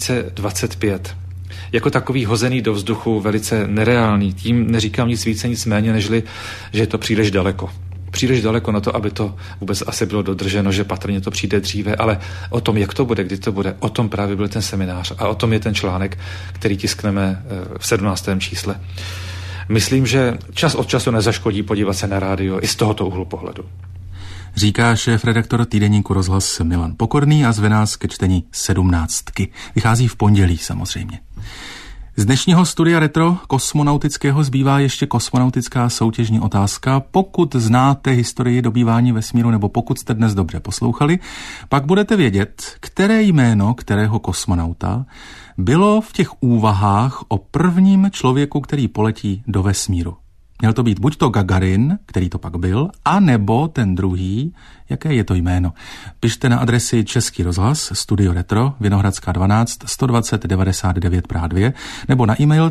2025. Jako takový hozený do vzduchu, velice nereálný. Tím neříkám nic více, nic méně, nežli, že je to příliš daleko. Příliš daleko na to, aby to vůbec asi bylo dodrženo, že patrně to přijde dříve, ale o tom, jak to bude, kdy to bude, o tom právě byl ten seminář a o tom je ten článek, který tiskneme v 17. čísle. Myslím, že čas od času nezaškodí podívat se na rádio i z tohoto úhlu pohledu. Říká šéfredaktor týdeníku Rozhlas Milan Pokorný a zve nás ke čtení 17. Vychází v pondělí samozřejmě. Z dnešního studia Retro kosmonautického zbývá ještě kosmonautická soutěžní otázka. Pokud znáte historii dobývání vesmíru nebo pokud jste dnes dobře poslouchali, pak budete vědět, které jméno kterého kosmonauta bylo v těch úvahách o prvním člověku, který poletí do vesmíru. Měl to být buď to Gagarin, který to pak byl, a nebo ten druhý, jaké je to jméno. Pište na adresy Český rozhlas, Studio Retro, Vinohradská 12, 120 99 Praha 2, nebo na e-mail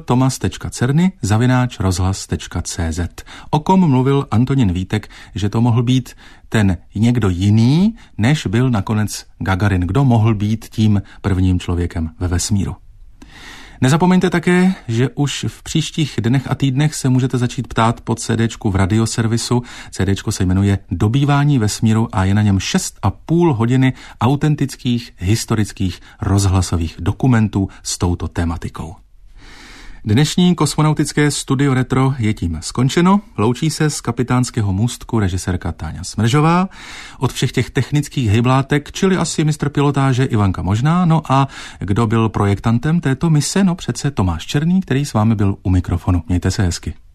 tomas.cerny@rozhlas.cz. O kom mluvil Antonín Vítek, že to mohl být ten někdo jiný, než byl nakonec Gagarin. Kdo mohl být tím prvním člověkem ve vesmíru? Nezapomeňte také, že už v příštích dnech a týdnech se můžete začít ptát po CDčku v radioservisu. CDčko se jmenuje Dobývání vesmíru a je na něm 6,5 hodiny autentických, historických, rozhlasových dokumentů s touto tematikou. Dnešní kosmonautické Studio Retro je tím skončeno. Loučí se z kapitánského můstku režisérka Táňa Smržová. Od všech těch technických hejblátek, čili asi mistr pilotáže Ivanka Možná. No a kdo byl projektantem této mise? No přece Tomáš Černý, který s vámi byl u mikrofonu. Mějte se hezky.